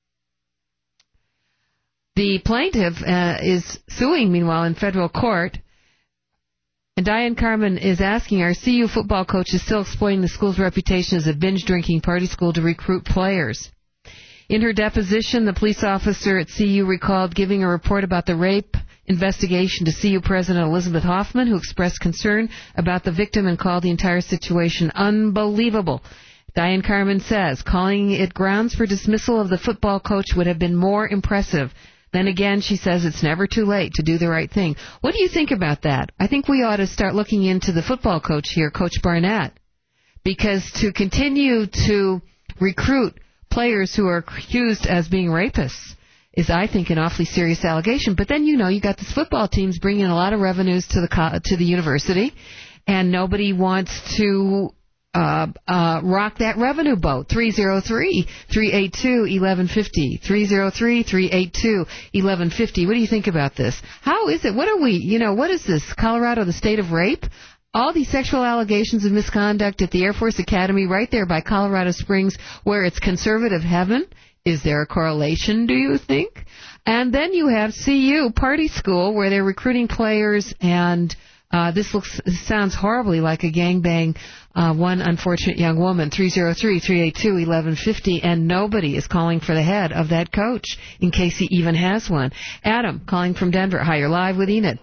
The plaintiff uh, is suing, meanwhile, in federal court. And Diane Carmen is asking, are C U football coaches still exploiting the school's reputation as a binge-drinking party school to recruit players? In her deposition, the police officer at C U recalled giving a report about the rape investigation to C U President Elizabeth Hoffman, who expressed concern about the victim and called the entire situation unbelievable. Diane Carmen says, calling it grounds for dismissal of the football coach would have been more impressive. Then again, she says it's never too late to do the right thing. What do you think about that? I think we ought to start looking into the football coach here, Coach Barnett, because to continue to recruit players who are accused as being rapists is, I think, an awfully serious allegation. But then, you know, you got this football teams bringing in a lot of revenues to the to the university, and nobody wants to uh, uh, rock that revenue boat. three oh three, three eight two, eleven fifty. three oh three, three eight two, eleven fifty. What do you think about this? How is it? What are we, you know, what is this? Colorado, the state of rape? All these sexual allegations of misconduct at the Air Force Academy right there by Colorado Springs, where it's conservative heaven. Is there a correlation, do you think? And then you have C U, Party School, where they're recruiting players, and uh, this looks sounds horribly like a gangbang. Uh, one unfortunate young woman, three oh three, three eight two, eleven fifty, and nobody is calling for the head of that coach, in case he even has one. Adam, calling from Denver. Hi, you're live with Enid.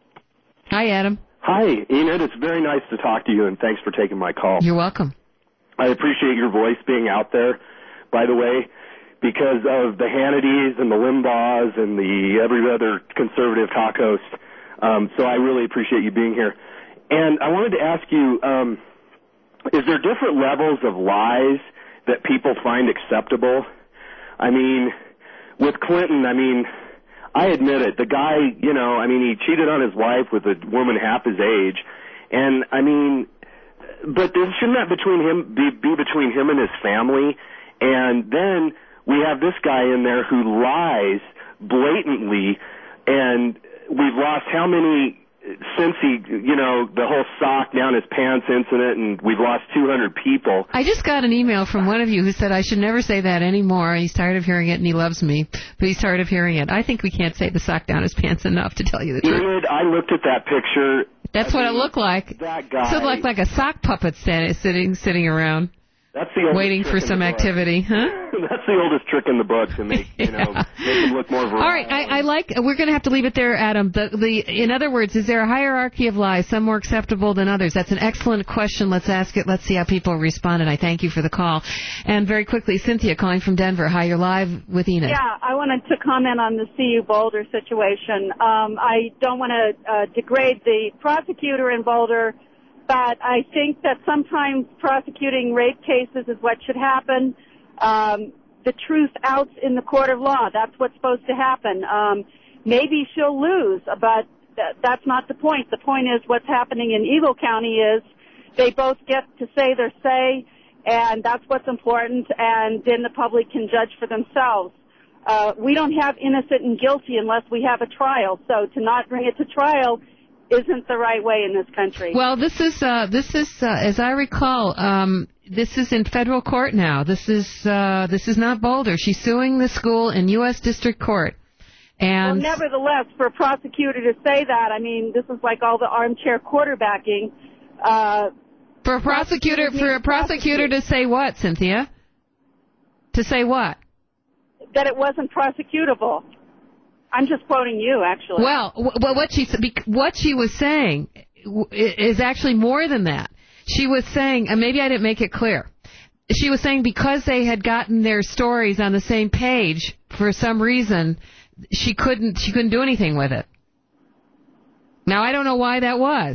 Hi, Adam. Hi, Enid. It's very nice to talk to you, and thanks for taking my call. You're welcome. I appreciate your voice being out there, by the way, because of the Hannitys and the Limbaughs and the every other conservative talk host. Um, so I really appreciate you being here. And I wanted to ask you, um, is there different levels of lies that people find acceptable? I mean, with Clinton, I mean, I admit it. The guy, you know, I mean, he cheated on his wife with a woman half his age. And, I mean, but this, shouldn't that between him be, be between him and his family? And then we have this guy in there who lies blatantly, and we've lost how many since he, you know, the whole sock down his pants incident, and we've lost two hundred people. I just got an email from one of you who said I should never say that anymore. He's tired of hearing it, and he loves me, but he's tired of hearing it. I think we can't say the sock down his pants enough, to tell you the truth. Enid, I looked at that picture. That's I what mean, it looked like. That guy. It looked like, like a sock puppet standing, sitting sitting around. That's the oldest waiting trick for in some the book. activity, huh? That's the oldest trick in the book to make, you know, yeah. make him look more virile. All right, I, I like. We're going to have to leave it there, Adam. The, the, in other words, is there a hierarchy of lies, some more acceptable than others? That's an excellent question. Let's ask it. Let's see how people respond. And I thank you for the call. And very quickly, Cynthia calling from Denver. Hi, you're live with Enid. Yeah, I wanted to comment on the C U Boulder situation. Um, I don't want to uh, degrade the prosecutor in Boulder, but I think that sometimes prosecuting rape cases is what should happen. Um, the truth outs in the court of law. That's what's supposed to happen. Um, maybe she'll lose, but th- that's not the point. The point is what's happening in Eagle County is they both get to say their say, and that's what's important, and then the public can judge for themselves. Uh, we don't have innocent and guilty unless we have a trial, so to not bring it to trial isn't the right way in this country. Well, this is, uh, this is, uh, as I recall, um, this is in federal court now. This is, uh, this is not Boulder. She's suing the school in U S District Court. And well, nevertheless, for a prosecutor to say that, I mean, this is like all the armchair quarterbacking. Uh, for a prosecutor, for a prosecutor to say what, Cynthia? To say what? That it wasn't prosecutable. I'm just quoting you, actually. Well, well, what she what she was saying is actually more than that. She was saying, and maybe I didn't make it clear. She was saying because they had gotten their stories on the same page, for some reason, she couldn't she couldn't do anything with it. Now I don't know why that was.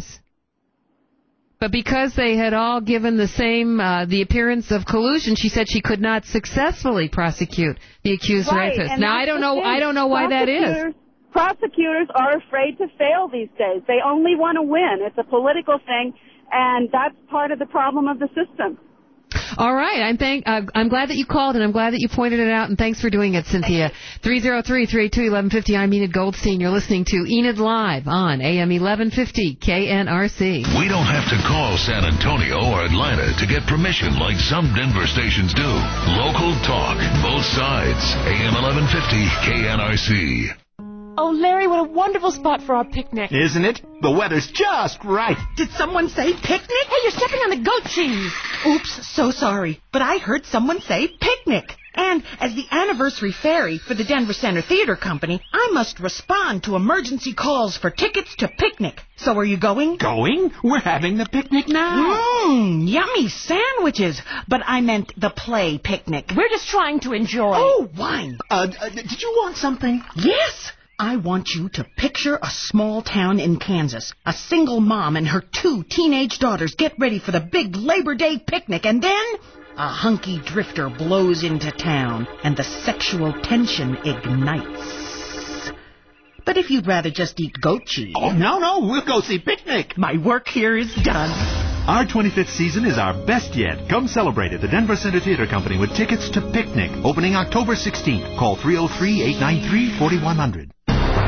But because they had all given the same, uh, the appearance of collusion, she said she could not successfully prosecute the accused right, rapist. and Now I don't know, I don't know why that is. Prosecutors are afraid to fail these days. They only want to win. It's a political thing, and that's part of the problem of the system. All right. I'm thank. Uh, I'm glad that you called, and I'm glad that you pointed it out, and thanks for doing it, Cynthia. three oh three, three eight two, eleven fifty. I'm Enid Goldstein. You're listening to Enid Live on A M eleven fifty K N R C. We don't have to call San Antonio or Atlanta to get permission like some Denver stations do. Local talk, both sides. A M eleven fifty K N R C. Oh, Larry, what a wonderful spot for our picnic. Isn't it? The weather's just right. Did someone say picnic? Hey, you're stepping on the goat cheese. Oops, so sorry. But I heard someone say picnic. And as the anniversary fairy for the Denver Center Theater Company, I must respond to emergency calls for tickets to picnic. So are you going? Going? We're having the picnic now. Mmm, yummy sandwiches. But I meant the play picnic. We're just trying to enjoy. Oh, wine. Uh, uh did you want something? Yes. I want you to picture a small town in Kansas. A single mom and her two teenage daughters get ready for the big Labor Day picnic, and then a hunky drifter blows into town, and the sexual tension ignites. But if you'd rather just eat goat cheese... Oh, no, no, we'll go see picnic. My work here is done. Our twenty-fifth season is our best yet. Come celebrate at the Denver Center Theater Company with tickets to Picnic, opening October sixteenth. Call three oh three, eight nine three, four one zero zero.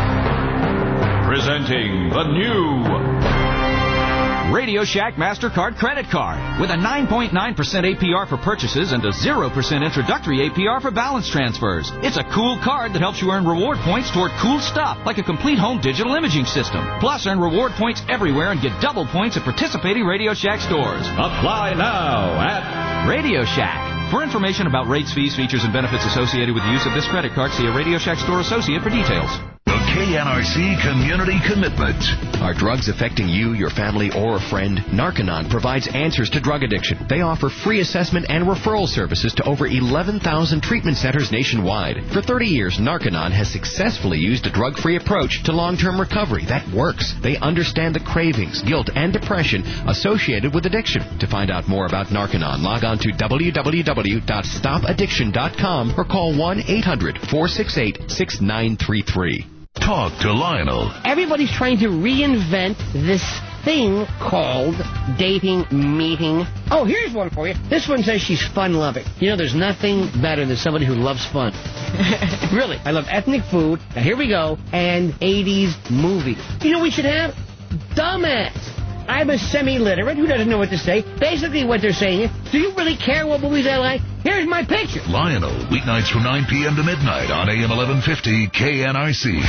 Presenting the new Radio Shack MasterCard credit card with a nine point nine percent A P R for purchases and a zero percent introductory A P R for balance transfers. It's a cool card that helps you earn reward points toward cool stuff like a complete home digital imaging system. Plus, earn reward points everywhere and get double points at participating Radio Shack stores. Apply now at Radio Shack. For information about rates, fees, features, and benefits associated with the use of this credit card, see a Radio Shack store associate for details. The K N R C Community Commitment. Are drugs affecting you, your family, or a friend? Narconon provides answers to drug addiction. They offer free assessment and referral services to over eleven thousand treatment centers nationwide. For thirty years, Narconon has successfully used a drug-free approach to long-term recovery that works. They understand the cravings, guilt, and depression associated with addiction. To find out more about Narconon, log on to w w w dot stop addiction dot com or call one eight hundred, four six eight, six nine three three. Talk to Lionel. Everybody's trying to reinvent this thing called dating meeting. Oh, here's one for you. This one says she's fun-loving. You know, there's nothing better than somebody who loves fun. Really. I love ethnic food. Now, here we go. And eighties movies. You know what we should have? Dumbass. I'm a semi-literate who doesn't know what to say. Basically what they're saying is, do you really care what movies I like? Here's my picture. Lionel, weeknights from nine p.m. to midnight on A M eleven fifty K N R C.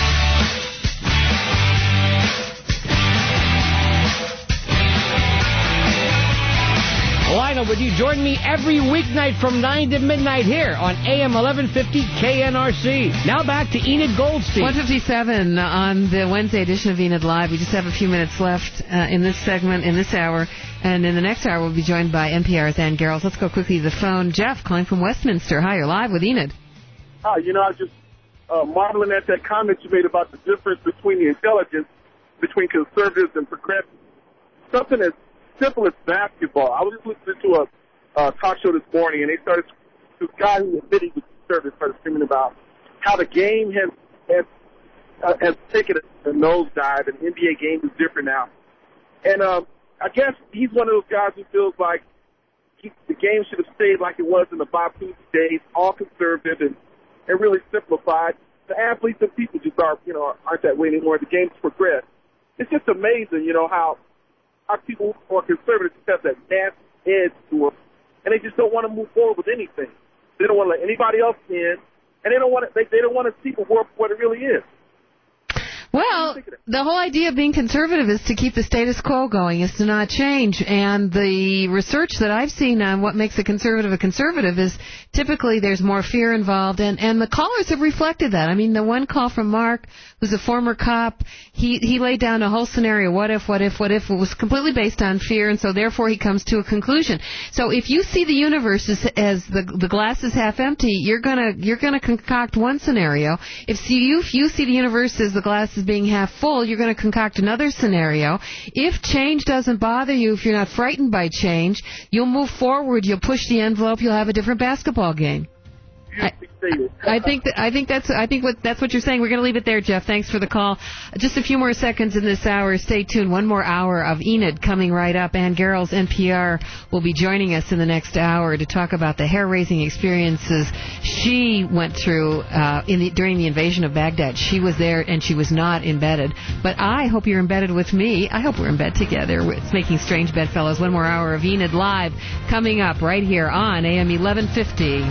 Lionel, would you join me every weeknight from nine to midnight here on A M eleven fifty K N R C? Now back to Enid Goldstein. one fifty-seven on the Wednesday edition of Enid Live. We just have a few minutes left uh, in this segment, in this hour. And in the next hour, we'll be joined by N P R's Ann Garrels. Let's go quickly to the phone. Jeff, calling from Westminster. Hi, you're live with Enid. Hi, you know, I was just uh, marveling at that comment you made about the difference between the intelligence between conservatives and progressives. Something as simple as basketball. I was just listening to a uh, talk show this morning, and they started, this guy who admitted he was conservative started screaming about how the game has has, uh, has taken a, a nosedive, and the N B A game is different now. And um, I guess he's one of those guys who feels like he, the game should have stayed like it was in the Bob Cousy days, all conservative and, and really simplified. The athletes and people just are, you know, aren't that way anymore. The game's progressed. It's just amazing, you know, how our people who are conservative just have that nasty edge to them, and they just don't want to move forward with anything. They don't want to let anybody else in, and they don't want to. They, they don't want to see the world for what it really is. Well, the whole idea of being conservative is to keep the status quo going, is to not change. And the research that I've seen on what makes a conservative a conservative is typically there's more fear involved, and, and the callers have reflected that. I mean, the one call from Mark, who's a former cop, he, he laid down a whole scenario, what if, what if, what if. It was completely based on fear, and so therefore he comes to a conclusion. So if you see the universe as, as the, the glass is half empty, you're gonna you're gonna concoct one scenario. If you, if you see the universe as the glass is being half full, you're going to concoct another scenario. If change doesn't bother you, if you're not frightened by change, you'll move forward, you'll push the envelope, you'll have a different basketball game. I, I think that, I think that's I think what that's what you're saying. We're going to leave it there, Jeff. Thanks for the call. Just a few more seconds in this hour. Stay tuned. One more hour of Enid coming right up. Ann Garrels, N P R, will be joining us in the next hour to talk about the hair-raising experiences she went through uh, in the, during the invasion of Baghdad. She was there and she was not embedded. But I hope you're embedded with me. I hope we're in bed together. It's Making Strange Bedfellows. One more hour of Enid Live coming up right here on A M eleven fifty.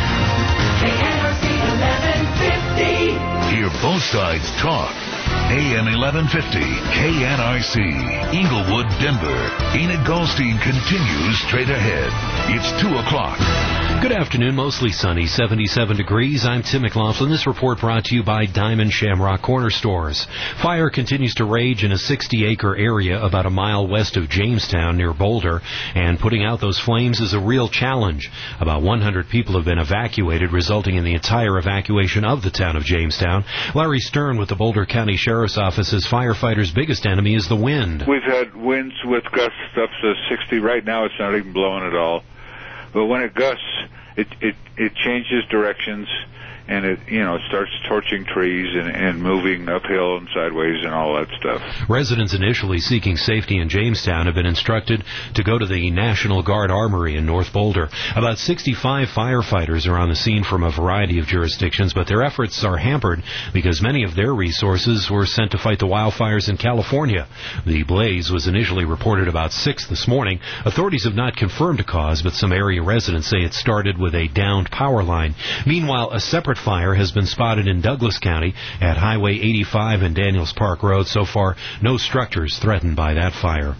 K N R C eleven fifty. Hear both sides talk. A M eleven fifty, K N R C, Inglewood, Denver. Enid Goldstein continues straight ahead. It's two o'clock. Good afternoon. Mostly sunny, seventy-seven degrees. I'm Tim McLaughlin. This report brought to you by Diamond Shamrock Corner Stores. Fire continues to rage in a sixty-acre area about a mile west of Jamestown near Boulder, and putting out those flames is a real challenge. About one hundred people have been evacuated, resulting in the entire evacuation of the town of Jamestown. Larry Stern with the Boulder County Sheriff's Office says firefighters' biggest enemy is the wind. We've had winds with gusts up to sixty. Right now it's not even blowing at all. But when it gusts, it, it, it changes directions, and it, you know, starts torching trees and, and moving uphill and sideways and all that stuff. Residents initially seeking safety in Jamestown have been instructed to go to the National Guard Armory in North Boulder. About sixty-five firefighters are on the scene from a variety of jurisdictions, but their efforts are hampered because many of their resources were sent to fight the wildfires in California. The blaze was initially reported about six this morning. Authorities have not confirmed a cause, but some area residents say it started with a downed power line. Meanwhile, a separate fire has been spotted in Douglas County at Highway eighty-five and Daniels Park Road. So far, no structures threatened by that fire.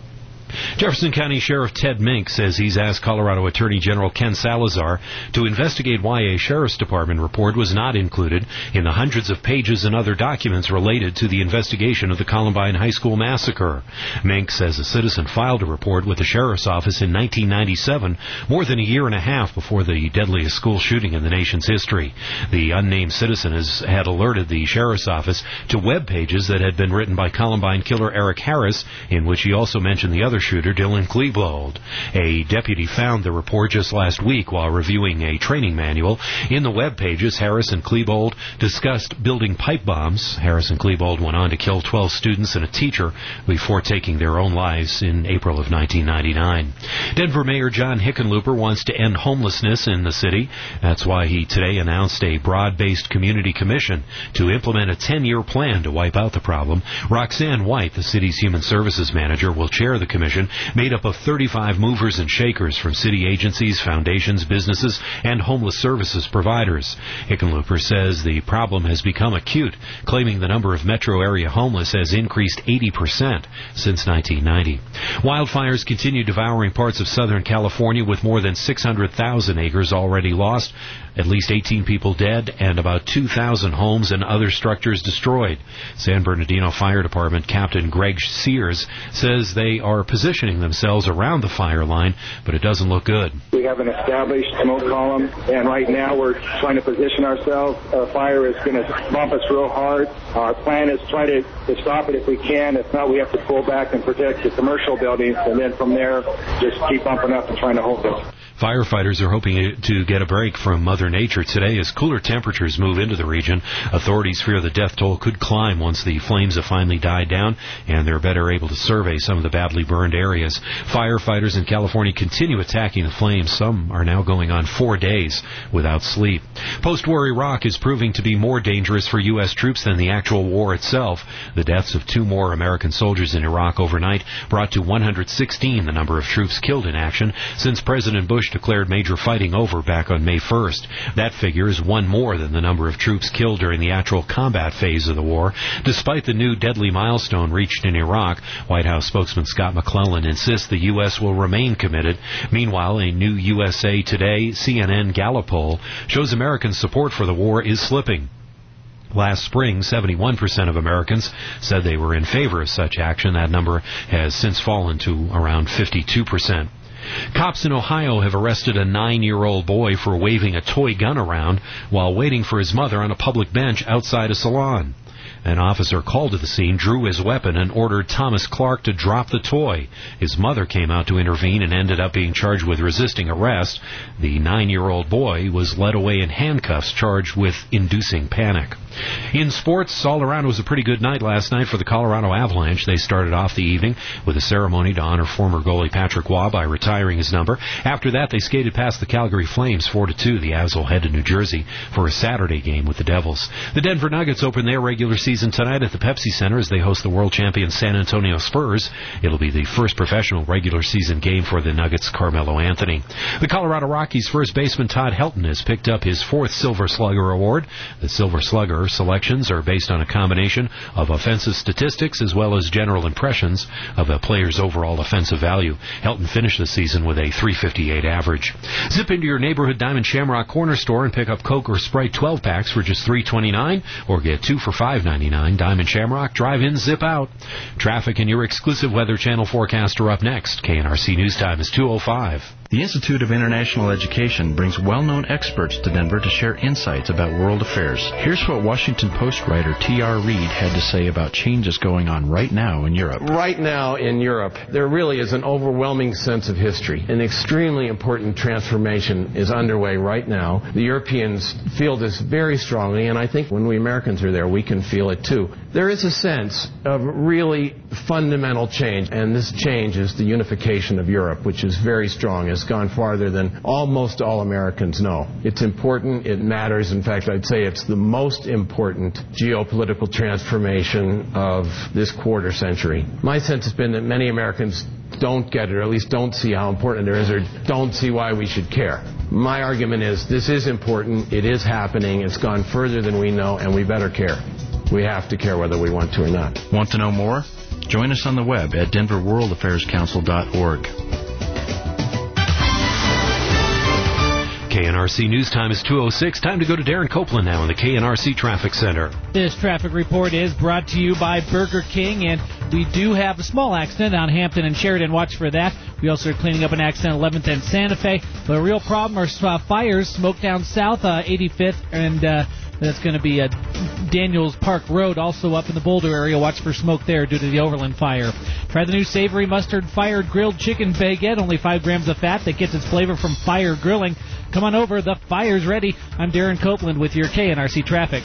Jefferson County Sheriff Ted Mink says he's asked Colorado Attorney General Ken Salazar to investigate why a Sheriff's Department report was not included in the hundreds of pages and other documents related to the investigation of the Columbine High School massacre. Mink says a citizen filed a report with the Sheriff's Office in nineteen ninety-seven, more than a year and a half before the deadliest school shooting in the nation's history. The unnamed citizen has, had alerted the Sheriff's Office to web pages that had been written by Columbine killer Eric Harris, in which he also mentioned the other shooter, Dylan Klebold. A deputy found the report just last week while reviewing a training manual. In the web pages, Harris and Klebold discussed building pipe bombs. Harris and Klebold went on to kill twelve students and a teacher before taking their own lives in April of nineteen ninety-nine. Denver Mayor John Hickenlooper wants to end homelessness in the city. That's why he today announced a broad-based community commission to implement a ten-year plan to wipe out the problem. Roxanne White, the city's human services manager, will chair the commission, made up of thirty-five movers and shakers from city agencies, foundations, businesses, and homeless services providers. Hickenlooper says the problem has become acute, claiming the number of metro area homeless has increased eighty percent since nineteen ninety. Wildfires continue devouring parts of Southern California, with more than six hundred thousand acres already lost, at least eighteen people dead, and about two thousand homes and other structures destroyed. San Bernardino Fire Department Captain Greg Sears says they are positioning themselves around the fire line, but it doesn't look good. We have an established smoke column, and right now we're trying to position ourselves. Uh, fire is going to bump us real hard. Our plan is to try to, to stop it if we can. If not, we have to pull back and protect the commercial buildings, and then from there, just keep bumping up and trying to hold it. Firefighters are hoping to get a break from Mother Nature today as cooler temperatures move into the region. Authorities fear the death toll could climb once the flames have finally died down and they're better able to survey some of the badly burned areas. Firefighters in California continue attacking the flames. Some are now going on four days without sleep. Post-war Iraq is proving to be more dangerous for U S troops than the actual war itself. The deaths of two more American soldiers in Iraq overnight brought to one hundred sixteen the number of troops killed in action since President Bush declared major fighting over back on May first. That figure is one more than the number of troops killed during the actual combat phase of the war. Despite the new deadly milestone reached in Iraq, White House spokesman Scott McClellan insists the U S will remain committed. Meanwhile, a new U S A Today C N N Gallup poll shows American support for the war is slipping. Last spring, seventy-one percent of Americans said they were in favor of such action. That number has since fallen to around fifty-two percent. Cops in Ohio have arrested a nine-year-old boy for waving a toy gun around while waiting for his mother on a public bench outside a salon. An officer called to the scene, drew his weapon, and ordered Thomas Clark to drop the toy. His mother came out to intervene and ended up being charged with resisting arrest. The nine-year-old boy was led away in handcuffs, charged with inducing panic. In sports, all around it was a pretty good night last night for the Colorado Avalanche. They started off the evening with a ceremony to honor former goalie Patrick Waugh by retiring his number. After that, they skated past the Calgary Flames four to two. The Avs will head to New Jersey for a Saturday game with the Devils. The Denver Nuggets open their regular season tonight at the Pepsi Center as they host the world champion San Antonio Spurs. It'll be the first professional regular season game for the Nuggets' Carmelo Anthony. The Colorado Rockies' first baseman Todd Helton has picked up his fourth Silver Slugger award. The Silver Slugger selections are based on a combination of offensive statistics as well as general impressions of a player's overall offensive value. Helton finished the season with a three fifty-eight average. Zip into your neighborhood Diamond Shamrock Corner Store and pick up Coke or Sprite twelve packs for just three twenty-nine, or get two for five ninety-nine. Diamond Shamrock, drive in, zip out. Traffic and your exclusive Weather Channel forecast are up next. K N R C News Time is two oh five. The Institute of International Education brings well-known experts to Denver to share insights about world affairs. Here's what Washington Post writer T R. Reid had to say about changes going on right now in Europe. Right now in Europe, there really is an overwhelming sense of history. An extremely important transformation is underway right now. The Europeans feel this very strongly, and I think when we Americans are there, we can feel it too. There is a sense of really fundamental change, and this change is the unification of Europe, which is very strong. It's gone farther than almost all Americans know. It's important. It matters. In fact, I'd say it's the most important geopolitical transformation of this quarter century. My sense has been that many Americans don't get it, or at least don't see how important it is, or don't see why we should care. My argument is this is important. It is happening. It's gone further than we know, and we better care. We have to care whether we want to or not. Want to know more? Join us on the web at denver world affairs council dot org. K N R C News Time is two oh six. Time to go to Darren Copeland now in the K N R C Traffic Center. This traffic report is brought to you by Burger King, and we do have a small accident on Hampton and Sheridan. Watch for that. We also are cleaning up an accident on eleventh and Santa Fe. The real problem are uh, fires, smoke down south, uh, eighty-fifth, and uh, that's going to be uh, Daniels Park Road, also up in the Boulder area. Watch for smoke there due to the Overland fire. Try the new savory mustard fired grilled chicken baguette, only five grams of fat that gets its flavor from fire grilling. Come on over, the fire's ready. I'm Darren Copeland with your K N R C traffic.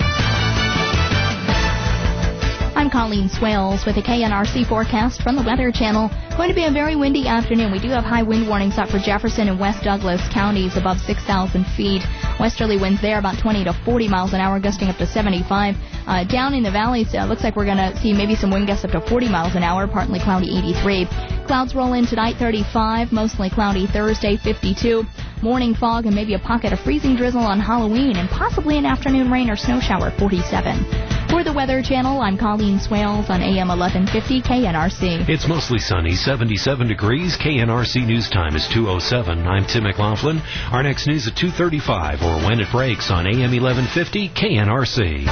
I'm Colleen Swales with a K N R C forecast from the Weather Channel. Going to be a very windy afternoon. We do have high wind warnings up for Jefferson and West Douglas counties above six thousand feet. Westerly winds there about twenty to forty miles an hour, gusting up to seventy-five. Uh, down in the valleys, uh, looks like we're going to see maybe some wind gusts up to forty miles an hour, partly cloudy, eighty-three. Clouds roll in tonight, thirty-five. Mostly cloudy Thursday, fifty-two. Morning fog and maybe a pocket of freezing drizzle on Halloween, and possibly an afternoon rain or snow shower, forty-seven. For the Weather Channel, I'm Colleen Swales on A M eleven fifty K N R C. It's mostly sunny, seventy-seven degrees. K N R C News Time is two oh seven. I'm Tim McLaughlin. Our next news at two thirty-five, or when it breaks on A M eleven fifty K N R C.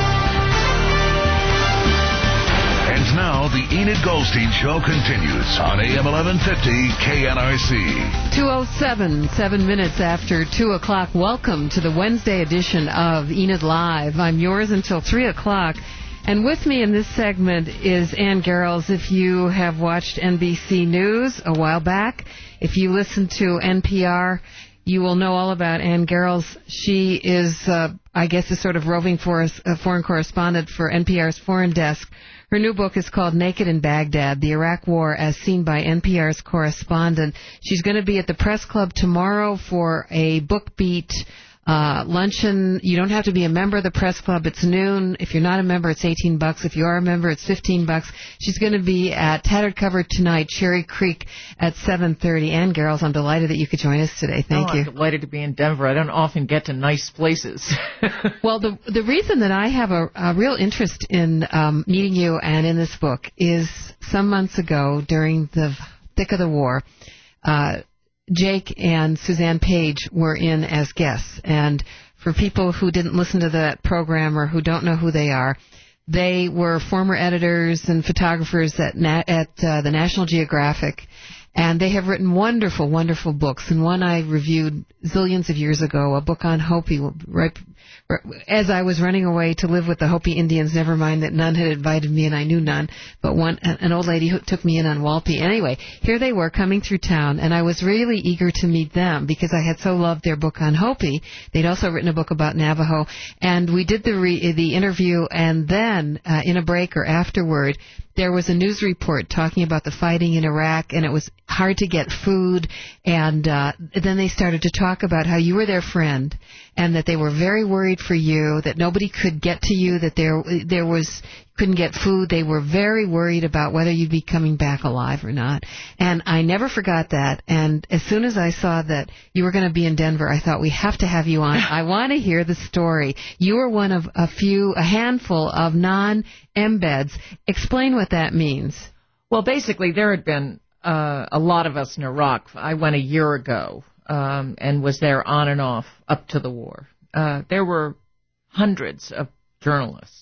And now the Enid Goldstein Show continues on A M eleven fifty K N R C. two oh seven, seven minutes after two o'clock. Welcome to the Wednesday edition of Enid Live. I'm yours until three o'clock. And with me in this segment is Ann Garrels. If you have watched N B C News a while back, if you listen to N P R, you will know all about Ann Garrels. She is, uh, I guess, a sort of roving for a foreign correspondent for N P R's Foreign Desk. Her new book is called Naked in Baghdad, the Iraq War as Seen by N P R's Correspondent. She's going to be at the Press Club tomorrow for a Book Beat uh, luncheon. You don't have to be a member of the Press Club. It's noon. If you're not a member, it's eighteen bucks. If you are a member, it's fifteen bucks. She's going to be at Tattered Cover tonight, Cherry Creek at seven thirty. Ann Garrels, I'm delighted that you could join us today. Thank oh, you. I'm delighted to be in Denver. I don't often get to nice places. Well, the the reason that I have a, a real interest in um, meeting you and in this book is some months ago, during the thick of the war, uh, Jake and Suzanne Page were in as guests. And for people who didn't listen to that program or who don't know who they are, they were former editors and photographers at, Na- at uh, the National Geographic. And they have written wonderful, wonderful books. And one I reviewed zillions of years ago, a book on Hopi, right as I was running away to live with the Hopi Indians, never mind that none had invited me and I knew none, but one, an old lady who took me in on Walpi. Anyway, here they were coming through town, and I was really eager to meet them because I had so loved their book on Hopi. They'd also written a book about Navajo, and we did the re- the interview, and then uh, in a break or afterward, there was a news report talking about the fighting in Iraq, and it was hard to get food. And uh, then they started to talk about how you were their friend, and that they were very worried for you, that nobody could get to you, that there there was couldn't get food. They were very worried about whether you'd be coming back alive or not. And I never forgot that. And as soon as I saw that you were going to be in Denver, I thought, we have to have you on. I want to hear the story. You were one of a few, a handful of non-embeds. Explain what that means. Well, basically, there had been uh, a lot of us in Iraq. I went a year ago um, and was there on and off up to the war. Uh, there were hundreds of journalists.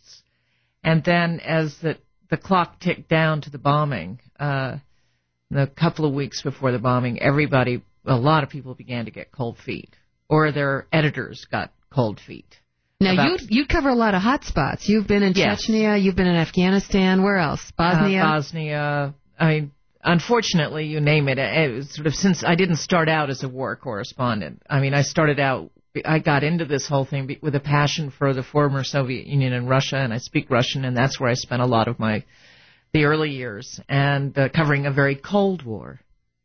And then as the, the clock ticked down to the bombing, uh, the couple of weeks before the bombing, everybody a lot of people began to get cold feet, or their editors got cold feet. Now, About, you you cover a lot of hot spots. You've been in yes. Chechnya, you've been in Afghanistan. Where else? Bosnia? Uh, Bosnia. I mean, unfortunately, you name it. It was sort of since I didn't start out as a war correspondent. I mean, I started out, I got into this whole thing with a passion for the former Soviet Union and Russia, and I speak Russian, and that's where I spent a lot of my the early years, and uh, covering a very cold war.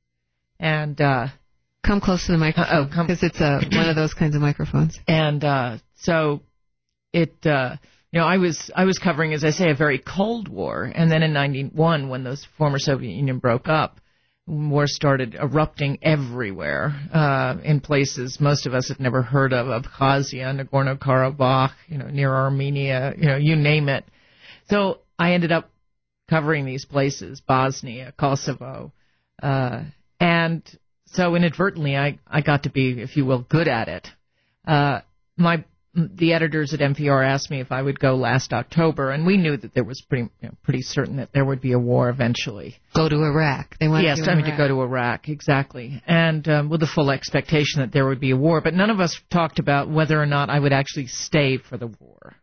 And uh, come close to the microphone, because it's uh, one of those kinds of microphones. And uh, so it, uh, you know, I was I was covering, as I say, a very cold war, and then in ninety-one, when the former Soviet Union broke up, war started erupting everywhere, uh, in places most of us had never heard of, Abkhazia, Nagorno-Karabakh, you know, near Armenia, you know, you name it. So I ended up covering these places, Bosnia, Kosovo, uh, and so inadvertently I, I got to be, if you will, good at it. Uh, my the editors at N P R asked me if I would go last October, and we knew that there was pretty you know, pretty certain that there would be a war eventually. Go to Iraq. They went yes, to I mean Iraq. to go to Iraq, exactly, and um, with the full expectation that there would be a war. But none of us talked about whether or not I would actually stay for the war.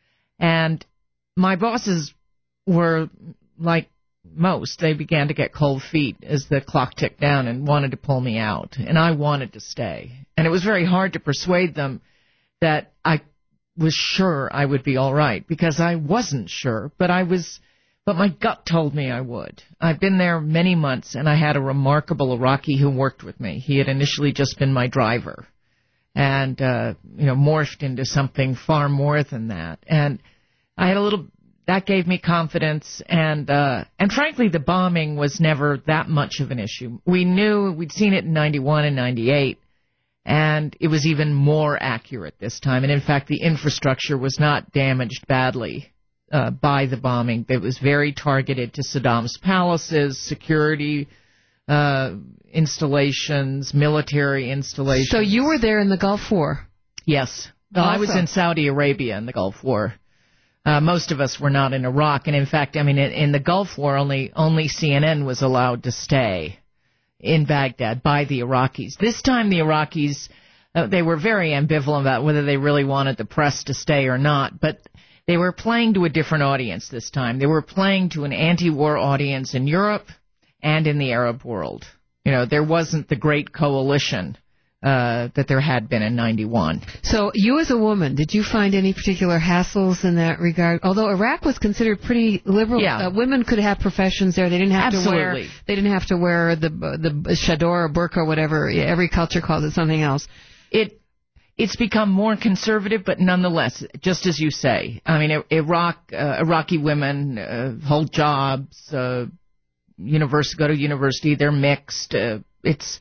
And my bosses were like most. They began to get cold feet as the clock ticked down and wanted to pull me out. And I wanted to stay. And it was very hard to persuade them that I was sure I would be all right, because I wasn't sure, but I was, but my gut told me I would. I've been there many months, and I had a remarkable Iraqi who worked with me. He had initially just been my driver, and uh, you know, morphed into something far more than that. And I had a little. That gave me confidence, and uh, and frankly, the bombing was never that much of an issue. We knew we'd seen it in ninety-one and ninety-eight. And it was even more accurate this time. And in fact, the infrastructure was not damaged badly uh, by the bombing. It was very targeted to Saddam's palaces, security uh, installations, military installations. So you were there in the Gulf War? Yes. Well, I was in Saudi Arabia in the Gulf War. Uh, most of us were not in Iraq. And in fact, I mean, in, in the Gulf War, only only C N N was allowed to stay in Baghdad by the Iraqis. This time the Iraqis, uh, they were very ambivalent about whether they really wanted the press to stay or not, but they were playing to a different audience this time. They were playing to an anti-war audience in Europe and in the Arab world. You know, there wasn't the great coalition uh, that there had been in ninety-one. So you as a woman, did you find any particular hassles in that regard? Although Iraq was considered pretty liberal, yeah. uh, women could have professions there. They didn't have Absolutely. to wear. They didn't have to wear the the chador or burqa or whatever. Every culture calls it something else. It it's become more conservative, but nonetheless, just as you say, I mean, Iraq uh, Iraqi women uh, hold jobs, uh, university go to university. They're mixed. Uh, it's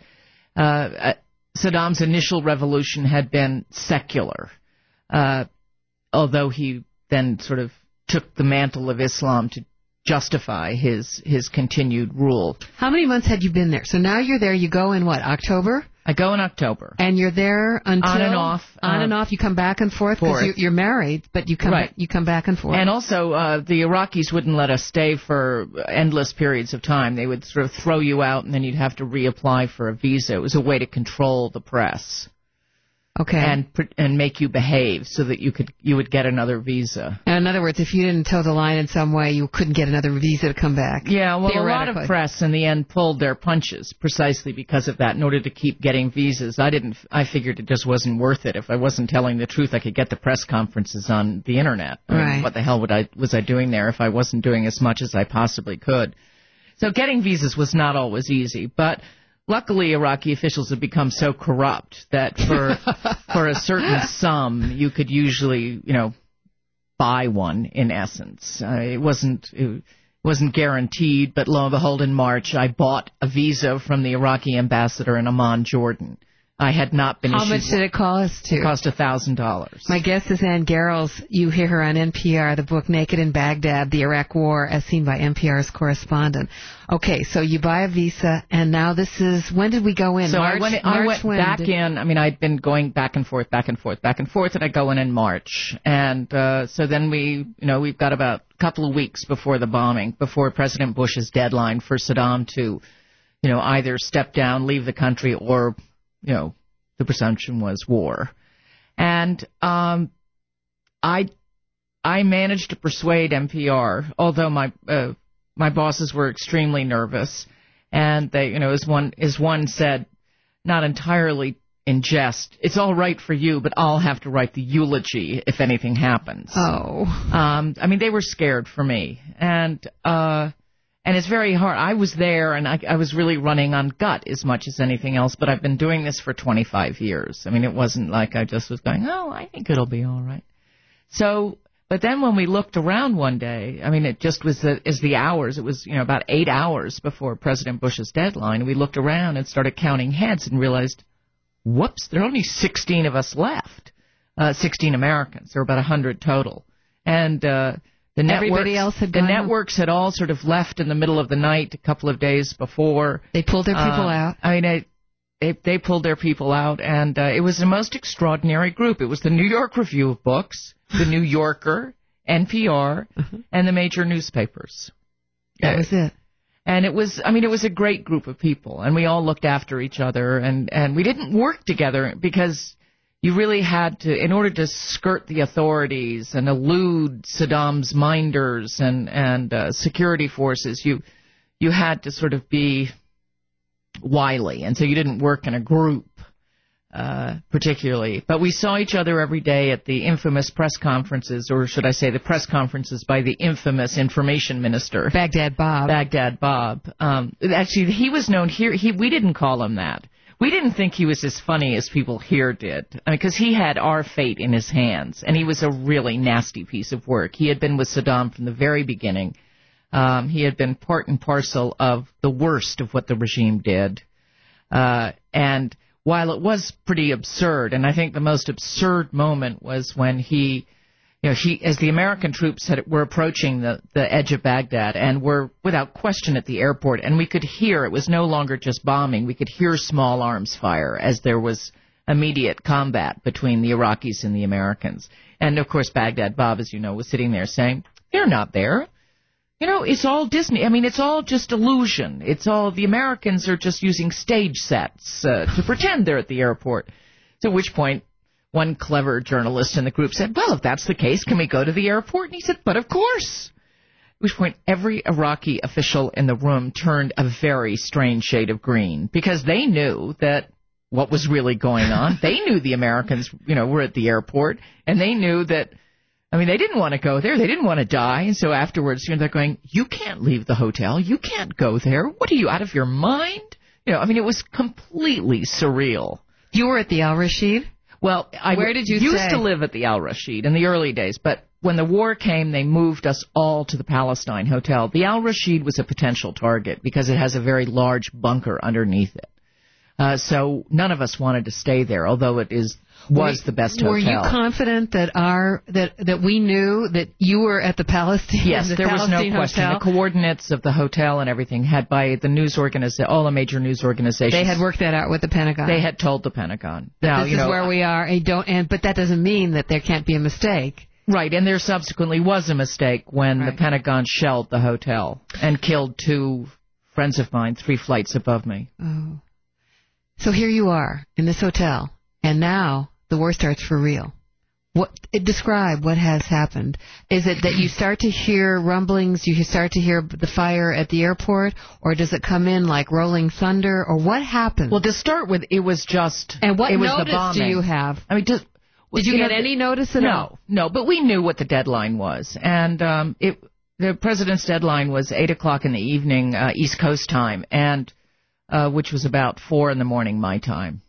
uh, Saddam's initial revolution had been secular, uh, although he then sort of took the mantle of Islam to justify his his continued rule. How many months had you been there? So now you're there. You go in what, October? I go in October. And you're there until on and off. On uh, and off. You come back and forth because you, you're married, but you come right. back, you come back and forth. And also, uh, the Iraqis wouldn't let us stay for endless periods of time. They would sort of throw you out, and then you'd have to reapply for a visa. It was a way to control the press. Okay. And and make you behave so that you could you would get another visa. And in other words, if you didn't toe the line in some way, you couldn't get another visa to come back. Yeah, well, a lot of press in the end pulled their punches precisely because of that in order to keep getting visas. I didn't. I figured it just wasn't worth it. If I wasn't telling the truth, I could get the press conferences on the internet. I mean, right. What the hell would I was I doing there if I wasn't doing as much as I possibly could? So getting visas was not always easy, but luckily, Iraqi officials have become so corrupt that for for a certain sum, you could usually, you know, buy one. In essence, uh, it wasn't it wasn't guaranteed, but lo and behold, in March, I bought a visa from the Iraqi ambassador in Amman, Jordan. I had not been. How issued much did it cost to? It cost a thousand dollars. My guest is Ann Garrels. You hear her on N P R. The book Naked in Baghdad: The Iraq War, as seen by N P R's correspondent. Okay, so you buy a visa, and now this is when did we go in? So March, I went, March I went when back did... in. I mean, I'd been going back and forth, back and forth, back and forth, and I go in in March, and uh, so then we, you know, we've got about a couple of weeks before the bombing, before President Bush's deadline for Saddam to you know, either step down, leave the country, or, you know, the presumption was war. And um, I I managed to persuade N P R, although my uh, my bosses were extremely nervous, and they, you know, as one as one said, not entirely in jest, it's all right for you, but I'll have to write the eulogy if anything happens. Oh. Um, I mean, they were scared for me, and uh, and it's very hard. I was there, and I, I was really running on gut as much as anything else, but I've been doing this for twenty-five years. I mean, it wasn't like I just was going, oh, I think it'll be all right. So, but then when we looked around one day, I mean, it just was the, as the hours, it was, you know, about eight hours before President Bush's deadline, we looked around and started counting heads and realized, whoops, there are only sixteen of us left, uh, sixteen Americans. There were about one hundred total. And uh, the Everybody networks, else had the gone networks had all sort of left in the middle of the night a couple of days before. They pulled their people uh, out. I mean, it, they, they pulled their people out, and uh, it was the most extraordinary group. It was the New York Review of Books, the New Yorker, N P R, and the major newspapers. That was it. And it was, I mean, it was a great group of people, and we all looked after each other, and, and we didn't work together because you really had to, in order to skirt the authorities and elude Saddam's minders and, and uh, security forces, you you had to sort of be wily, and so you didn't work in a group uh, particularly. But we saw each other every day at the infamous press conferences, or should I say the press conferences by the infamous information minister. Baghdad Bob. Baghdad Bob. Um, actually, he was known here. He We didn't call him that. We didn't think he was as funny as people here did, because I mean, he had our fate in his hands, and he was a really nasty piece of work. He had been with Saddam from the very beginning. Um, he had been part and parcel of the worst of what the regime did. Uh, and while it was pretty absurd, and I think the most absurd moment was when he, you know, he, as the American troops had, were approaching the, the edge of Baghdad and were without question at the airport, and we could hear, it was no longer just bombing, we could hear small arms fire as there was immediate combat between the Iraqis and the Americans. And, of course, Baghdad Bob, as you know, was sitting there saying, they're not there. You know, it's all Disney. I mean, it's all just illusion. It's all, the Americans are just using stage sets uh, to pretend they're at the airport. At which point, one clever journalist in the group said, well, if that's the case, can we go to the airport? And he said, but of course. At which point, every Iraqi official in the room turned a very strange shade of green, because they knew that what was really going on. They knew the Americans, you know, were at the airport, and they knew that, I mean, they didn't want to go there. They didn't want to die. And so afterwards, you know, they're going, you can't leave the hotel. You can't go there. What are you, out of your mind? You know, I mean, it was completely surreal. You were at the Al Rashid? Well, I Where did you used stay? to live at the Al Rashid in the early days, but when the war came, they moved us all to the Palestine Hotel. The Al Rashid was a potential target because it has a very large bunker underneath it. Uh, so none of us wanted to stay there, although it is was were, the best were hotel. Were you confident that our that that we knew that you were at the Palestine? Yes, the there Palestine was no question. Hotel? The coordinates of the hotel and everything had by the news organiza- all the major news organizations. They had worked that out with the Pentagon. They had told the Pentagon. That now, this you is know, where we are. And don't, and but that doesn't mean that there can't be a mistake. Right, and there subsequently was a mistake when right. the Pentagon shelled the hotel and killed two friends of mine three flights above me. Oh. So here you are in this hotel, and now the war starts for real. What describe what has happened? Is it that you start to hear rumblings, you start to hear the fire at the airport, or does it come in like rolling thunder, or what happened? Well, to start with, it was just and what it was notice the bombing. do you have? I mean, just, did you, you get know, any notice at no, all? No, but we knew what the deadline was, and um, it the president's deadline was eight o'clock in the evening, uh, East Coast time, and uh, which was about four in the morning my time,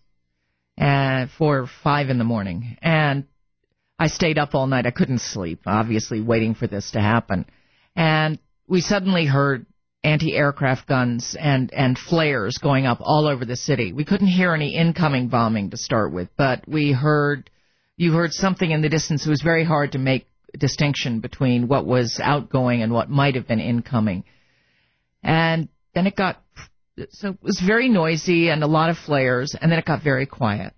and four or five in the morning, and I stayed up all night. I couldn't sleep, obviously, waiting for this to happen, and we suddenly heard anti-aircraft guns and and flares going up all over the city. We couldn't hear any incoming bombing to start with, but we heard you heard something in the distance. It was very hard to make a distinction between what was outgoing and what might have been incoming, and then it got. So it was very noisy and a lot of flares, and then it got very quiet.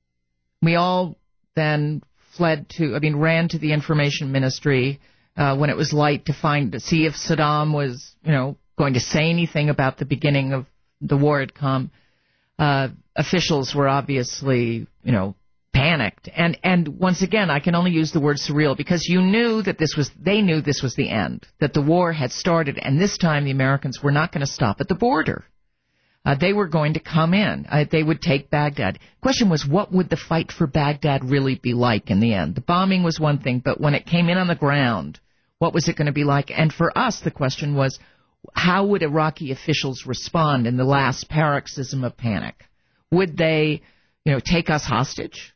We all then fled to, I mean, ran to the information ministry uh, when it was light to find, to see if Saddam was, you know, going to say anything about the beginning of the war had come, uh, officials were obviously, you know, panicked. And, and once again, I can only use the word surreal because you knew that this was, they knew this was the end, that the war had started, and this time the Americans were not going to stop at the border. Uh, they were going to come in. Uh, they would take Baghdad. The question was, what would the fight for Baghdad really be like in the end? The bombing was one thing, but when it came in on the ground, what was it going to be like? And for us, the question was, how would Iraqi officials respond in the last paroxysm of panic? Would they, you know, take us hostage?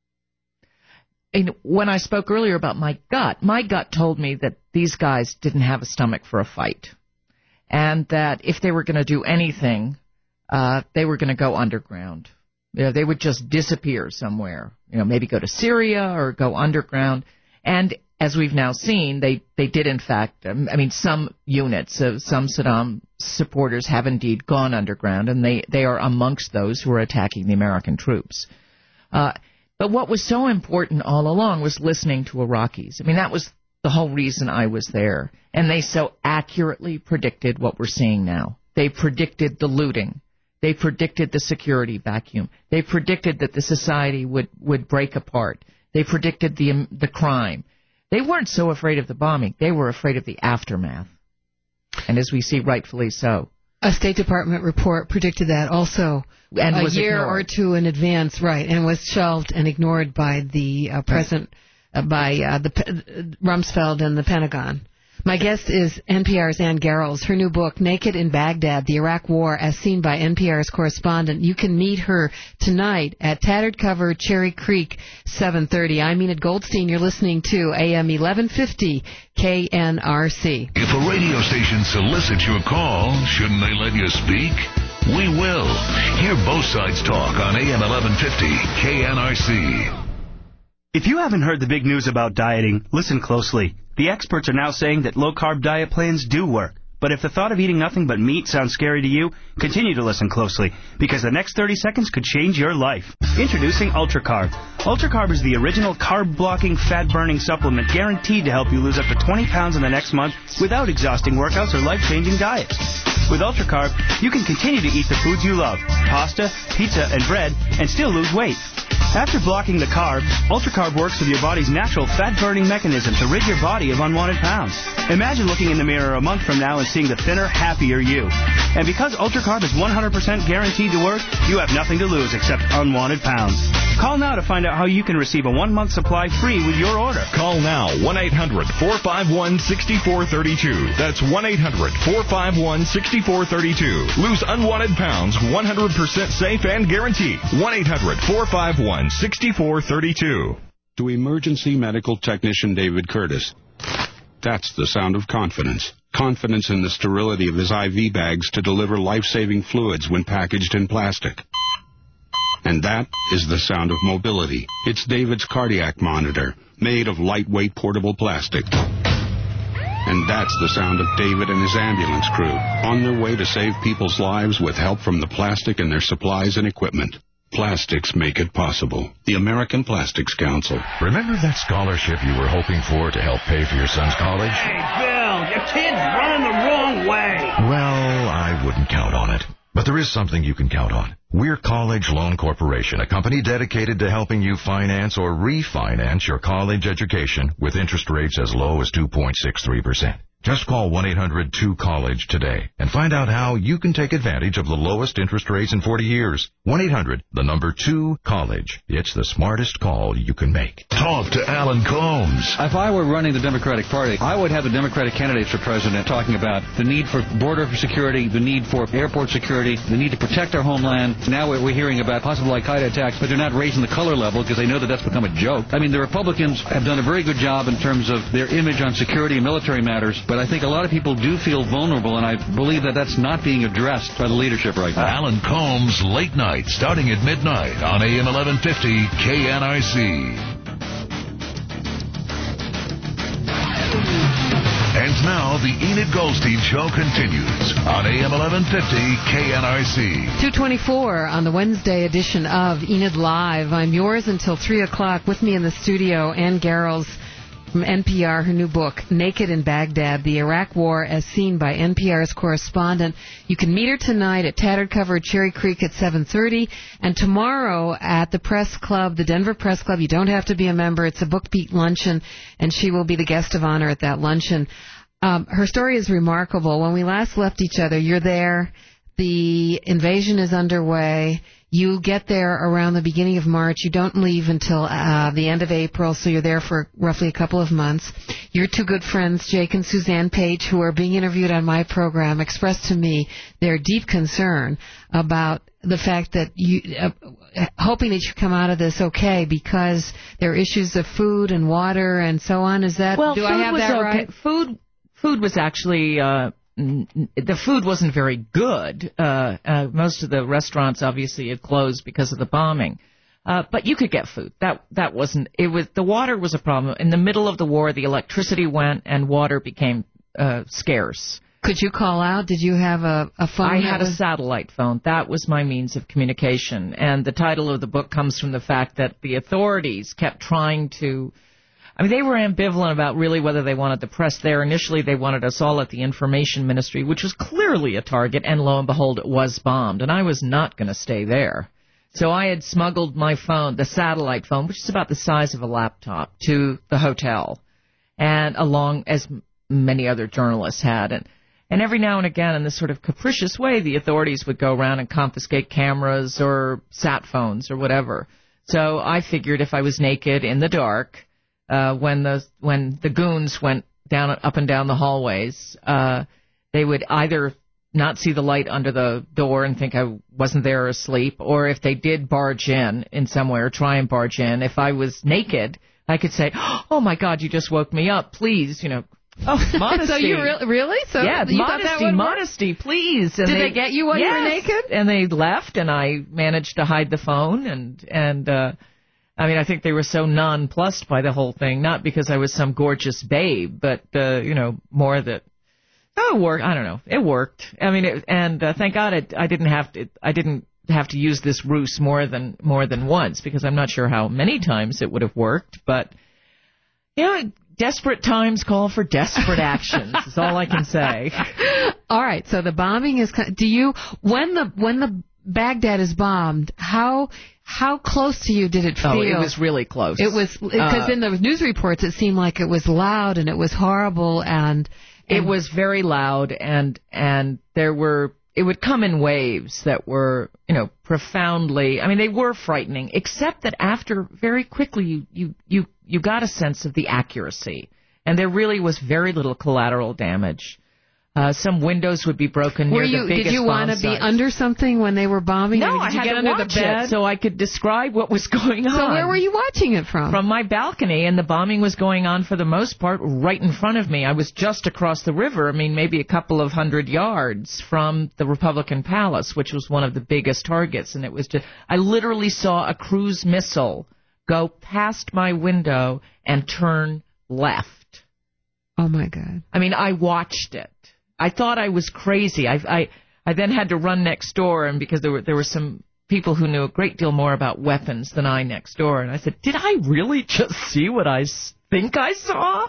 And when I spoke earlier about my gut, my gut told me that these guys didn't have a stomach for a fight, and that if they were going to do anything, uh, they were going to go underground. You know, they would just disappear somewhere. You know, maybe go to Syria or go underground. And as we've now seen, they, they did in fact. Um, I mean, some units of some Saddam supporters have indeed gone underground, and they they are amongst those who are attacking the American troops. Uh, But what was so important all along was listening to Iraqis. I mean, that was the whole reason I was there. And they so accurately predicted what we're seeing now. They predicted the looting. They predicted the security vacuum. They predicted that the society would, would break apart. They predicted the um, the crime. They weren't so afraid of the bombing. They were afraid of the aftermath. And as we see, rightfully so. A State Department report predicted that also and a was year ignored. or two in advance, right, and was shelved and ignored by the uh, present, uh, by uh, the uh, Rumsfeld and the Pentagon. My guest is N P R's Ann Garrels. Her new book, Naked in Baghdad, The Iraq War as Seen by N P R's Correspondent. You can meet her tonight at Tattered Cover, Cherry Creek, seven thirty. I'm Enid Goldstein. You're listening to A M eleven fifty K N R C. If a radio station solicits your call, shouldn't they let you speak? We will. Hear both sides talk on A M eleven fifty K N R C. If you haven't heard the big news about dieting, listen closely. The experts are now saying that low-carb diet plans do work. But if the thought of eating nothing but meat sounds scary to you, continue to listen closely, because the next thirty seconds could change your life. Introducing UltraCarb. UltraCarb is the original carb-blocking, fat-burning supplement guaranteed to help you lose up to twenty pounds in the next month without exhausting workouts or life-changing diets. With UltraCarb, you can continue to eat the foods you love, pasta, pizza, and bread, and still lose weight. After blocking the carb, UltraCarb works with your body's natural fat-burning mechanism to rid your body of unwanted pounds. Imagine looking in the mirror a month from now and seeing the thinner, happier you. And because UltraCarb is one hundred percent guaranteed to work, you have nothing to lose except unwanted pounds. Call now to find out how you can receive a one-month supply free with your order. Call now, one eight hundred four five one six four three two. That's one eight hundred four five one six four three two. Lose unwanted pounds, one hundred percent safe and guaranteed. one eight hundred four five one six four three two. To emergency medical technician David Curtis. That's the sound of confidence. Confidence in the sterility of his I V bags to deliver life-saving fluids when packaged in plastic. And that is the sound of mobility. It's David's cardiac monitor, made of lightweight portable plastic. And that's the sound of David and his ambulance crew, on their way to save people's lives with help from the plastic in their supplies and equipment. Plastics make it possible. The American Plastics Council. Remember that scholarship you were hoping for to help pay for your son's college? Hey, Bill, your kid's running the wrong way. Well, I wouldn't count on it. But there is something you can count on. We're College Loan Corporation, a company dedicated to helping you finance or refinance your college education with interest rates as low as two point six three percent. Just call one eight hundred two college today and find out how you can take advantage of the lowest interest rates in forty years. one eight hundred, the number two college. It's the smartest call you can make. Talk to Alan Combs. If I were running the Democratic Party, I would have the Democratic candidates for president talking about the need for border security, the need for airport security, the need to protect our homeland. Now we're hearing about possible Al-Qaeda attacks, but they're not raising the color level because they know that that's become a joke. I mean, the Republicans have done a very good job in terms of their image on security and military matters, but I think a lot of people do feel vulnerable, and I believe that that's not being addressed by the leadership right now. Alan Combs, late night, starting at midnight on A M eleven fifty K N R C. And now the Enid Goldstein Show continues on A M eleven fifty K N R C. two twenty-four on the Wednesday edition of Enid Live. I'm yours until three o'clock. With me in the studio, Ann Garrels, from N P R, her new book, Naked in Baghdad, The Iraq War as Seen by N P R's Correspondent. You can meet her tonight at Tattered Cover at Cherry Creek at seven thirty, and tomorrow at the Press Club, the Denver Press Club. You don't have to be a member. It's a Book Beat luncheon, and she will be the guest of honor at that luncheon. Um, her story is remarkable. When we last left each other, you're there. The invasion is underway. You get there around the beginning of March. You don't leave until uh, the end of April, so you're there for roughly a couple of months. Your two good friends, Jake and Suzanne Page, who are being interviewed on my program, expressed to me their deep concern about the fact that you, uh, hoping that you come out of this okay, because there are issues of food and water and so on. Is that, well, do food I have was that okay. right? Food, food was actually, uh, the food wasn't very good. Uh, uh, most of the restaurants obviously had closed because of the bombing. Uh, but you could get food. That that wasn't. It was the water was a problem. In the middle of the war, the electricity went and water became uh, scarce. Could you call out? Did you have a, a phone? I had was... a satellite phone. That was my means of communication. And the title of the book comes from the fact that the authorities kept trying to. I mean, they were ambivalent about really whether they wanted the press there. Initially, they wanted us all at the Information Ministry, which was clearly a target, and lo and behold, it was bombed. And I was not going to stay there. So I had smuggled my phone, the satellite phone, which is about the size of a laptop, to the hotel, and along as many other journalists had. And, and every now and again, in this sort of capricious way, the authorities would go around and confiscate cameras or sat phones or whatever. So I figured if I was naked in the dark... Uh, when the when the goons went down up and down the hallways, uh, they would either not see the light under the door and think I wasn't there or asleep, or if they did barge in in some way or try and barge in, if I was naked, I could say, "Oh my God, you just woke me up! Please, you know." Oh, modesty. So you re- really? So yeah, you modesty, thought that would modesty, please. And Did they, they get you while yes, you were naked? And they left, and I managed to hide the phone, and and. Uh, I mean, I think they were so nonplussed by the whole thing, not because I was some gorgeous babe, but, uh, you know, more that, oh, it worked. I don't know. It worked. I mean, it, and uh, thank God it, I didn't have to, I didn't have to use this ruse more than, more than once, because I'm not sure how many times it would have worked, but, you know, desperate times call for desperate actions, is all I can say. All right. So the bombing is, do you, when the, when the Baghdad is bombed, how, How close to you did it feel? Oh, it was really close. It was, because uh, in the news reports it seemed like it was loud and it was horrible and, and... It was very loud and, and there were, it would come in waves that were, you know, profoundly, I mean, they were frightening, except that after, very quickly, you, you, you, you got a sense of the accuracy. And there really was very little collateral damage. Uh, some windows would be broken near were you, the biggest Did you want to be under something when they were bombing? No, I, mean, did I you had get to under watch the bed it so I could describe what was going on. So where were you watching it from? From my balcony, and the bombing was going on for the most part right in front of me. I was just across the river, I mean, maybe a couple of hundred yards from the Republican Palace, which was one of the biggest targets. And it was just, I literally saw a cruise missile go past my window and turn left. Oh, my God. I mean, I watched it. I thought I was crazy. I, I I then had to run next door, and because there were there were some people who knew a great deal more about weapons than I next door, and I said, "Did I really just see what I think I saw?"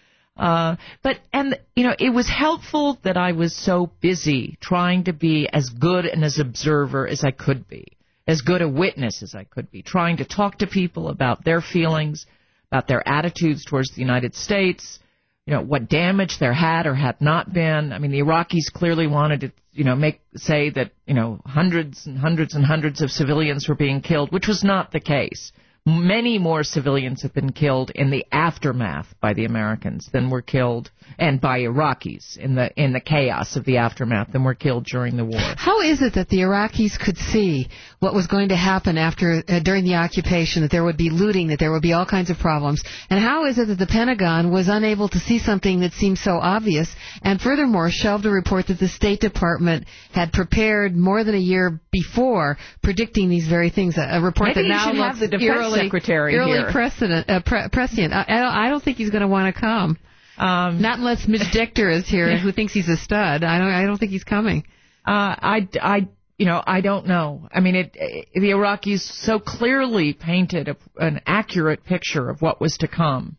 Uh, but and you know, it was helpful that I was so busy trying to be as good an as observer as I could be, as good a witness as I could be, trying to talk to people about their feelings, about their attitudes towards the United States. You know, what damage there had or had not been. I mean, the Iraqis clearly wanted to, you know, make say that, you know, hundreds and hundreds and hundreds of civilians were being killed, which was not the case. Many more civilians have been killed in the aftermath by the Americans than were killed, and by Iraqis in the in the chaos of the aftermath than were killed during the war. How is it that the Iraqis could see what was going to happen after uh, during the occupation, that there would be looting, that there would be all kinds of problems? And how is it that the Pentagon was unable to see something that seemed so obvious, and furthermore shelved a report that the State Department had prepared more than a year before, predicting these very things? A, a report Maybe that now you should looks have the Defense eerily, Secretary eerily here. precedent, uh, pre- prescient. I, I, don't, I don't think he's going to want to come. Um, Not unless Mitch Dichter is here, who thinks he's a stud. I don't. I don't think he's coming. Uh, I, I, you know, I don't know. I mean, it, it, the Iraqis so clearly painted a, an accurate picture of what was to come,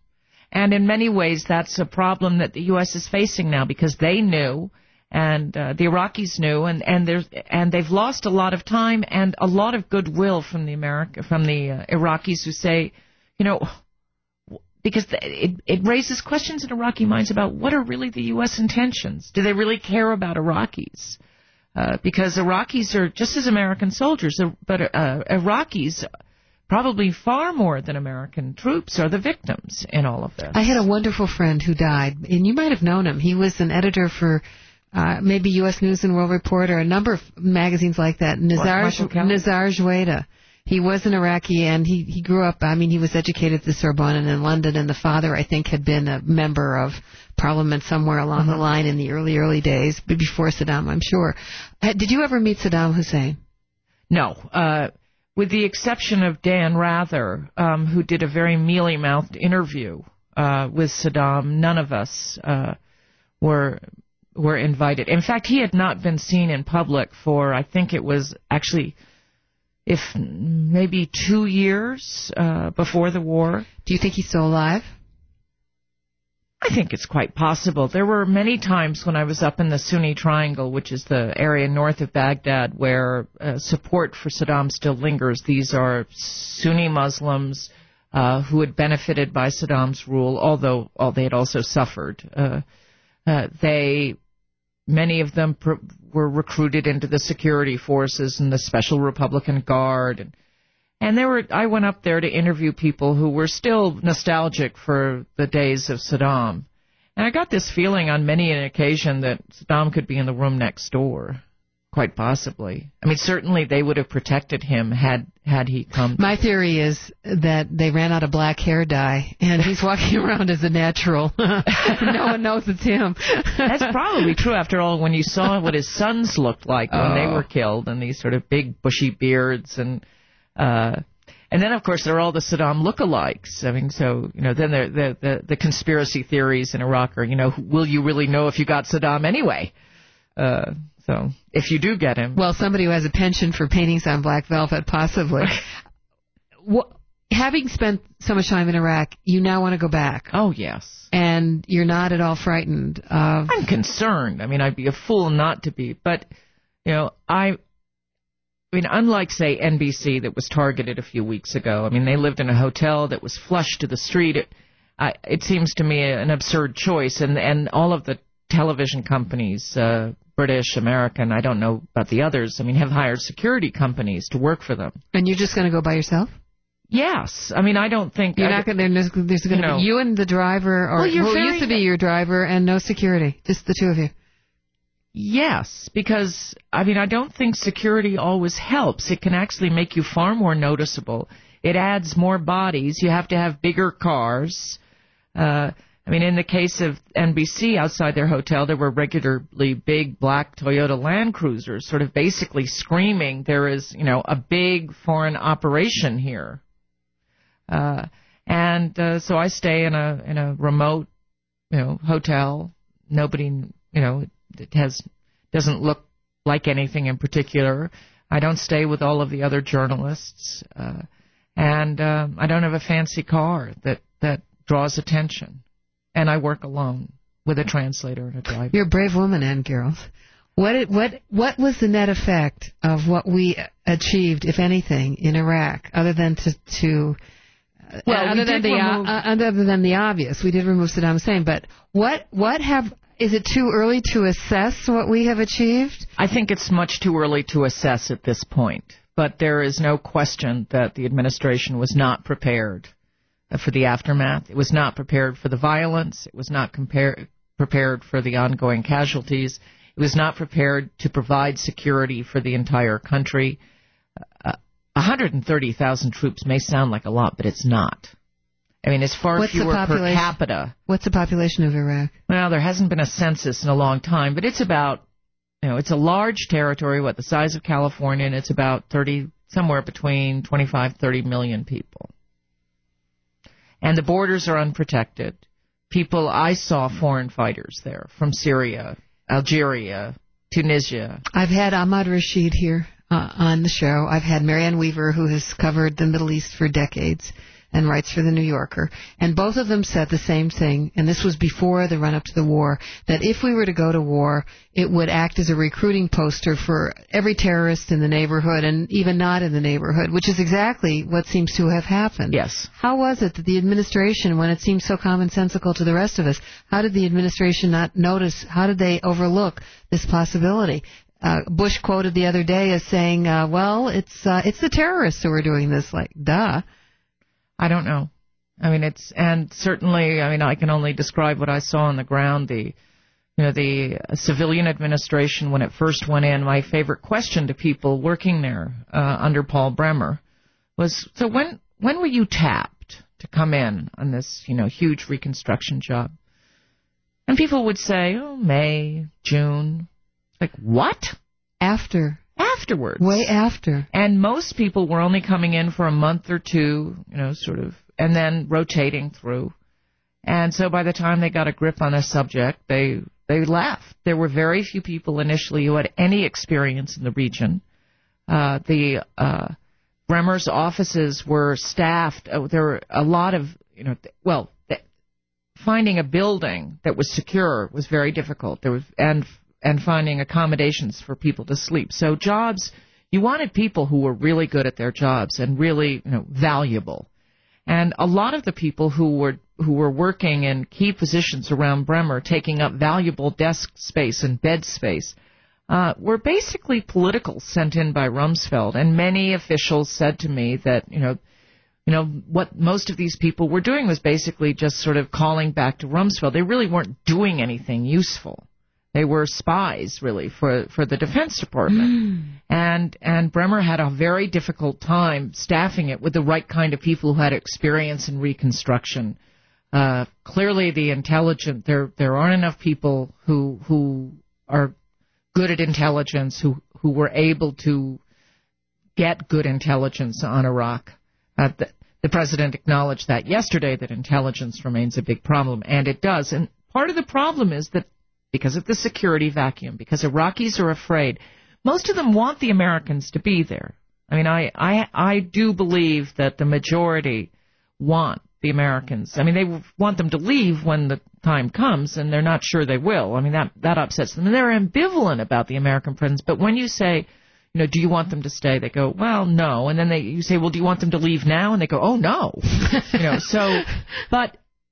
And in many ways, that's a problem that the U S is facing now because they knew, and uh, the Iraqis knew, and and there's and they've lost a lot of time and a lot of goodwill from the America from the uh, Iraqis who say, you know, because it it raises questions in Iraqi minds about what are really the U S intentions? Do they really care about Iraqis? Uh, because Iraqis are just as American soldiers, but uh, Iraqis, probably far more than American troops, are the victims in all of this. I had a wonderful friend who died, and you might have known him. He was an editor for uh, maybe U S News and World Report or a number of magazines like that. Nizar, Nizar Jweda. He was an Iraqi, and he, he grew up, I mean, he was educated at the Sorbonne and in London, and the father, I think, had been a member of Parliament somewhere along uh-huh. the line in the early, early days, before Saddam, I'm sure. Did you ever meet Saddam Hussein? No. Uh, with the exception of Dan Rather, um, who did a very mealy-mouthed interview uh, with Saddam, none of us uh, were were invited. In fact, he had not been seen in public for, I think it was actually... if maybe two years uh, before the war. Do you think he's still alive? I think it's quite possible. There were many times when I was up in the Sunni Triangle, which is the area north of Baghdad, where uh, support for Saddam still lingers. These are Sunni Muslims uh, who had benefited by Saddam's rule, although oh, they had also suffered. Uh, uh, they... Many of them pr- were recruited into the security forces and the Special Republican Guard. And, and there were, I went up there to interview people who were still nostalgic for the days of Saddam. And I got this feeling on many an occasion that Saddam could be in the room next door, quite possibly. I mean, certainly they would have protected him had, had he come. My theory is that they ran out of black hair dye, and he's walking around as a natural. No one knows it's him. That's probably true. After all, when you saw what his sons looked like when oh. they were killed, and these sort of big bushy beards, and uh, and then of course there are all the Saddam lookalikes. I mean, so you know, then there, the the the conspiracy theories in Iraq are, you know, will you really know if you got Saddam anyway? Uh, So, if you do get him... Well, somebody who has a penchant for paintings on black velvet, possibly. What, having spent so much time in Iraq, you now want to go back. Oh, yes. And you're not at all frightened of... I'm concerned. I mean, I'd be a fool not to be. But, you know, I... I mean, unlike, say, N B C that was targeted a few weeks ago, I mean, they lived in a hotel that was flush to the street. It, I, it seems to me an absurd choice. And, and all of the television companies... Uh, British, American, I don't know about the others, I mean, have hired security companies to work for them. And you're just going to go by yourself? Yes. I mean, I don't think... You're I, not going to... There's, there's going to be you and the driver, or well, who very, used to be your driver, and no security, just the two of you. Yes, because, I mean, I don't think security always helps. It can actually make you far more noticeable. It adds more bodies. You have to have bigger cars. Uh... I mean, in the case of N B C, outside their hotel, there were regularly big black Toyota Land Cruisers sort of basically screaming, there is, you know, a big foreign operation here. Uh, and uh, so I stay in a in a remote, you know, hotel. Nobody, you know, it has doesn't look like anything in particular. I don't stay with all of the other journalists. Uh, and uh, I don't have a fancy car that, that draws attention. And I work alone with a translator and a driver. You're a brave woman, Ann Gerald. What what what was the net effect of what we achieved, if anything, in Iraq, other than to, to well, uh, other than the remove... uh, other than the obvious? We did remove Saddam Hussein, but what what have is it too early to assess what we have achieved? I think it's much too early to assess at this point. But there is no question that the administration was not prepared for the aftermath. It was not prepared for the violence. It was not compare, prepared for the ongoing casualties. It was not prepared to provide security for the entire country. Uh, one hundred thirty thousand troops may sound like a lot, but it's not. I mean, as far as fewer per capita. What's the population of Iraq? Well, there hasn't been a census in a long time, but it's about, you know, it's a large territory, what, the size of California, and it's about thirty, somewhere between twenty-five, thirty million people. And the borders are unprotected. People, I saw foreign fighters there from Syria, Algeria, Tunisia. I've had Ahmad Rashid here uh, on the show. I've had Marianne Weaver, who has covered the Middle East for decades. and writes for the New Yorker. And both of them said the same thing, and this was before the run-up to the war, that if we were to go to war, it would act as a recruiting poster for every terrorist in the neighborhood and even not in the neighborhood, which is exactly what seems to have happened. Yes. How was it that the administration, when it seems so commonsensical to the rest of us, how did the administration not notice, how did they overlook this possibility? Uh, Bush quoted the other day as saying, uh, well, it's uh, it's the terrorists who are doing this. Like, duh. I don't know. I mean, it's, and certainly, I mean, I can only describe what I saw on the ground. The, you know, the civilian administration, when it first went in, my favorite question to people working there uh, under Paul Bremer was, so when when were you tapped to come in on this, you know, huge reconstruction job? And people would say, oh, May, June. Like, what? After. Afterwards. Way after. And most people were only coming in for a month or two, you know, sort of, and then rotating through. And so by the time they got a grip on a subject, they they left. There were very few people initially who had any experience in the region. Uh, the uh, Bremer's offices were staffed. Uh, there were a lot of, you know, well, th- finding a building that was secure was very difficult. There was, and and finding accommodations for people to sleep. So jobs, you wanted people who were really good at their jobs and really, you know, valuable. And a lot of the people who were who were working in key positions around Bremer, taking up valuable desk space and bed space, uh, were basically politicals sent in by Rumsfeld. And many officials said to me that, you know, you know, what most of these people were doing was basically just sort of calling back to Rumsfeld. They really weren't doing anything useful. They were spies, really, for, for the Defense Department. Mm. And and Bremer had a very difficult time staffing it with the right kind of people who had experience in Reconstruction. Uh, clearly, the intelligent, there there aren't enough people who who are good at intelligence, who, who were able to get good intelligence on Iraq. Uh, the, the President acknowledged that yesterday, that intelligence remains a big problem, and it does. And part of the problem is that because of the security vacuum, because Iraqis are afraid. Most of them want the Americans to be there. I mean, I, I, I do believe that the majority want the Americans. I mean, they want them to leave when the time comes, and they're not sure they will. I mean, that, that upsets them. And they're ambivalent about the American presence. But when you say, you know, do you want them to stay? They go, well, no. And then they, you say, well, do you want them to leave now? And they go, oh, no. you know, so, but...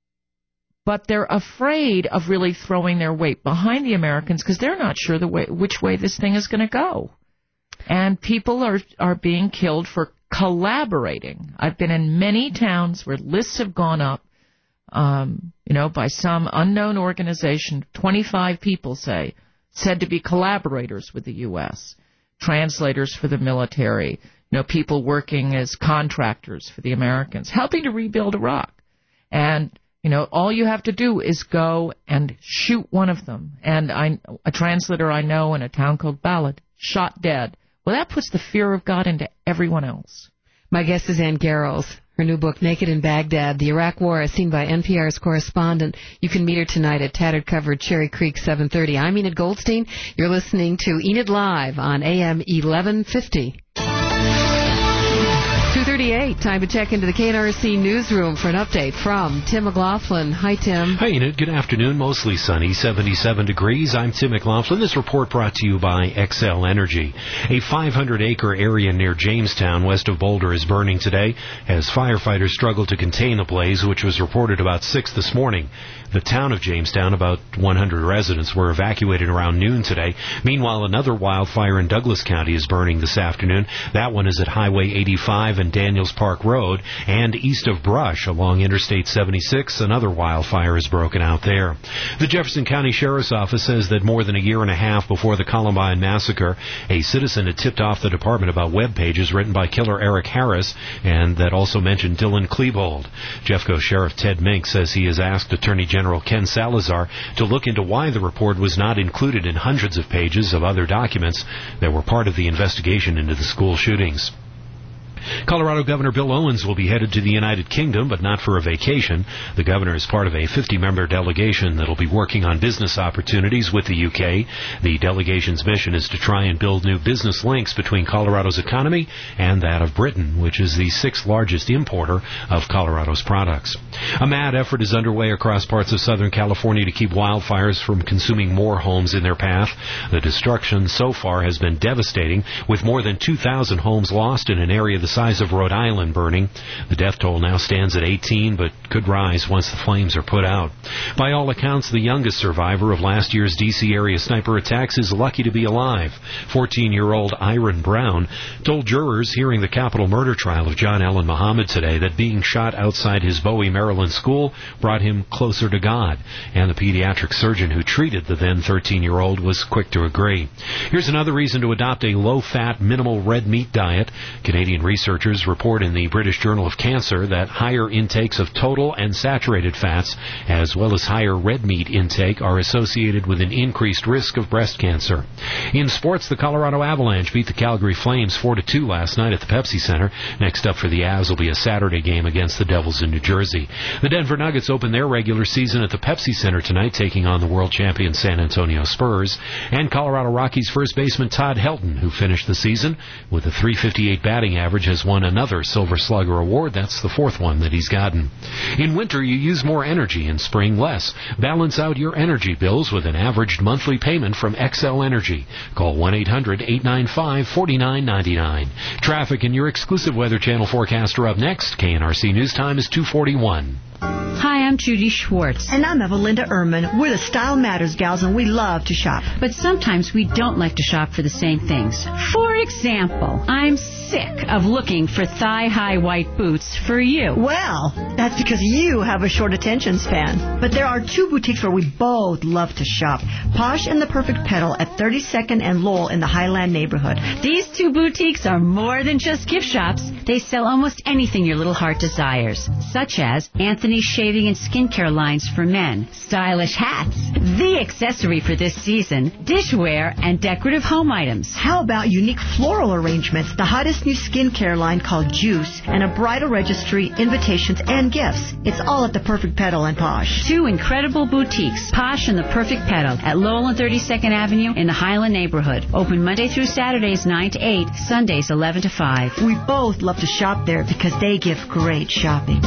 But they're afraid of really throwing their weight behind the Americans because they're not sure the way, which way this thing is going to go. And people are, are being killed for collaborating. I've been in many towns where lists have gone up, um, you know, by some unknown organization, twenty-five people say, said to be collaborators with the U S, translators for the military, you know, people working as contractors for the Americans, helping to rebuild Iraq. And you know, all you have to do is go and shoot one of them. And I, a translator I know in a town called Balad, shot dead. Well, that puts the fear of God into everyone else. My guest is Ann Garrels. Her new book, Naked in Baghdad, The Iraq War, as seen by N P R's correspondent. You can meet her tonight at Tattered Cover, Cherry Creek, seven thirty. I'm Enid Goldstein. You're listening to Enid Live on A M eleven fifty. two thirty-eight, time to check into the K N R C newsroom for an update from Tim McLaughlin. Hi, Tim. Hi, Enid. Good afternoon. Mostly sunny, seventy-seven degrees. I'm Tim McLaughlin. This report brought to you by Xcel Energy. A five hundred acre area near Jamestown, west of Boulder, is burning today as firefighters struggle to contain the blaze, which was reported about six this morning. The town of Jamestown, about one hundred residents, were evacuated around noon today. Meanwhile, another wildfire in Douglas County is burning this afternoon. That one is at Highway eighty-five and Daniels Park Road, and east of Brush along Interstate seventy-six, another wildfire is broken out there. The Jefferson County Sheriff's Office says that more than a year and a half before the Columbine massacre, a citizen had tipped off the department about web pages written by killer Eric Harris, and that also mentioned Dylan Klebold. Jeffco Sheriff Ted Mink says he has asked Attorney General Ken Salazar to look into why the report was not included in hundreds of pages of other documents that were part of the investigation into the school shootings. Colorado Governor Bill Owens will be headed to the United Kingdom, but not for a vacation. The governor is part of a fifty-member delegation that will be working on business opportunities with the U K. The delegation's mission is to try and build new business links between Colorado's economy and that of Britain, which is the sixth largest importer of Colorado's products. A mad effort is underway across parts of Southern California to keep wildfires from consuming more homes in their path. The destruction so far has been devastating, with more than two thousand homes lost in an area the size of Rhode Island burning. The death toll now stands at eighteen, but could rise once the flames are put out. By all accounts, the youngest survivor of last year's D C area sniper attacks is lucky to be alive. fourteen-year-old Iron Brown told jurors hearing the capital murder trial of John Allen Muhammad today that being shot outside his Bowie, Maryland school brought him closer to God, and the pediatric surgeon who treated the then thirteen-year-old was quick to agree. Here's another reason to adopt a low-fat, minimal red meat diet. Canadian researchers report in the British Journal of Cancer that higher intakes of total and saturated fats, as well as higher red meat intake, are associated with an increased risk of breast cancer. In sports, the Colorado Avalanche beat the Calgary Flames four to two last night at the Pepsi Center. Next up for the Avs will be a Saturday game against the Devils in New Jersey. The Denver Nuggets open their regular season at the Pepsi Center tonight, taking on the world champion San Antonio Spurs. And Colorado Rockies first baseman Todd Helton, who finished the season with a three fifty-eight batting average, has won another Silver Slugger award. That's the fourth one that he's gotten. In winter, you use more energy. In spring, less. Balance out your energy bills with an averaged monthly payment from Xcel Energy. Call one eight hundred eight nine five four nine nine nine. Traffic and your exclusive Weather Channel forecaster up next. K N R C News Time is two forty-one. Hi, I'm Judy Schwartz. And I'm Evalinda Ehrman. We're the Style Matters gals, and we love to shop. But sometimes we don't like to shop for the same things. For example, I'm sick of looking for thigh-high white boots for you. Well, that's because you have a short attention span. But there are two boutiques where we both love to shop. Posh and the Perfect Pedal at thirty-second and Lowell in the Highland neighborhood. These two boutiques are more than just gift shops. They sell almost anything your little heart desires, such as Anthony's shaving and skincare lines for men, stylish hats, the accessory for this season, dishware, and decorative home items. How about unique floral arrangements, the hottest new skincare line called Juice, and a bridal registry, invitations, and gifts. It's all at the Perfect Pedal and Posh. Two incredible boutiques, Posh and the Perfect Pedal, at Lowell and thirty-second Avenue in the Highland neighborhood. Open Monday through Saturdays nine to eight, Sundays eleven to five. We both love to shop there because they give great shopping.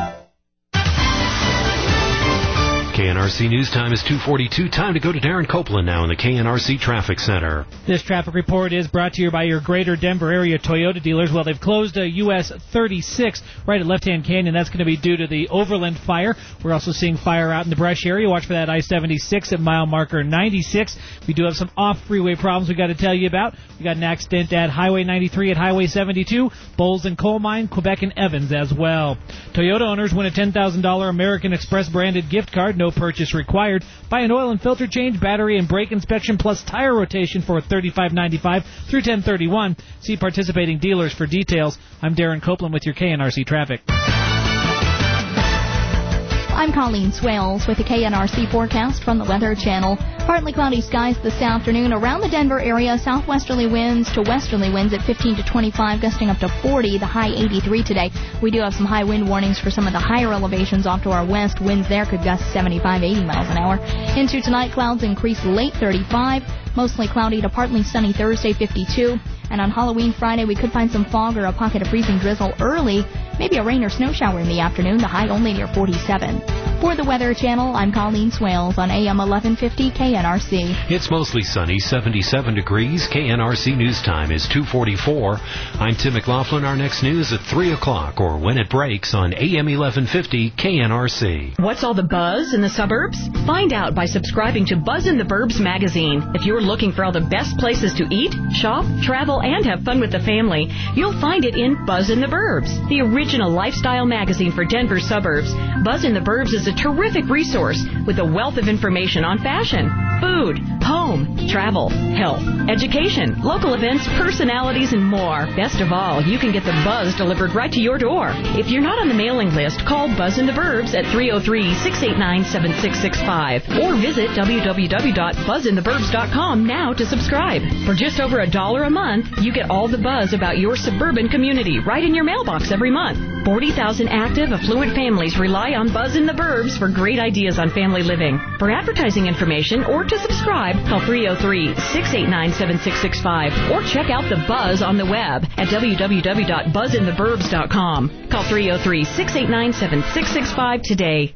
K N R C News Time is two forty-two. Time to go to Darren Copeland now in the K N R C Traffic Center. This traffic report is brought to you by your greater Denver area Toyota dealers. Well, they've closed a U S thirty-six right at Left Hand Canyon. That's going to be due to the Overland fire. We're also seeing fire out in the Brush area. Watch for that I seventy-six at mile marker ninety-six. We do have some off-freeway problems we got to tell you about. We got an accident at Highway ninety-three at Highway seventy-two, Bowles and Coal Mine, Quebec and Evans as well. Toyota owners win a ten thousand dollars American Express branded gift card. No purchase required. Buy an oil and filter change, battery and brake inspection, plus tire rotation for thirty-five ninety-five through ten thirty-one. See participating dealers for details. I'm Darren Copeland with your K N R C traffic. I'm Colleen Swales with the K N R C forecast from the Weather Channel. Partly cloudy skies this afternoon around the Denver area. Southwesterly winds to westerly winds at fifteen to twenty-five, gusting up to forty, the high eighty-three today. We do have some high wind warnings for some of the higher elevations off to our west. Winds there could gust seventy-five, eighty miles an hour. Into tonight, clouds increase late thirty-five. Mostly cloudy to partly sunny Thursday, fifty-two. And on Halloween Friday, we could find some fog or a pocket of freezing drizzle early. Maybe a rain or snow shower in the afternoon, the high only near forty-seven. For the Weather Channel, I'm Colleen Swales on A M eleven fifty K N R C. It's mostly sunny, seventy-seven degrees. K N R C News Time is two forty-four. I'm Tim McLaughlin. Our next news at three o'clock or when it breaks on A M eleven fifty K N R C. What's all the buzz in the suburbs? Find out by subscribing to Buzz in the Burbs magazine. If you're looking for all the best places to eat, shop, travel, and have fun with the family, you'll find it in Buzz in the Burbs, the original lifestyle magazine for Denver suburbs. Buzz in the Burbs is a terrific resource with a wealth of information on fashion, food, home, travel, health, education, local events, personalities, and more. Best of all, you can get the buzz delivered right to your door. If you're not on the mailing list, call Buzz in the Burbs at three oh three, six eight nine, seven six six five or visit w w w dot buzz in the burbs dot com now to subscribe. For just over a dollar a month, Then you get all the buzz about your suburban community right in your mailbox every month. forty thousand active, affluent families rely on Buzz in the Burbs for great ideas on family living. For advertising information or to subscribe, call three oh three, six eight nine, seven six six five or check out the Buzz on the web at w w w dot buzz in the burbs dot com. Call three oh three, six eight nine, seven six six five today.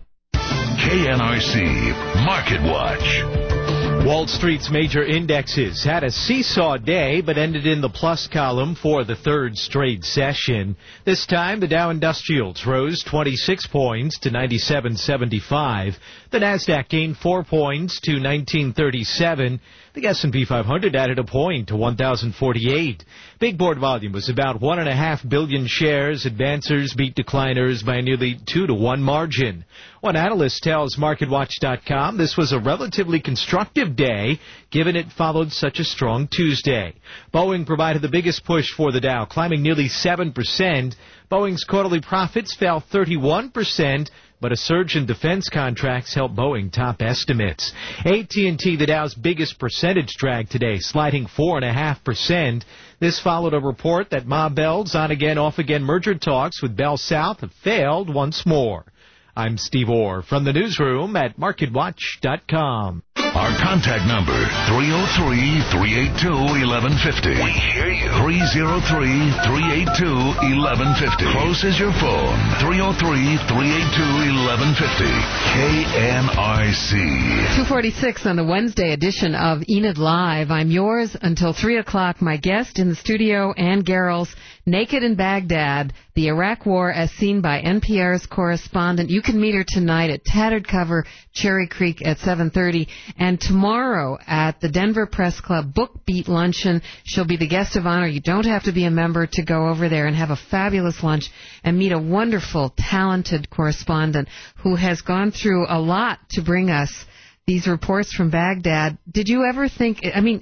K N R C Market Watch. Wall Street's major indexes had a seesaw day but ended in the plus column for the third straight session. This time, the Dow Industrials rose twenty-six points to ninety-seven seventy-five. The Nasdaq gained four points to nineteen thirty-seven. The S and P five hundred added a point to one thousand forty-eight. Big board volume was about one and a half billion shares. Advancers beat decliners by nearly two to one margin. One analyst tells Market Watch dot com this was a relatively constructive day, given it followed such a strong Tuesday. Boeing provided the biggest push for the Dow, climbing nearly seven percent. Boeing's quarterly profits fell thirty-one percent. But a surge in defense contracts helped Boeing top estimates. A T and T, the Dow's biggest percentage drag today, sliding four point five percent. This followed a report that Ma Bell's on-again, off-again merger talks with Bell South have failed once more. I'm Steve Orr from the newsroom at Market Watch dot com. Our contact number, three oh three, three eight two, one one five oh. We hear you. three oh three, three eight two, one one five oh. Close is your phone. three oh three, three eight two, one one five oh. K N R C. two forty-six on the Wednesday edition of Enid Live. I'm yours until three o'clock. My guest in the studio, Ann Garrels, naked in Baghdad, the Iraq War as seen by N P R's correspondent. You can meet her tonight at Tattered Cover, Cherry Creek at seven thirty. And tomorrow at the Denver Press Club Book Beat Luncheon, she'll be the guest of honor. You don't have to be a member to go over there and have a fabulous lunch and meet a wonderful, talented correspondent who has gone through a lot to bring us these reports from Baghdad. Did you ever think, I mean,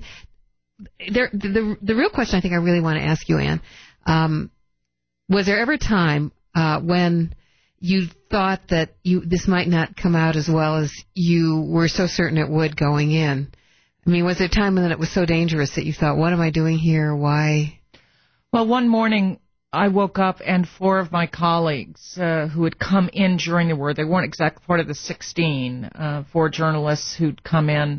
there, the, the real question I think I really want to ask you, Ann, um, was there ever a time uh, when you thought that you this might not come out as well as you were so certain it would going in? I mean, was there a time when it was so dangerous that you thought, what am I doing here? Why? Well, one morning I woke up and four of my colleagues uh, who had come in during the war, they weren't exactly part of the sixteen, uh, four journalists who'd come in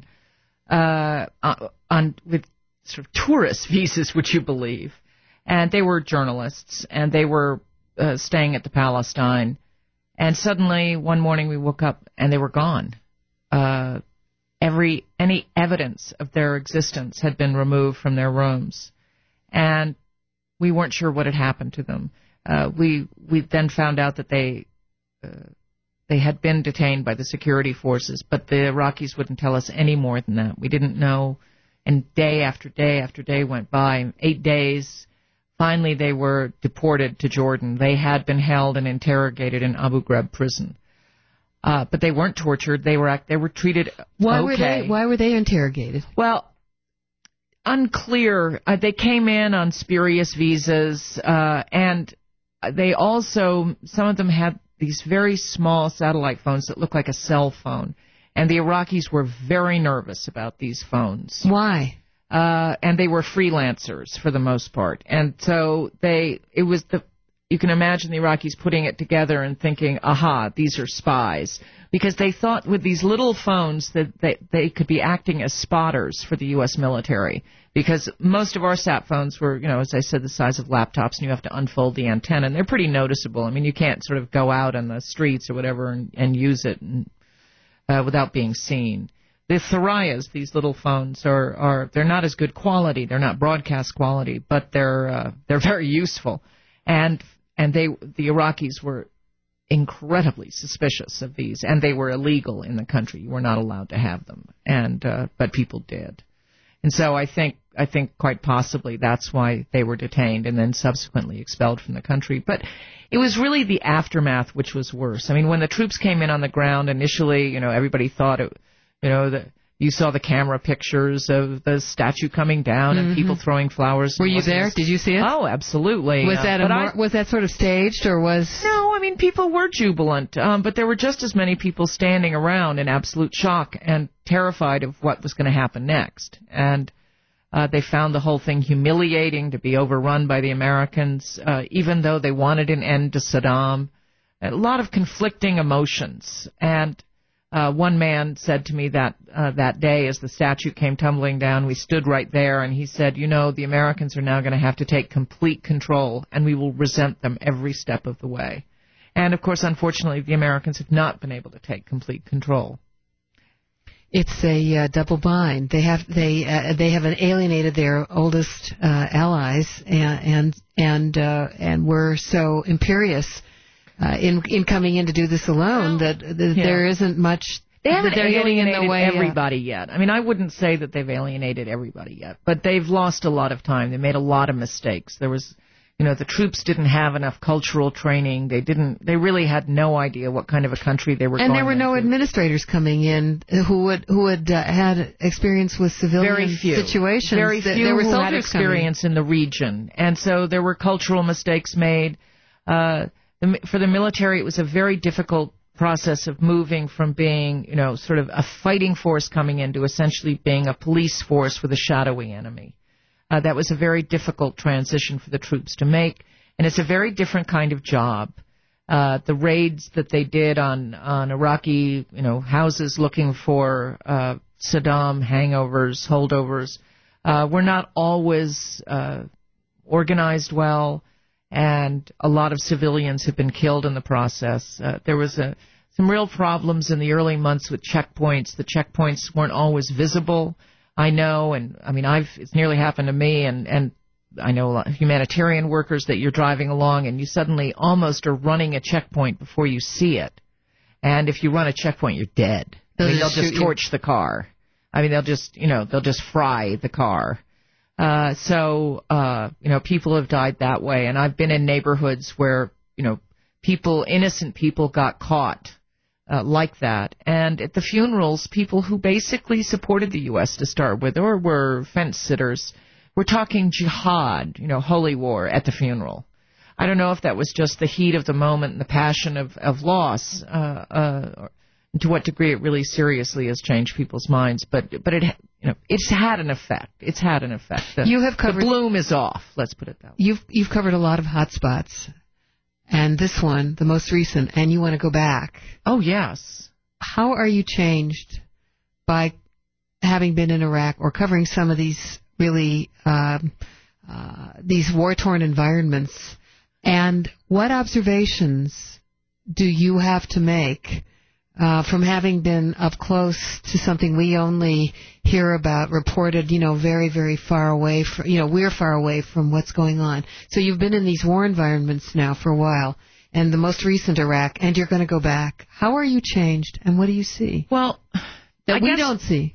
uh, on with sort of tourist visas, would you believe? And they were journalists, and they were uh, staying at the Palestine. And suddenly, one morning, we woke up, and they were gone. Uh, every any evidence of their existence had been removed from their rooms, and we weren't sure what had happened to them. Uh, we we then found out that they uh, they had been detained by the security forces, but the Iraqis wouldn't tell us any more than that. We didn't know, and day after day after day went by, eight days. Finally, they were deported to Jordan. They had been held and interrogated in Abu Ghraib prison, uh, but they weren't tortured. They were they were treated why okay. Were they, why were they interrogated? Well, unclear. Uh, they came in on spurious visas, uh, and they also some of them had these very small satellite phones that looked like a cell phone, and the Iraqis were very nervous about these phones. Why? Uh, and they were freelancers for the most part. And so they, it was the, you can imagine the Iraqis putting it together and thinking, aha, these are spies. Because they thought with these little phones that they, they could be acting as spotters for the U S military. Because most of our sat phones were, you know, as I said, the size of laptops, and you have to unfold the antenna. And they're pretty noticeable. I mean, you can't sort of go out on the streets or whatever and, and use it and, uh, without being seen. The Thurayas, these little phones, are, are they're not as good quality. They're not broadcast quality, but they're uh, they're very useful. And and they the Iraqis were incredibly suspicious of these, and they were illegal in the country. You were not allowed to have them, and uh, but people did. And so I think I think quite possibly that's why they were detained and then subsequently expelled from the country. But it was really the aftermath which was worse. I mean, when the troops came in on the ground initially, you know, everybody thought it. You know, the, you saw the camera pictures of the statue coming down and mm-hmm. people throwing flowers. Were you there? Did you see it? Oh, absolutely. Was that uh, a more, I, was that sort of staged or was? No, I mean people were jubilant, um, but there were just as many people standing around in absolute shock and terrified of what was going to happen next. And Uh, they found the whole thing humiliating to be overrun by the Americans, uh, even though they wanted an end to Saddam. A lot of conflicting emotions. And uh, one man said to me that uh, that day as the statue came tumbling down, we stood right there, and he said, you know, the Americans are now going to have to take complete control, and we will resent them every step of the way. And, of course, unfortunately, the Americans have not been able to take complete control. It's a uh, double bind. They have they uh, they have alienated their oldest uh, allies, and and and, uh, and were so imperious uh, in in coming in to do this alone that, that yeah. there isn't much. They haven't that they're getting in alienated the way. everybody yet. I mean, I wouldn't say that they've alienated everybody yet, but they've lost a lot of time. They made a lot of mistakes. There was. You know, the troops didn't have enough cultural training. They didn't. They really had no idea what kind of a country they were. And going there were no into. administrators coming in who would who had uh, had experience with civilian Very few. situations. Very few there were who soldiers had experience coming. in the region, and so there were cultural mistakes made. Uh, the, for the military, it was a very difficult process of moving from being, you know, sort of a fighting force coming in to essentially being a police force with a shadowy enemy. Uh, that was a very difficult transition for the troops to make, and it's a very different kind of job. Uh, the raids that they did on, on Iraqi, you know, houses looking for uh, Saddam hangovers, holdovers, uh, were not always uh, organized well, and a lot of civilians have been killed in the process. Uh, there was a, some real problems in the early months with checkpoints. The checkpoints weren't always visible. I know, and I mean, I've it's nearly happened to me, and, and I know a lot of humanitarian workers that you're driving along, and you suddenly almost are running a checkpoint before you see it. And if you run a checkpoint, you're dead. I mean, they'll just torch the car. I mean, they'll just, you know, they'll just fry the car. Uh, so, uh, you know, people have died that way, and I've been in neighborhoods where, you know, people, innocent people got caught. Uh, like that. And at the funerals, people who basically supported the U S to start with or were fence sitters were talking jihad, you know, holy war at the funeral. I don't know if that was just the heat of the moment and the passion of, of loss, uh, uh, to what degree it really seriously has changed people's minds, but but it you know it's had an effect. It's had an effect. The, you have covered, the bloom is off, let's put it that way. You've, you've covered a lot of hot spots. And this one, the most recent, and you want to go back. Oh, yes. How are you changed by having been in Iraq or covering some of these really, um, uh, these war-torn environments? And what observations do you have to make uh, from having been up close to something we only hear about, reported, you know, very, very far away from, you know, we're far away from what's going on. So you've been in these war environments now for a while, and the most recent Iraq, and you're going to go back. How are you changed, and what do you see? Well, that I we guess, don't see.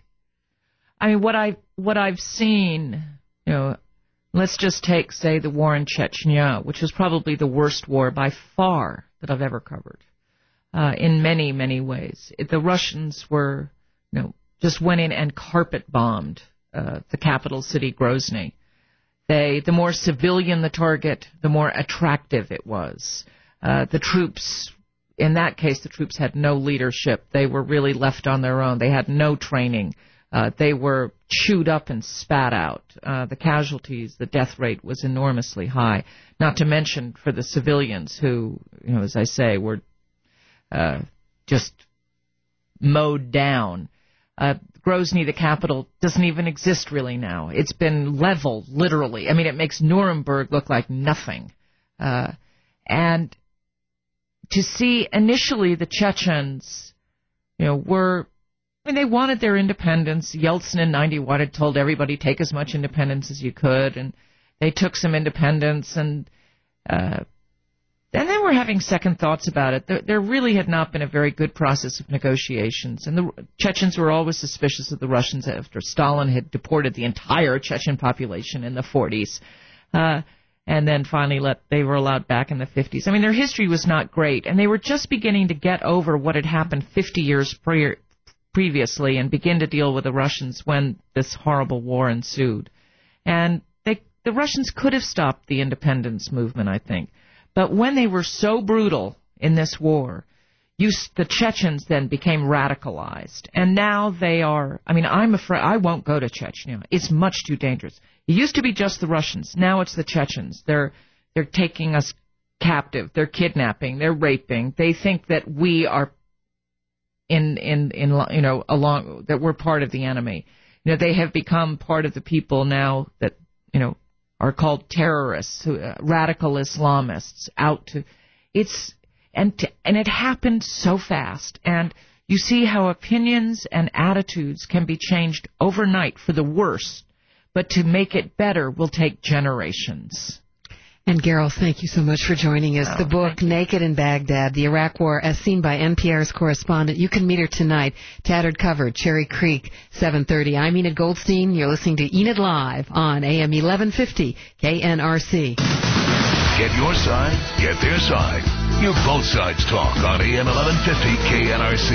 I mean, what I what I've seen, you know, let's just take, say, the war in Chechnya, which was probably the worst war by far that I've ever covered. Uh, in many, many ways. It, the Russians were, you know, just went in and carpet bombed uh, the capital city, Grozny. They, the more civilian the target, the more attractive it was. Uh, the troops, in that case, the troops had no leadership. They were really left on their own. They had no training. Uh, they were chewed up and spat out. Uh, the casualties, the death rate was enormously high. Not to mention for the civilians who, you know, as I say, were Uh, just mowed down. Uh, Grozny, the capital, doesn't even exist really now. It's been leveled, literally. I mean, it makes Nuremberg look like nothing. Uh, and to see initially the Chechens, you know, were, I mean, they wanted their independence. Yeltsin in ninety-one had told everybody, take as much independence as you could, and they took some independence, and uh and then we're having second thoughts about it. There, there really had not been a very good process of negotiations. And the Chechens were always suspicious of the Russians after Stalin had deported the entire Chechen population in the forties. Uh, and then finally let they were allowed back in the fifties. I mean, their history was not great. And they were just beginning to get over what had happened fifty years pre- previously and begin to deal with the Russians when this horrible war ensued. And they, the Russians could have stopped the independence movement, I think. But when they were so brutal in this war, you, the Chechens then became radicalized. And now they are, I mean, I'm afraid, I won't go to Chechnya. It's much too dangerous. It used to be just the Russians. Now it's the Chechens. They're, they're taking us captive. They're kidnapping. They're raping. They think that we are in, in, in, you know, along, that we're part of the enemy. You know, they have become part of the people now that, you know, are called terrorists, uh, radical Islamists out to, it's, and to, and it happened so fast. And you see how opinions and attitudes can be changed overnight for the worse, but to make it better will take generations. And Gerald, thank you so much for joining us. Oh, the book, Naked in Baghdad, the Iraq War as seen by N P R's correspondent. You can meet her tonight. Tattered cover, Cherry Creek, seven thirty. I'm Enid Goldstein. You're listening to Enid Live on A M eleven fifty K N R C. Get your side, get their side. Hear both sides talk on A M eleven fifty K N R C.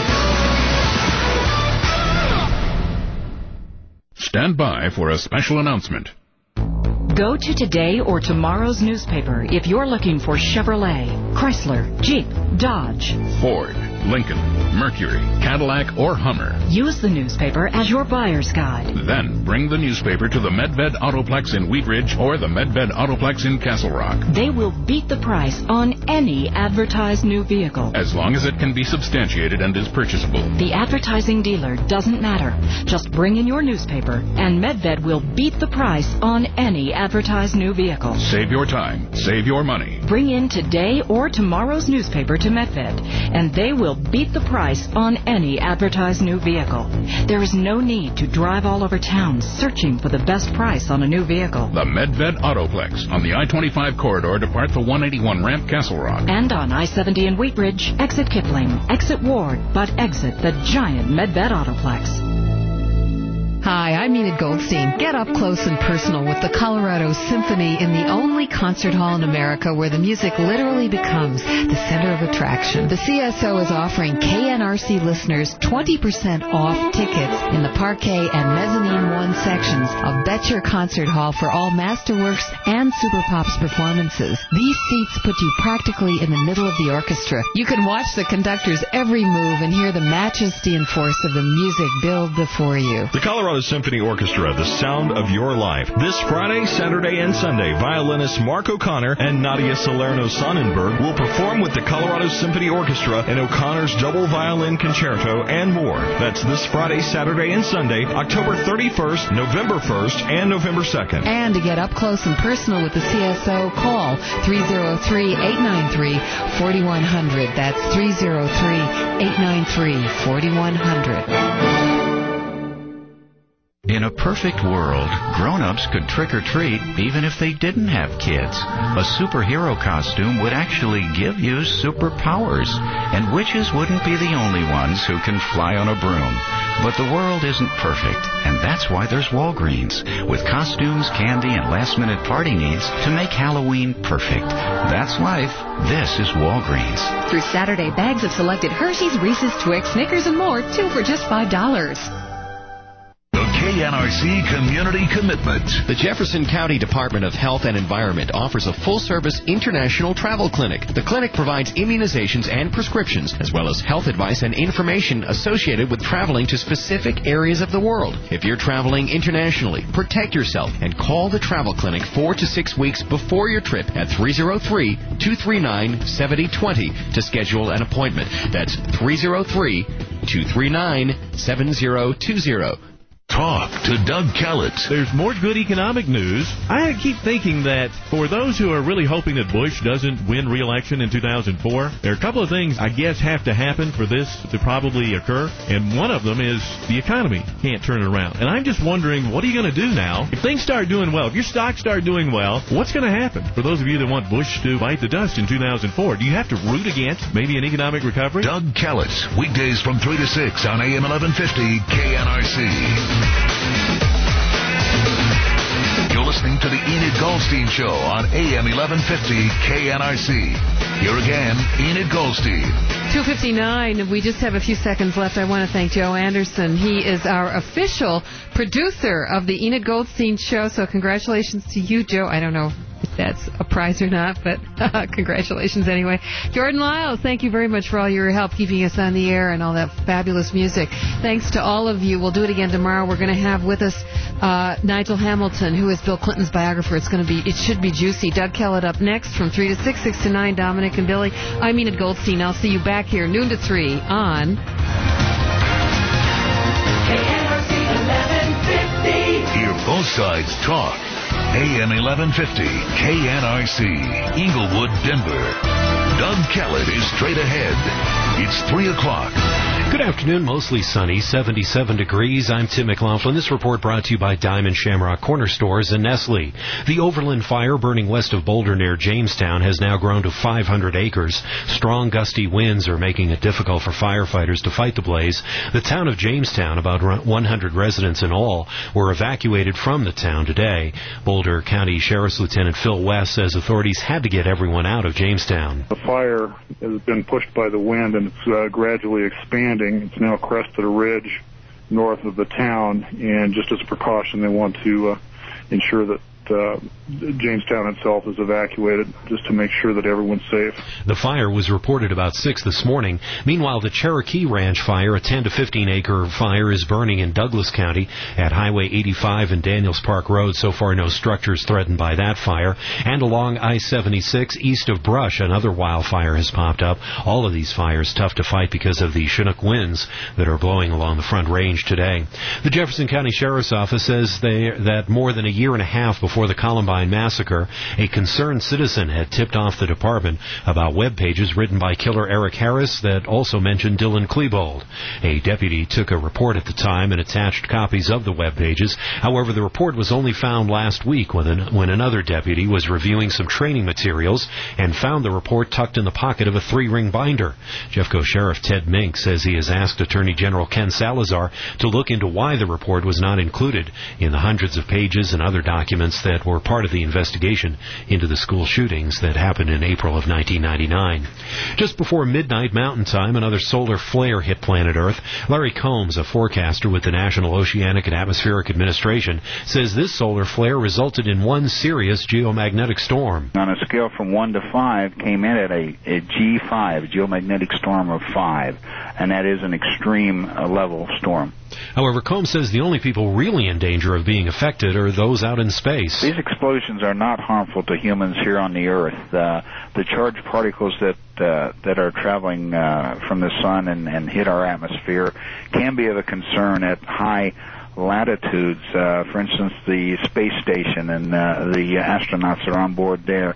Stand by for a special announcement. Go to today or tomorrow's newspaper if you're looking for Chevrolet, Chrysler, Jeep, Dodge, Ford, Lincoln, Mercury, Cadillac, or Hummer. Use the newspaper as your buyer's guide. Then bring the newspaper to the Medved Autoplex in Wheat Ridge or the Medved Autoplex in Castle Rock. They will beat the price on any advertised new vehicle, as long as it can be substantiated and is purchasable. The advertising dealer doesn't matter. Just bring in your newspaper, and Medved will beat the price on any advertised new vehicle. Save your time. Save your money. Bring in today or tomorrow's newspaper to Medved, and they will beat the price on any advertised new vehicle. There is no need to drive all over town searching for the best price on a new vehicle. The Medved Autoplex on the I twenty-five corridor, depart the one eighty-one ramp, Castle Rock. And on I seventy in Wheat Ridge, exit Kipling, exit Ward, but exit the giant Medved Autoplex. Hi, I'm Enid Goldstein. Get up close and personal with the Colorado Symphony in the only concert hall in America where the music literally becomes the center of attraction. The C S O is offering K N R C listeners twenty percent off tickets in the Parquet and Mezzanine one sections of Betcher Concert Hall for all Masterworks and Super Pops performances. These seats put you practically in the middle of the orchestra. You can watch the conductor's every move and hear the majesty and force of the music build before you. The Colorado Symphony Orchestra, the sound of your life. This Friday, Saturday, and Sunday, violinists Mark O'Connor and Nadia Salerno-Sonnenberg will perform with the Colorado Symphony Orchestra and O'Connor's Double Violin Concerto and more. That's this Friday, Saturday, and Sunday, October thirty-first, November first, and November second. And to get up close and personal with the C S O, call three oh three, eight nine three, four one zero zero. That's three oh three, eight nine three, four one zero zero. In a perfect world, grown-ups could trick-or-treat even if they didn't have kids. A superhero costume would actually give you superpowers, and witches wouldn't be the only ones who can fly on a broom. But the world isn't perfect, and that's why there's Walgreens, with costumes, candy, and last-minute party needs to make Halloween perfect. That's life. This is Walgreens. Through Saturday, bags of selected Hershey's, Reese's, Twix, Snickers, and more, two for just five dollars. K N R C Community Commitment. The Jefferson County Department of Health and Environment offers a full-service international travel clinic. The clinic provides immunizations and prescriptions, as well as health advice and information associated with traveling to specific areas of the world. If you're traveling internationally, protect yourself and call the travel clinic four to six weeks before your trip at three oh three, two three nine, seven oh two oh to schedule an appointment. That's three oh three, two three nine, seven oh two oh. Talk to Doug Kellett. There's more good economic news. I keep thinking that for those who are really hoping that Bush doesn't win re-election in two thousand four, there are a couple of things I guess have to happen for this to probably occur, and one of them is the economy can't turn it around. And I'm just wondering, what are you going to do now? If things start doing well, if your stocks start doing well, what's going to happen? For those of you that want Bush to bite the dust in two thousand four, do you have to root against maybe an economic recovery? Doug Kellett, weekdays from three to six on A M eleven fifty K N R C. You're listening to the Enid Goldstein Show on A M eleven fifty K N R C. Here again, Enid Goldstein. two fifty-nine. We just have a few seconds left. I want to thank Joe Anderson. He is our official producer of the Enid Goldstein Show, so congratulations to you, Joe. I don't know if that's a prize or not, but uh, congratulations anyway. Jordan Lyles, thank you very much for all your help keeping us on the air and all that fabulous music. Thanks to all of you. We'll do it again tomorrow. We're going to have with us uh, Nigel Hamilton, who is Bill Clinton's biographer. It's going to be, it should be juicy. Doug Kellett up next from three to six, six to nine, Dominic and Billy. I'm Enid Goldstein. I'll see you back here noon to three on K N R C eleven fifty. Hear both sides talk. A M eleven fifty, K N R C, Inglewood, Denver. Doug Kellett is straight ahead. It's three o'clock. Good afternoon, mostly sunny, seventy-seven degrees. I'm Tim McLaughlin. This report brought to you by Diamond Shamrock Corner Stores and Nestle. The Overland Fire burning west of Boulder near Jamestown has now grown to five hundred acres. Strong gusty winds are making it difficult for firefighters to fight the blaze. The town of Jamestown, about one hundred residents in all, were evacuated from the town today. Boulder County Sheriff's Lieutenant Phil West says authorities had to get everyone out of Jamestown. The fire has been pushed by the wind and it's uh, gradually expanding. It's now crested a ridge north of the town, and just as a precaution, they want to uh, ensure that uh, Jamestown itself is evacuated just to make sure that everyone's safe. The fire was reported about six this morning. Meanwhile, the Cherokee Ranch fire, a ten to fifteen acre fire, is burning in Douglas County at Highway eighty-five and Daniels Park Road. So far, no structures threatened by that fire. And along I seventy-six, east of Brush, another wildfire has popped up. All of these fires tough to fight because of the Chinook winds that are blowing along the Front Range today. The Jefferson County Sheriff's Office says they, that more than a year and a half before Before the Columbine massacre, a concerned citizen had tipped off the department about web pages written by killer Eric Harris that also mentioned Dylan Klebold. A deputy took a report at the time and attached copies of the web pages. However, the report was only found last week when, an, when another deputy was reviewing some training materials and found the report tucked in the pocket of a three-ring binder. Jeffco Sheriff Ted Mink says he has asked Attorney General Ken Salazar to look into why the report was not included in the hundreds of pages and other documents that were part of the investigation into the school shootings that happened in April of nineteen ninety-nine. Just before midnight Mountain Time, another solar flare hit planet Earth. Larry Combs, a forecaster with the National Oceanic and Atmospheric Administration, says this solar flare resulted in one serious geomagnetic storm. On a scale from one to five, came in at a, a G five, geomagnetic storm of five, and that is an extreme uh, level storm. However, Combs says the only people really in danger of being affected are those out in space. These explosions are not harmful to humans here on the Earth. Uh, the charged particles that uh, that are traveling uh, from the sun and, and hit our atmosphere can be of a concern at high latitudes. Uh, for instance, the space station and uh, the astronauts are on board there.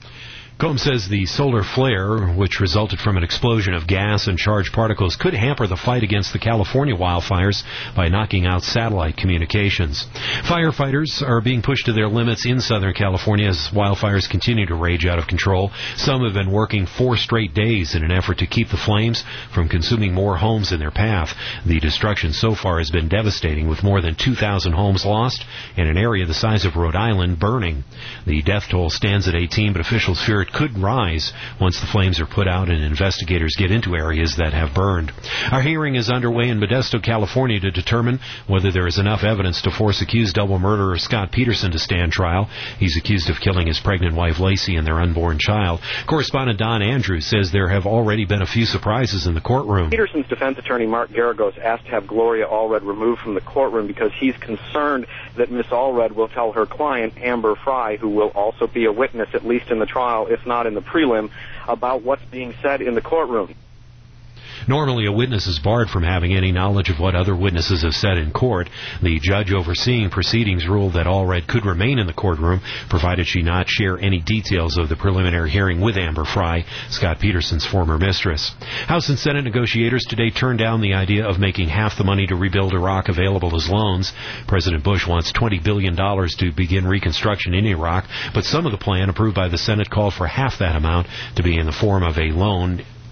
Combs says the solar flare, which resulted from an explosion of gas and charged particles, could hamper the fight against the California wildfires by knocking out satellite communications. Firefighters are being pushed to their limits in Southern California as wildfires continue to rage out of control. Some have been working four straight days in an effort to keep the flames from consuming more homes in their path. The destruction so far has been devastating, with more than two thousand homes lost and an area the size of Rhode Island burning. The death toll stands at eighteen, but officials fear it could rise once the flames are put out and investigators get into areas that have burned. Our hearing is underway in Modesto, California to determine whether there is enough evidence to force accused double murderer Scott Peterson to stand trial. He's accused of killing his pregnant wife Lacey and their unborn child. Correspondent Don Andrews says there have already been a few surprises in the courtroom. Peterson's defense attorney Mark Garagos asked to have Gloria Allred removed from the courtroom because he's concerned that Miss Allred will tell her client, Amber Fry, who will also be a witness at least in the trial, if not in the prelim, about what's being said in the courtroom. Normally, a witness is barred from having any knowledge of what other witnesses have said in court. The judge overseeing proceedings ruled that Allred could remain in the courtroom, provided she not share any details of the preliminary hearing with Amber Fry, Scott Peterson's former mistress. House and Senate negotiators today turned down the idea of making half the money to rebuild Iraq available as loans. President Bush wants twenty billion dollars to begin reconstruction in Iraq, but some of the plan approved by the Senate called for half that amount to be in the form of a loan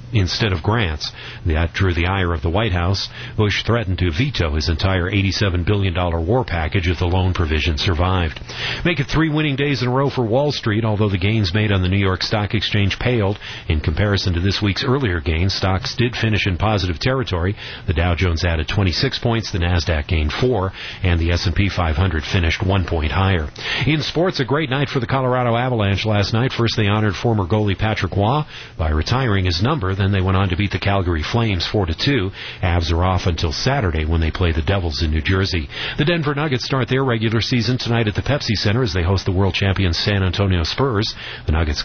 instead of grants. That drew the ire of the White House. Bush threatened to veto his entire eighty-seven billion dollars war package if the loan provision survived. Make it three winning days in a row for Wall Street, although the gains made on the New York Stock Exchange paled. In comparison to this week's earlier gains, stocks did finish in positive territory. The Dow Jones added twenty-six points, the Nasdaq gained four, and the S and P five hundred finished one point higher. In sports, a great night for the Colorado Avalanche last night. First, they honored former goalie Patrick Waugh by retiring his number. Then they went on to beat the Calgary Flames four to two. Avs are off until Saturday when they play the Devils in New Jersey. The Denver Nuggets start their regular season tonight at the Pepsi Center as they host the world champions San Antonio Spurs. The Nuggets